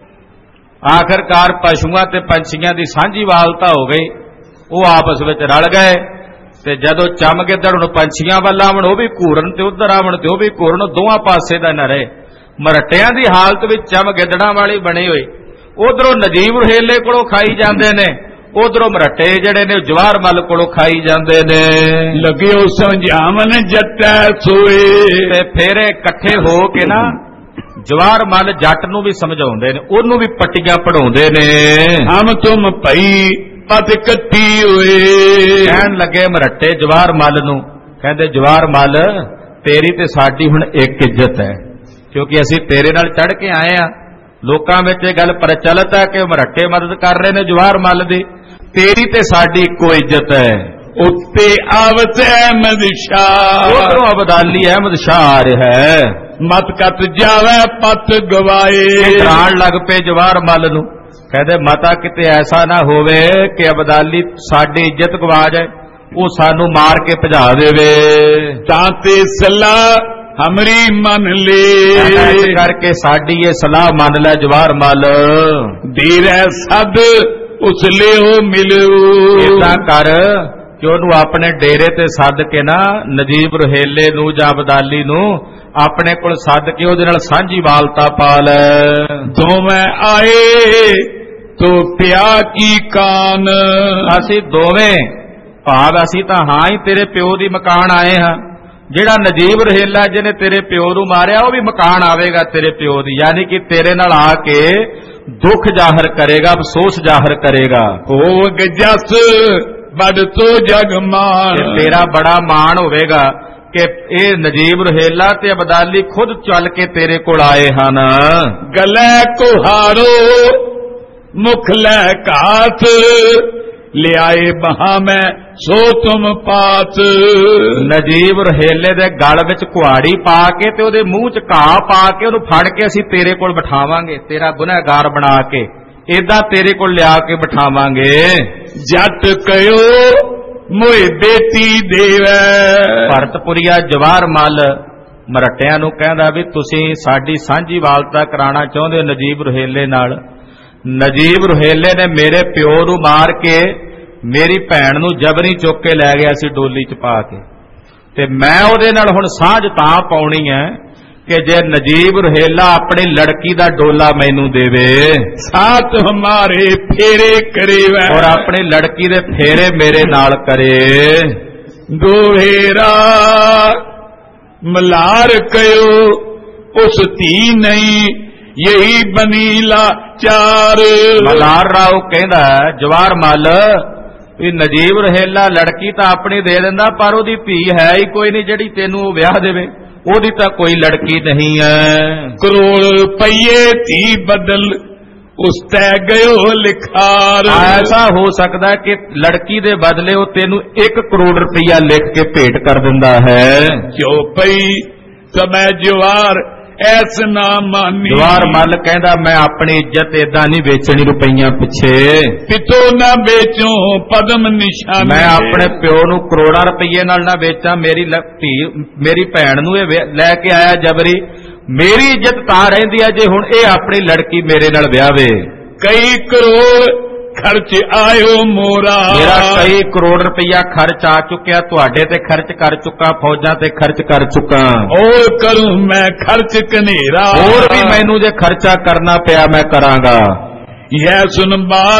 ਆਖਰਕਾਰ ਪਸ਼ੂਆਂ ਤੇ ਪੰਛੀਆਂ ਦੀ ਸਾਂਝੀ ਵਾਲਤਾ ਹੋ ਗਈ, ਉਹ ਆਪਸ ਵਿੱਚ ਰਲ ਗਏ। ਤੇ ਜਦੋਂ ਚਮ ਗਿੱਦੜ ਨੂੰ ਪੰਛੀਆਂ ਵੱਲ ਆਵਣ ਉਹ ਵੀ ਘੂਰਨ ਤੇ ਉਧਰ ਆਵਣ ਤੇ ਉਹ ਵੀ ਘੂਰਨ, ਦੋਵਾਂ ਪਾਸੇ ਦਾ ਨਾ ਰਹੇ। ਮਰਟਿਆਂ ਦੀ ਹਾਲਤ ਵਿੱਚ ਚਮ ਗਿੱਦੜਾਂ ਵਾਲੀ ਬਣੀ ਹੋਈ, ਉਧਰੋਂ ਨਜੀਬ ਰਹੀਲੇ ਕੋਲੋਂ ਖਾਈ ਜਾਂਦੇ ਨੇ, ਉਧਰੋਂ ਮਰਟੇ ਜਿਹੜੇ ਨੇ ਜਵਾਹਰ ਮੱਲ ਕੋਲੋਂ ਖਾਈ ਜਾਂਦੇ ਨੇ। ਲੱਗਿਓ ਸਮਝਾਵਨ ਜੱਟੈ ਸੋਏ, ਤੇ ਫੇਰ ਇਕੱਠੇ ਹੋ ਕੇ ਨਾ ਜਵਾਹਰ ਮੱਲ ਜੱਟ ਨੂੰ ਵੀ ਸਮਝਾਉਂਦੇ ਨੇ, ਉਹਨੂੰ ਵੀ ਪੱਟੀਆਂ ਪੜਾਉਂਦੇ ਨੇ। ਹਮ ਤੁਮ ਭਈ ਪਤ ਕੱਟੀ ਹੋਏ, ਕਹਿਣ ਲੱਗੇ ਮਰਟੇ ਜਵਾਹਰ ਮੱਲ ਨੂੰ, ਕਹਿੰਦੇ ਜਵਾਹਰ ਮੱਲ ਤੇਰੀ ਤੇ ਸਾਡੀ ਹੁਣ ਇੱਕ ਇੱਜ਼ਤ ਹੈ, ਕਿਉਂਕਿ ਅਸੀਂ ਤੇਰੇ ਨਾਲ ਚੜ ਕੇ ਆਏ ਆ। ਲੋਕਾਂ ਵਿੱਚ ਇਹ ਗੱਲ ਪ੍ਰਚਲਿਤ ਹੈ ਕਿ ਮਰਟੇ ਮਦਦ ਕਰ ਰਹੇ ਨੇ ਜਵਾਹਰ ਮੱਲ ਦੀ। ਤੇਰੀ ਤੇ ਸਾਡੀ ਇੱਕੋ ਇੱਜ਼ਤ ਹੈ। ਉੱਤੇ ਆਵਤ ਅਹਿਮਦ ਸ਼ਾਹ, ਉਧਰੋਂ ਅਬਦਾਲੀ ਅਹਿਮਦ ਸ਼ਾਹ ਆ ਰਿਹਾ ਹੈ। ਮਤ ਕੱਤ ਜਾਵੇ ਪਤ ਗਵਾਏ, ਡਰਾਣ ਲੱਗ ਪਏ ਜਵਾਹਰ ਮੱਲ ਨੂੰ, ਕਹਿੰਦੇ ਮਤਾ ਕਿਤੇ ਐਸਾ ਨਾ ਹੋਵੇ ਕਿ ਅਬਦਾਲੀ ਸਾਡੀ ਇੱਜ਼ਤ ਗਵਾ ਜਾਏ, ਉਹ ਸਾਨੂੰ ਮਾਰ ਕੇ ਭਜਾ ਦੇਵੇ। ਤਾਂ ਤੇ ਸਲਾਹ ਹਮਰੀ ਮੰਨ ਲੈ, ਕਰਕੇ ਸਾਡੀ ਇਹ ਸਲਾਹ ਮੰਨ ਲੈ ਜਵਾਹਰ ਮੱਲ। ਦੇਰੇ ਸਦ ਉਸ ਲਿਓ ਮਿਲੂ, ਏਦਾਂ ਕਰ ਕਿ ਉਹਨੂੰ ਆਪਣੇ ਡੇਰੇ ਤੇ ਸੱਦ ਕੇ ਨਾ ਨਜੀਬ ਰਹੀਲੇ ਨੂੰ ਜਾਂ ਅਬਦਾਲੀ ਨੂੰ ਆਪਣੇ ਕੋਲ ਸੱਦ ਕੇ ਉਹਦੇ ਨਾਲ ਸਾਂਝੀ ਵਾਲਤਾ ਪਾ ਲੈ। ਦੋਵੇਂ ਆਏ ਤੋ ਪਿਆ ਕੀ ਕਾਨ, ਅਸੀਂ ਦੋਵੇਂ ਭਾਵ ਅਸੀਂ ਤਾਂ ਹਾਂ ਹੀ ਤੇਰੇ ਪਿਓ ਦੀ ਮਕਾਨ ਆਏ ਹਾਂ। ਜਿਹੜਾ ਨਜੀਬ ਰਹੀਲਾ ਜਿਹਨੇ ਤੇਰੇ ਪਿਓ ਨੂੰ ਮਾਰਿਆ ਉਹ ਵੀ ਮਕਾਨ ਆਵੇਗਾ ਤੇਰੇ ਪਿਓ ਦੀ, ਯਾਨੀ ਕਿ ਤੇਰੇ ਨਾਲ ਆ ਕੇ ਦੁੱਖ ਜ਼ਾਹਰ ਕਰੇਗਾ, ਅਫਸੋਸ ਜ਼ਾਹਰ ਕਰੇਗਾ। ਹੋਗ ਜਸ ਬੜ ਤੋ ਜਗ ਮਾਨ, ਤੇਰਾ ਬੜਾ ਮਾਣ ਹੋਵੇਗਾ ਕਿ ਇਹ ਨਜੀਬ ਰਹੀਲਾ ਤੇ ਅਬਦਾਲੀ ਖੁਦ ਚੱਲ ਕੇ ਤੇਰੇ ਕੋਲ ਆਏ ਹਨ। ਗਲੇ ਕੁਹਾਰੋ ਮੁਖ ਲੈ ਘਾਤ, ਲਿਆਏ ਬਹਾ ਮੈਂ ਸੋ ਤੁਮ ਪਾਤ। ਨਜੀਬ ਰਹੀਲੇ ਦੇ ਗਲ ਵਿੱਚ ਕੁਹਾੜੀ ਪਾ ਕੇ ਤੇ ਉਹਦੇ ਮੂੰਹ ਚ ਘਾਹ ਪਾ ਕੇ ਉਹਨੂੰ ਫੜ ਕੇ ਅਸੀਂ ਤੇਰੇ ਕੋਲ ਬਿਠਾਵਾਂਗੇ, ਤੇਰਾ ਗੁਨਹਗਾਰ ਬਣਾ ਕੇ ਏਦਾਂ ਤੇਰੇ ਕੋਲ ਲਿਆ ਕੇ ਬਿਠਾਵਾਂਗੇ। ਜੱਟ ਕਹਿਓ ਮੋਏ ਬੇਟੀ ਦੇਵੈ, ਭਰਤਪੁਰੀਆ ਜਵਾਹਰ ਮੱਲ ਮਰਟਿਆਂ ਨੂੰ ਕਹਿੰਦਾ ਵੀ ਤੁਸੀਂ ਸਾਡੀ ਸਾਂਝੀ ਵਾਲਤਾ ਕਰਾਉਣਾ ਚਾਹੁੰਦੇ ਹੋ ਨਜੀਬ ਰਹੀਲੇ ਨਾਲ। ਨਜੀਬ ਰਹੀਲੇ ਨੇ ਮੇਰੇ ਪਿਓ ਨੂੰ ਮਾਰ ਕੇ ਮੇਰੀ ਭੈਣ ਨੂੰ ਜਬਰੀ ਚੁੱਕ ਕੇ ਲੈ ਗਿਆ ਸੀ ਡੋਲੀ ਚ ਪਾ ਕੇ, ਤੇ ਮੈਂ ਉਹਦੇ ਨਾਲ ਹੁਣ ਸਾਂਝ ਤਾਂ ਪਾਉਣੀ ਹੈ ਕਿ ਜੇ ਨਜੀਬ ਰਹੀਲਾ ਆਪਣੀ ਲੜਕੀ ਦਾ ਡੋਲਾ ਮੈਨੂੰ ਦੇਵੇ, ਸਾਥ ਹਮਾਰੇ ਫੇਰੇ ਕरेवा, ਔਰ ਆਪਣੀ ਲੜਕੀ ਦੇ ਫੇਰੇ ਮੇਰੇ ਨਾਲ ਕਰੇ। ਦੋਹੇਰਾ ਮਲਾਰ ਕਯੋ ਉਸ ਧੀ ਨਹੀਂ, ਯਹੀ ਬਨੀਲਾ ਚਾਰ। ਮਲਾਰ ਰਾਓ ਕਹਿੰਦਾ ਜਵਾਹਰ ਮੱਲ ਵੀ ਨਜੀਬ ਰਹੀਲਾ ਲੜਕੀ ਤਾਂ ਆਪਣੀ ਦੇ ਦਿੰਦਾ, ਪਰ ਉਹਦੀ ਧੀ ਹੈ ਹੀ ਕੋਈ ਨਹੀਂ ਜਿਹੜੀ ਤੈਨੂੰ ਵਿਆਹ ਦੇਵੇ, ਉਹਦੀ ਤਾਂ ਕੋਈ ਲੜਕੀ ਨਹੀਂ ਹੈ। ਕਰੋੜ ਰੁਪਈਏ ਧੀ ਬਦਲ ਉਸ ਤੈ ਗਇਓ ਲਿਖਾਰ। ਐਸਾ ਹੋ ਸਕਦਾ ਕਿ ਲੜਕੀ ਦੇ ਬਦਲੇ ਉਹ ਤੈਨੂੰ ਇੱਕ ਕਰੋੜ ਰੁਪਈਆ ਲਿਖ ਕੇ ਭੇਟ ਕਰ ਦਿੰਦਾ ਹੈ। ਜੋ ਪਈ ਸਮੈ ਜਵਾਰ ਐਸ ਨਾ ਮਾਨੀ। ਜਵਾਹਰ ਮੱਲ ਕਹਿੰਦਾ ਮੈਂ ਆਪਣੀ ਇੱਜ਼ਤ ਏਦਾਂ ਨਹੀਂ ਵੇਚਣੀ ਰੁਪਈਆਂ ਪਿੱਛੇ। ਪਿਤੋ ਨਾ ਵੇਚੋ ਪਦਮ ਨਿਸ਼ਾਨ, ਮੈਂ ਆਪਣੇ ਪਿਓ ਨੂੰ ਕਰੋੜਾਂ ਰੁਪਈਏ ਨਾਲ ਨਾ ਵੇਚਾਂ। ਮੇਰੀ ਧੀ ਮੇਰੀ ਭੈਣ ਨੂੰ ਇਹ ਲੈ ਕੇ ਆਇਆ ਜਬਰੀ, ਮੇਰੀ ਇੱਜ਼ਤ ਤਾਂ ਰਹਿੰਦੀ ਹੈ ਜੇ ਹੁਣ ਇਹ ਆਪਣੀ ਲੜਕੀ ਮੇਰੇ ਨਾਲ ਵਿਆਹਵੇ। ਕਈ ਕਰੋੜ ਖਰਚ ਆਇਓ ਮੋਰਾ, ਮੇਰਾ ਕਈ ਕਰੋੜ ਰੁਪਈਆ ਖਰਚ ਆ ਚੁੱਕਿਆ, ਤੁਹਾਡੇ ਤੇ ਖਰਚ ਕਰ ਚੁੱਕਾ, ਫੌਜਾਂ ਤੇ ਖਰਚ ਕਰ ਚੁੱਕਾ, ਹੋਰ ਕਰੂੰ ਮੈਂ ਖਰਚ ਕਨੇਰਾ। ਹੋਰ ਵੀ ਮੈਨੂੰ ਜੇ ਖਰਚਾ ਕਰਨਾ ਪਿਆ ਮੈਂ ਕਰਾਂਗਾ। ਇਹ ਸੁਨ ਬਾਤ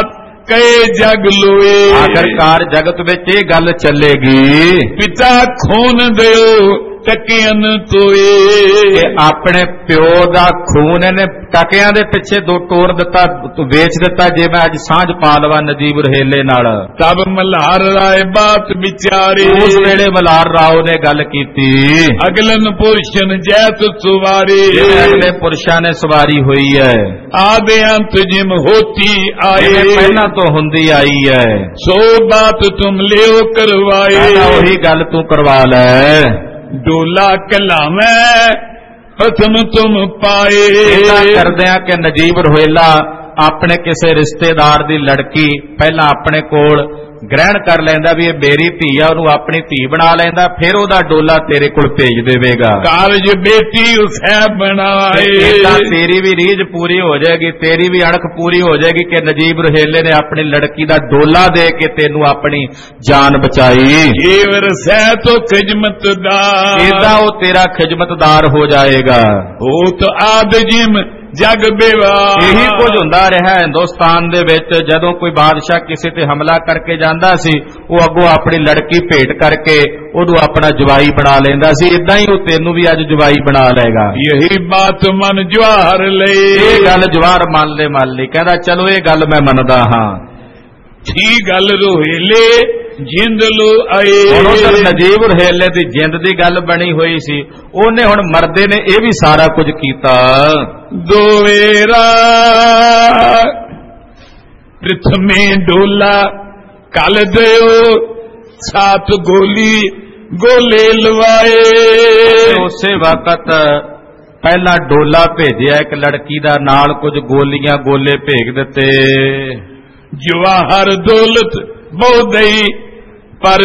ਕਏ ਜਗ ਲੋਏ। ਆਖਰਕਾਰ ਜਗਤ ਵਿੱਚ ਇਹ ਗੱਲ ਚੱਲੇਗੀ, ਪਿਤਾ ਖੂਨ ਦਿਓ ਟਕਿਆਂ ਤੋਏ। ਕਿ ਆਪਣੇ ਪਿਓ ਦਾ ਖੂਨ ਇਹਨੇ ਟਕਿਆਂ ਦੇ ਪਿੱਛੇ ਦੋ ਤੋੜ ਦਿੱਤਾ, ਵੇਚ ਦਿੱਤਾ। ਜੇ ਮੈਂ ਅੱਜ ਸਾਂਝ ਪਾ ਲਵਾਂ ਨਜੀਬ ਰਹੀਲੇ ਨਾਲ। ਤਬ ਮਲਹਾਰ ਰਾਏ ਬਾਤ ਵਿਚਾਰੇ। ਉਸ ਵੇਲੇ ਮਲਹਾਰ ਰਾਓ ਨੇ ਗੱਲ ਕੀਤੀ, ਅਗਲਨ ਪੁਰਸ਼ਨ ਜੈਤ ਸੁਵਾਰੇ। ਅਗਲੇ ਪੁਰਸ਼ਾਂ ਨੇ ਸਵਾਰੀ ਹੋਈ ਹੈ, ਆਦੇ ਅੰਤ ਜਿਮ ਹੋਤੀ ਆਏ। ਪਹਿਲਾਂ ਤੋਂ ਹੁੰਦੀ ਆਈ ਹੈ, ਸੋ ਬਾਤ ਤੁਮ ਲਿਓ ਕਰਵਾਏ। ਉਹੀ ਗੱਲ ਤੂੰ ਕਰਵਾ ਲੈ। ਡੋਲਾ ਕਲਾਵੇਂ ਪ੍ਰਥਮ ਤੁਮ ਪਾਏ। ਇਹਦਾ ਕਰਦਿਆਂ ਕਿ ਨਜੀਬ ਰਹੀਲਾ ਆਪਣੇ ਕਿਸੇ ਰਿਸ਼ਤੇਦਾਰ ਦੀ ਲੜਕੀ ਪਹਿਲਾਂ ਆਪਣੇ ਕੋਲ ਗ੍ਰਹਿਣ ਕਰ ਲੈਂਦਾ ਵੀ ਇਹ ਮੇਰੀ ਧੀ ਆ, ਉਹਨੂੰ ਆਪਣੀ ਧੀ ਬਣਾ ਲੈਂਦਾ, ਫਿਰ ਉਹਦਾ ਡੋਲਾ ਤੇਰੇ ਕੋਲ ਭੇਜ ਦੇਵੇਗਾ। ਕਾਰਜ ਬੇਟੀ ਉਸੈ ਬਣਾਏ। ਤਾਂ ਤੇਰੀ ਵੀ ਰੀਝ ਪੂਰੀ ਹੋ ਜਾਏਗੀ, ਤੇਰੀ ਵੀ ਅਣਖ ਪੂਰੀ ਹੋ ਜਾਏਗੀ ਕਿ ਨਜੀਬ ਰਹੀਲੇ ਨੇ ਆਪਣੀ ਲੜਕੀ ਦਾ ਡੋਲਾ ਦੇ ਕੇ ਤੈਨੂੰ ਆਪਣੀ ਜਾਨ ਬਚਾਈ। ਏਵਰ ਸਹਿ ਤੋ ਖਿਜਮਤਦਾਰ। ਇਹਦਾ ਉਹ ਤੇਰਾ ਖਿਜਮਤਦਾਰ ਹੋ ਜਾਏਗਾ। ਉਹ ਤਾਂ ਆਦ ਜਿਮ ਜਗ ਬੇਵਾਰ। ਇਹੀ ਕੁਝ ਹੁੰਦਾ ਰਿਹਾ ਹਿੰਦੁਸਤਾਨ ਦੇ ਵਿੱਚ। ਜਦੋਂ ਕੋਈ ਬਾਦਸ਼ਾਹ ਕਿਸੇ ਤੇ ਹਮਲਾ ਕਰਕੇ ਜਾਂਦਾ ਸੀ, ਉਹ ਅੱਗੋਂ ਆਪਣੀ ਲੜਕੀ ਭੇਟ ਕਰਕੇ ਉਹਨੂੰ ਆਪਣਾ ਜਵਾਈ ਬਣਾ ਲੈਂਦਾ ਸੀ। ਇਦਾਂ ਹੀ ਉਹ ਤੈਨੂੰ ਵੀ ਅੱਜ ਜਵਾਈ ਬਣਾ ਲਏਗਾ। ਇਹੀ ਬਾਤ ਮਨ ਜਵਾਹਰ ਲਈ। ਇਹ ਗੱਲ ਜਵਾਹਰ ਮੰਨ ਲੈ ਮੰਨ ਲਈ ਕਹਿੰਦਾ ਚਲੋ ਇਹ ਗੱਲ ਮੈਂ ਮੰਨਦਾ ਹਾਂ। ਠੀਕ ਗੱਲ ਰਹੀਲੇ ਜਿੰਦ ਲੋ ਆਏ। ਹੁਣ ਉਧਰ ਨਜੀਬ ਰਹੀਲੇ ਦੀ ਜਿੰਦ ਦੀ ਗੱਲ ਬਣੀ ਹੋਈ ਸੀ, ਉਹਨੇ ਹੁਣ ਮਰਦੇ ਨੇ ਇਹ ਵੀ ਸਾਰਾ ਕੁਝ ਕੀਤਾ। ਦੋਵੇਰਾ ਪ੍ਰਥਮੇ ਡੋਲਾ ਕਲ ਦਿਓ ਸਾਤ ਗੋਲੀ ਗੋਲੇ ਲਵਾਏ। ਉਸੇ ਵਕਤ ਪਹਿਲਾਂ ਡੋਲਾ ਭੇਜਿਆ ਇੱਕ ਲੜਕੀ ਦਾ, ਨਾਲ ਕੁਝ ਗੋਲੀਆਂ ਗੋਲੇ ਭੇਜ ਦਿੱਤੇ। ਜਵਾਹਰ ਦੌਲਤ ਬਹੁਦਈ ਪਰ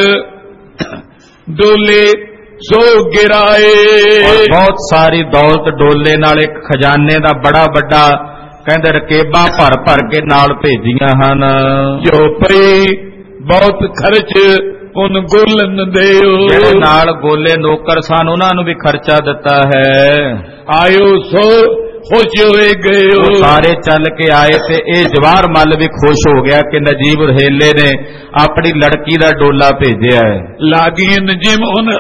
ਡੋਲੇ ਸੋ ਗਿਰਾਏ। ਬਹੁਤ ਸਾਰੀ ਦੌਲਤ ਡੋਲੇ ਨਾਲ, ਇੱਕ ਖਜ਼ਾਨੇ ਦਾ ਬੜਾ ਵੱਡਾ ਕਹਿੰਦੇ ਰਕੇਬਾਂ ਭਰ ਭਰ ਕੇ ਨਾਲ ਭੇਜੀਆਂ ਹਨ। ਜੋ ਪਈ ਬਹੁਤ ਖਰਚ ਉਨ ਗੋਲਨ ਦਿਓ। ਜਿਹੜੇ ਨਾਲ ਗੋਲੇ ਨੌਕਰ ਸਨ ਉਹਨਾਂ ਨੂੰ ਵੀ ਖਰਚਾ ਦਿੱਤਾ ਹੈ। ਆਇਓ ਸੋ ਖੁਸ਼ ਹੋਏ ਗਏ। ਉਹ ਸਾਰੇ ਚੱਲ ਕੇ ਆਏ ਤੇ ਇਹ ਜਵਾਹਰ ਮੱਲ ਵੀ ਖੁਸ਼ ਹੋ ਗਿਆ ਕਿ ਨਜੀਬ ਰਹੀਲੇ ਨੇ ਆਪਣੀ ਲੜਕੀ ਦਾ ਡੋਲਾ ਭੇਜਿਆ ਹੈ। ਲਾਗੀਨ ਜਿਮ ਉਨ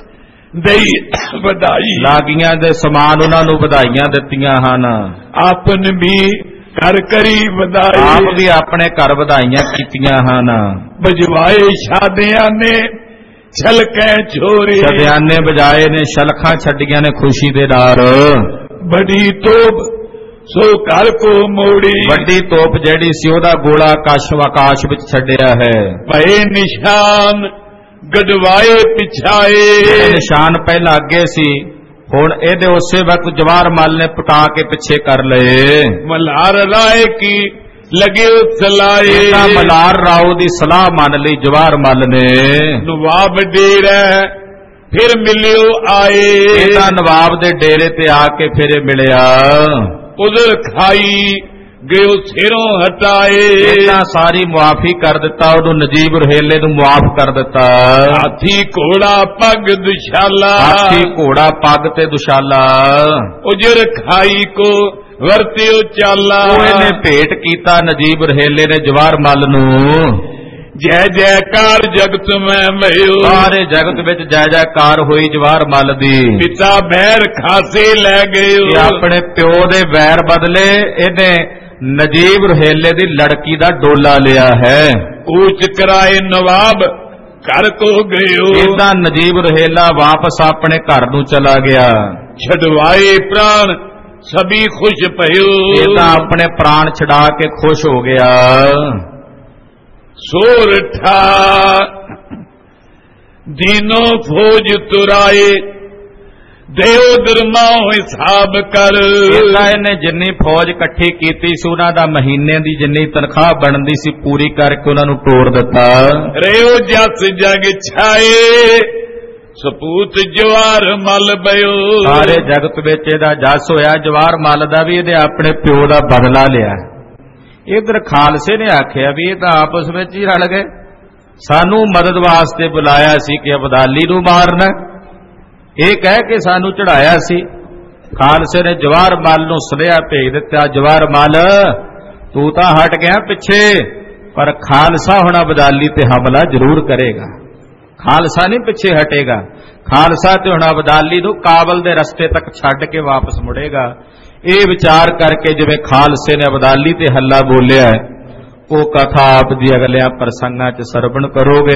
ਦਈ ਵਧਾਈ। ਲਾਗੀਆਂ ਦੇ ਸਮਾਨ ਉਹਨਾਂ ਨੂੰ ਵਧਾਈਆਂ ਦਿੱਤੀਆਂ ਹਨ। ਆਪਨ ਵੀ ਘਰ ਕਰੀ ਵਧਾਈ। ਆਪ ਵੀ ਆਪਣੇ ਘਰ ਵਧਾਈਆਂ ਕੀਤੀਆਂ ਹਨ। ਬਜਵਾਏ ਸ਼ਾਦਿਆਂ ਨੇ ਛਲਕੇ ਛੋਰੇ। ਸ਼ਾਦਿਆਨੇ ਬਜਾਏ ਨੇ, ਸ਼ਲਖਾਂ ਛੱਡੀਆਂ ਨੇ ਖੁਸ਼ੀ ਦੇ ਨਾਲ। ਬੜੀ ਤੋਪ ਸੋ ਘਰ ਕੋ ਮੋੜੀ। ਵੱਡੀ ਤੋਪ ਜਿਹੜੀ ਸੀ ਉਹਦਾ ਗੋਲਾ ਆਕਾਸ਼ ਆਕਾਸ਼ ਵਿੱਚ ਛੱਡਿਆ ਹੈ। ਪਏ ਨਿਸ਼ਾਨ ਗੜਵਾਏ ਪਿਛਾਏ। ਨਿਸ਼ਾਨ ਪਹਿਲਾਂ ਅੱਗੇ ਸੀ, ਹੁਣ ਇਹਦੇ ਉਸੇ ਵਕਤ ਜਵਾਹਰ ਮੱਲ ਨੇ ਪਟਾ ਕੇ ਪਿੱਛੇ ਕਰ ਲਏ। ਮਲਹਾਰ ਰਾਏ ਕੀ ਲਗੇ ਚਲਾਏ। ਮਲਹਾਰ ਰਾਓ ਦੀ ਸਲਾਹ ਮੰਨ ਲਈ ਜਵਾਹਰ ਮੱਲ ਨੇ। ਨਵਾਬ ਡੇਰਾ ਫਿਰ ਮਿਲਿਓ ਆਏ। ਇਹਦਾ ਨਵਾਬ ਦੇ ਡੇਰੇ ਤੇ ਆ ਕੇ ਫਿਰ ਮਿਲਿਆ। ਉਧਰ ਖਾਈ ਗਿਓ ਸਿਰੋਂ ਹਟਾਏ। ਇਹਦਾ ਸਾਰੀ ਮੁਆਫੀ ਕਰ ਦਿੱਤਾ, ਉਹਨੂੰ ਨਜੀਬ ਰਹੀਲੇ ਨੂੰ ਮੁਆਫ ਕਰ ਦਿੱਤਾ। ਹਾਥੀ ਘੋੜਾ ਪੱਗ ਦੁਸ਼ਾਲਾ। ਹਾਥੀ ਘੋੜਾ ਪੱਗ ਤੇ ਦੁਸ਼ਾਲਾ। ਉਜਰ ਖਾਈ ਕੋ ਵਰਤਿਓ ਚਾਲਾ। ਉਹ ਇਹਨੇ ਭੇਟ ਕੀਤਾ ਨਜੀਬ ਰਹੀਲੇ ਨੇ ਜਵਾਹਰ ਮੱਲ ਨੂੰ। ਜੈ ਜੈਕਾਰ ਜਗਤ ਮੈਂ ਮਇਓ। ਸਾਰੇ ਜਗਤ ਵਿੱਚ ਜੈ ਜੈਕਾਰ ਹੋਈ ਜਵਾਹਰ ਮੱਲ ਦੀ। ਪਿਤਾ ਬੈਰ ਖਾਸੇ ਲੈ ਗਏ। ਆਪਣੇ ਪਿਓ ਦੇ ਵੈਰ ਬਦਲੇ ਇਹਨੇ ਨਜੀਬ ਰਹੀਲੇ ਦੀ ਲੜਕੀ ਦਾ ਡੋਲਾ ਲਿਆ ਹੈ। ਕੂਚ ਕਰਾਏ ਨਵਾਬ ਘਰ ਕੋ ਗਇਓ। ਇਹਦਾ ਨਜੀਬ ਰਹੀਲਾ ਵਾਪਸ ਆਪਣੇ ਘਰ ਨੂੰ ਚਲਾ ਗਿਆ। ਛਡਵਾਏ ਪ੍ਰਾਣ ਸਭੀ ਖੁਸ਼ ਭਇਓ। ਇਹਦਾ ਆਪਣੇ ਪ੍ਰਾਣ ਛਡਾ ਕੇ ਖੁਸ਼ ਹੋ ਗਿਆ। ਸੋਰਠਾ ਦੀਨੋ ਫੌਜ ਤੁਰਾਏ ਦੇਉ ਦਰਮਾਓ ਹਿਸਾਬ ਕਰ। ਇਹਨੇ ਜਿੰਨੀ ਫੌਜ ਇਕੱਠੀ ਕੀਤੀ ਸੀ ਉਹਨਾਂ ਦਾ ਮਹੀਨੇ ਦੀ ਜਿੰਨੀ ਤਨਖਾਹ ਬਣਦੀ ਸੀ ਪੂਰੀ ਕਰਕੇ ਉਹਨਾਂ ਨੂੰ ਤੋੜ ਦਿੱਤਾ। ਰਿਓ ਜਸ ਜਗ ਛਾਏ ਸਪੂਤ ਜਵਾਹਰ ਮੱਲ ਬਇਓ। ਸਾਰੇ ਜਗਤ ਵਿੱਚ ਇਹਦਾ ਜਸ ਹੋਇਆ। ਜਵਾਹਰ ਮੱਲ ਦਾ ਵੀ ਇਹਨੇ ਆਪਣੇ ਪਿਓ ਦਾ ਬਦਲਾ ਲਿਆ। ਇਧਰ ਖਾਲਸੇ ਨੇ ਆਖਿਆ ਵੀ ਇਹ ਤਾਂ ਆਪਸ ਵਿੱਚ ਹੀ ਰਲ ਗਏ, ਸਾਨੂੰ ਮਦਦ ਵਾਸਤੇ ਬੁਲਾਇਆ ਸੀ ਕਿ ਅਬਦਾਲੀ ਨੂੰ ਮਾਰਨਾ, ਇਹ ਕਹਿ ਕੇ ਸਾਨੂੰ ਚੜਾਇਆ ਸੀ। ਖਾਲਸੇ ਨੇ ਜਵਾਹਰ ਮੱਲ ਨੂੰ ਸੁਨੇਹਾ ਭੇਜ ਦਿੱਤਾ, ਜਵਾਹਰ ਮੱਲ ਤੂੰ ਤਾਂ ਹਟ ਗਿਆ ਪਿੱਛੇ, ਪਰ ਖਾਲਸਾ ਹੁਣ ਅਬਦਾਲੀ ਤੇ ਹਮਲਾ ਜ਼ਰੂਰ ਕਰੇਗਾ। ਖਾਲਸਾ ਨਹੀਂ ਪਿੱਛੇ ਹਟੇਗਾ। ਖਾਲਸਾ ਤੇ ਹੁਣ ਅਬਦਾਲੀ ਨੂੰ ਕਾਬਲ ਦੇ ਰਸਤੇ ਤੱਕ ਛੱਡ ਕੇ ਵਾਪਸ ਮੁੜੇਗਾ। ਇਹ ਵਿਚਾਰ ਕਰਕੇ ਜਿਵੇਂ ਖਾਲਸੇ ਨੇ ਅਬਦਾਲੀ ਤੇ ਹੱਲਾ ਬੋਲਿਆ, ਉਹ ਕਥਾ ਆਪ ਦੀ ਅਗਲਿਆਂ ਪ੍ਰਸੰਗਾਂ 'ਚ ਸਰਵਣ ਕਰੋਗੇ।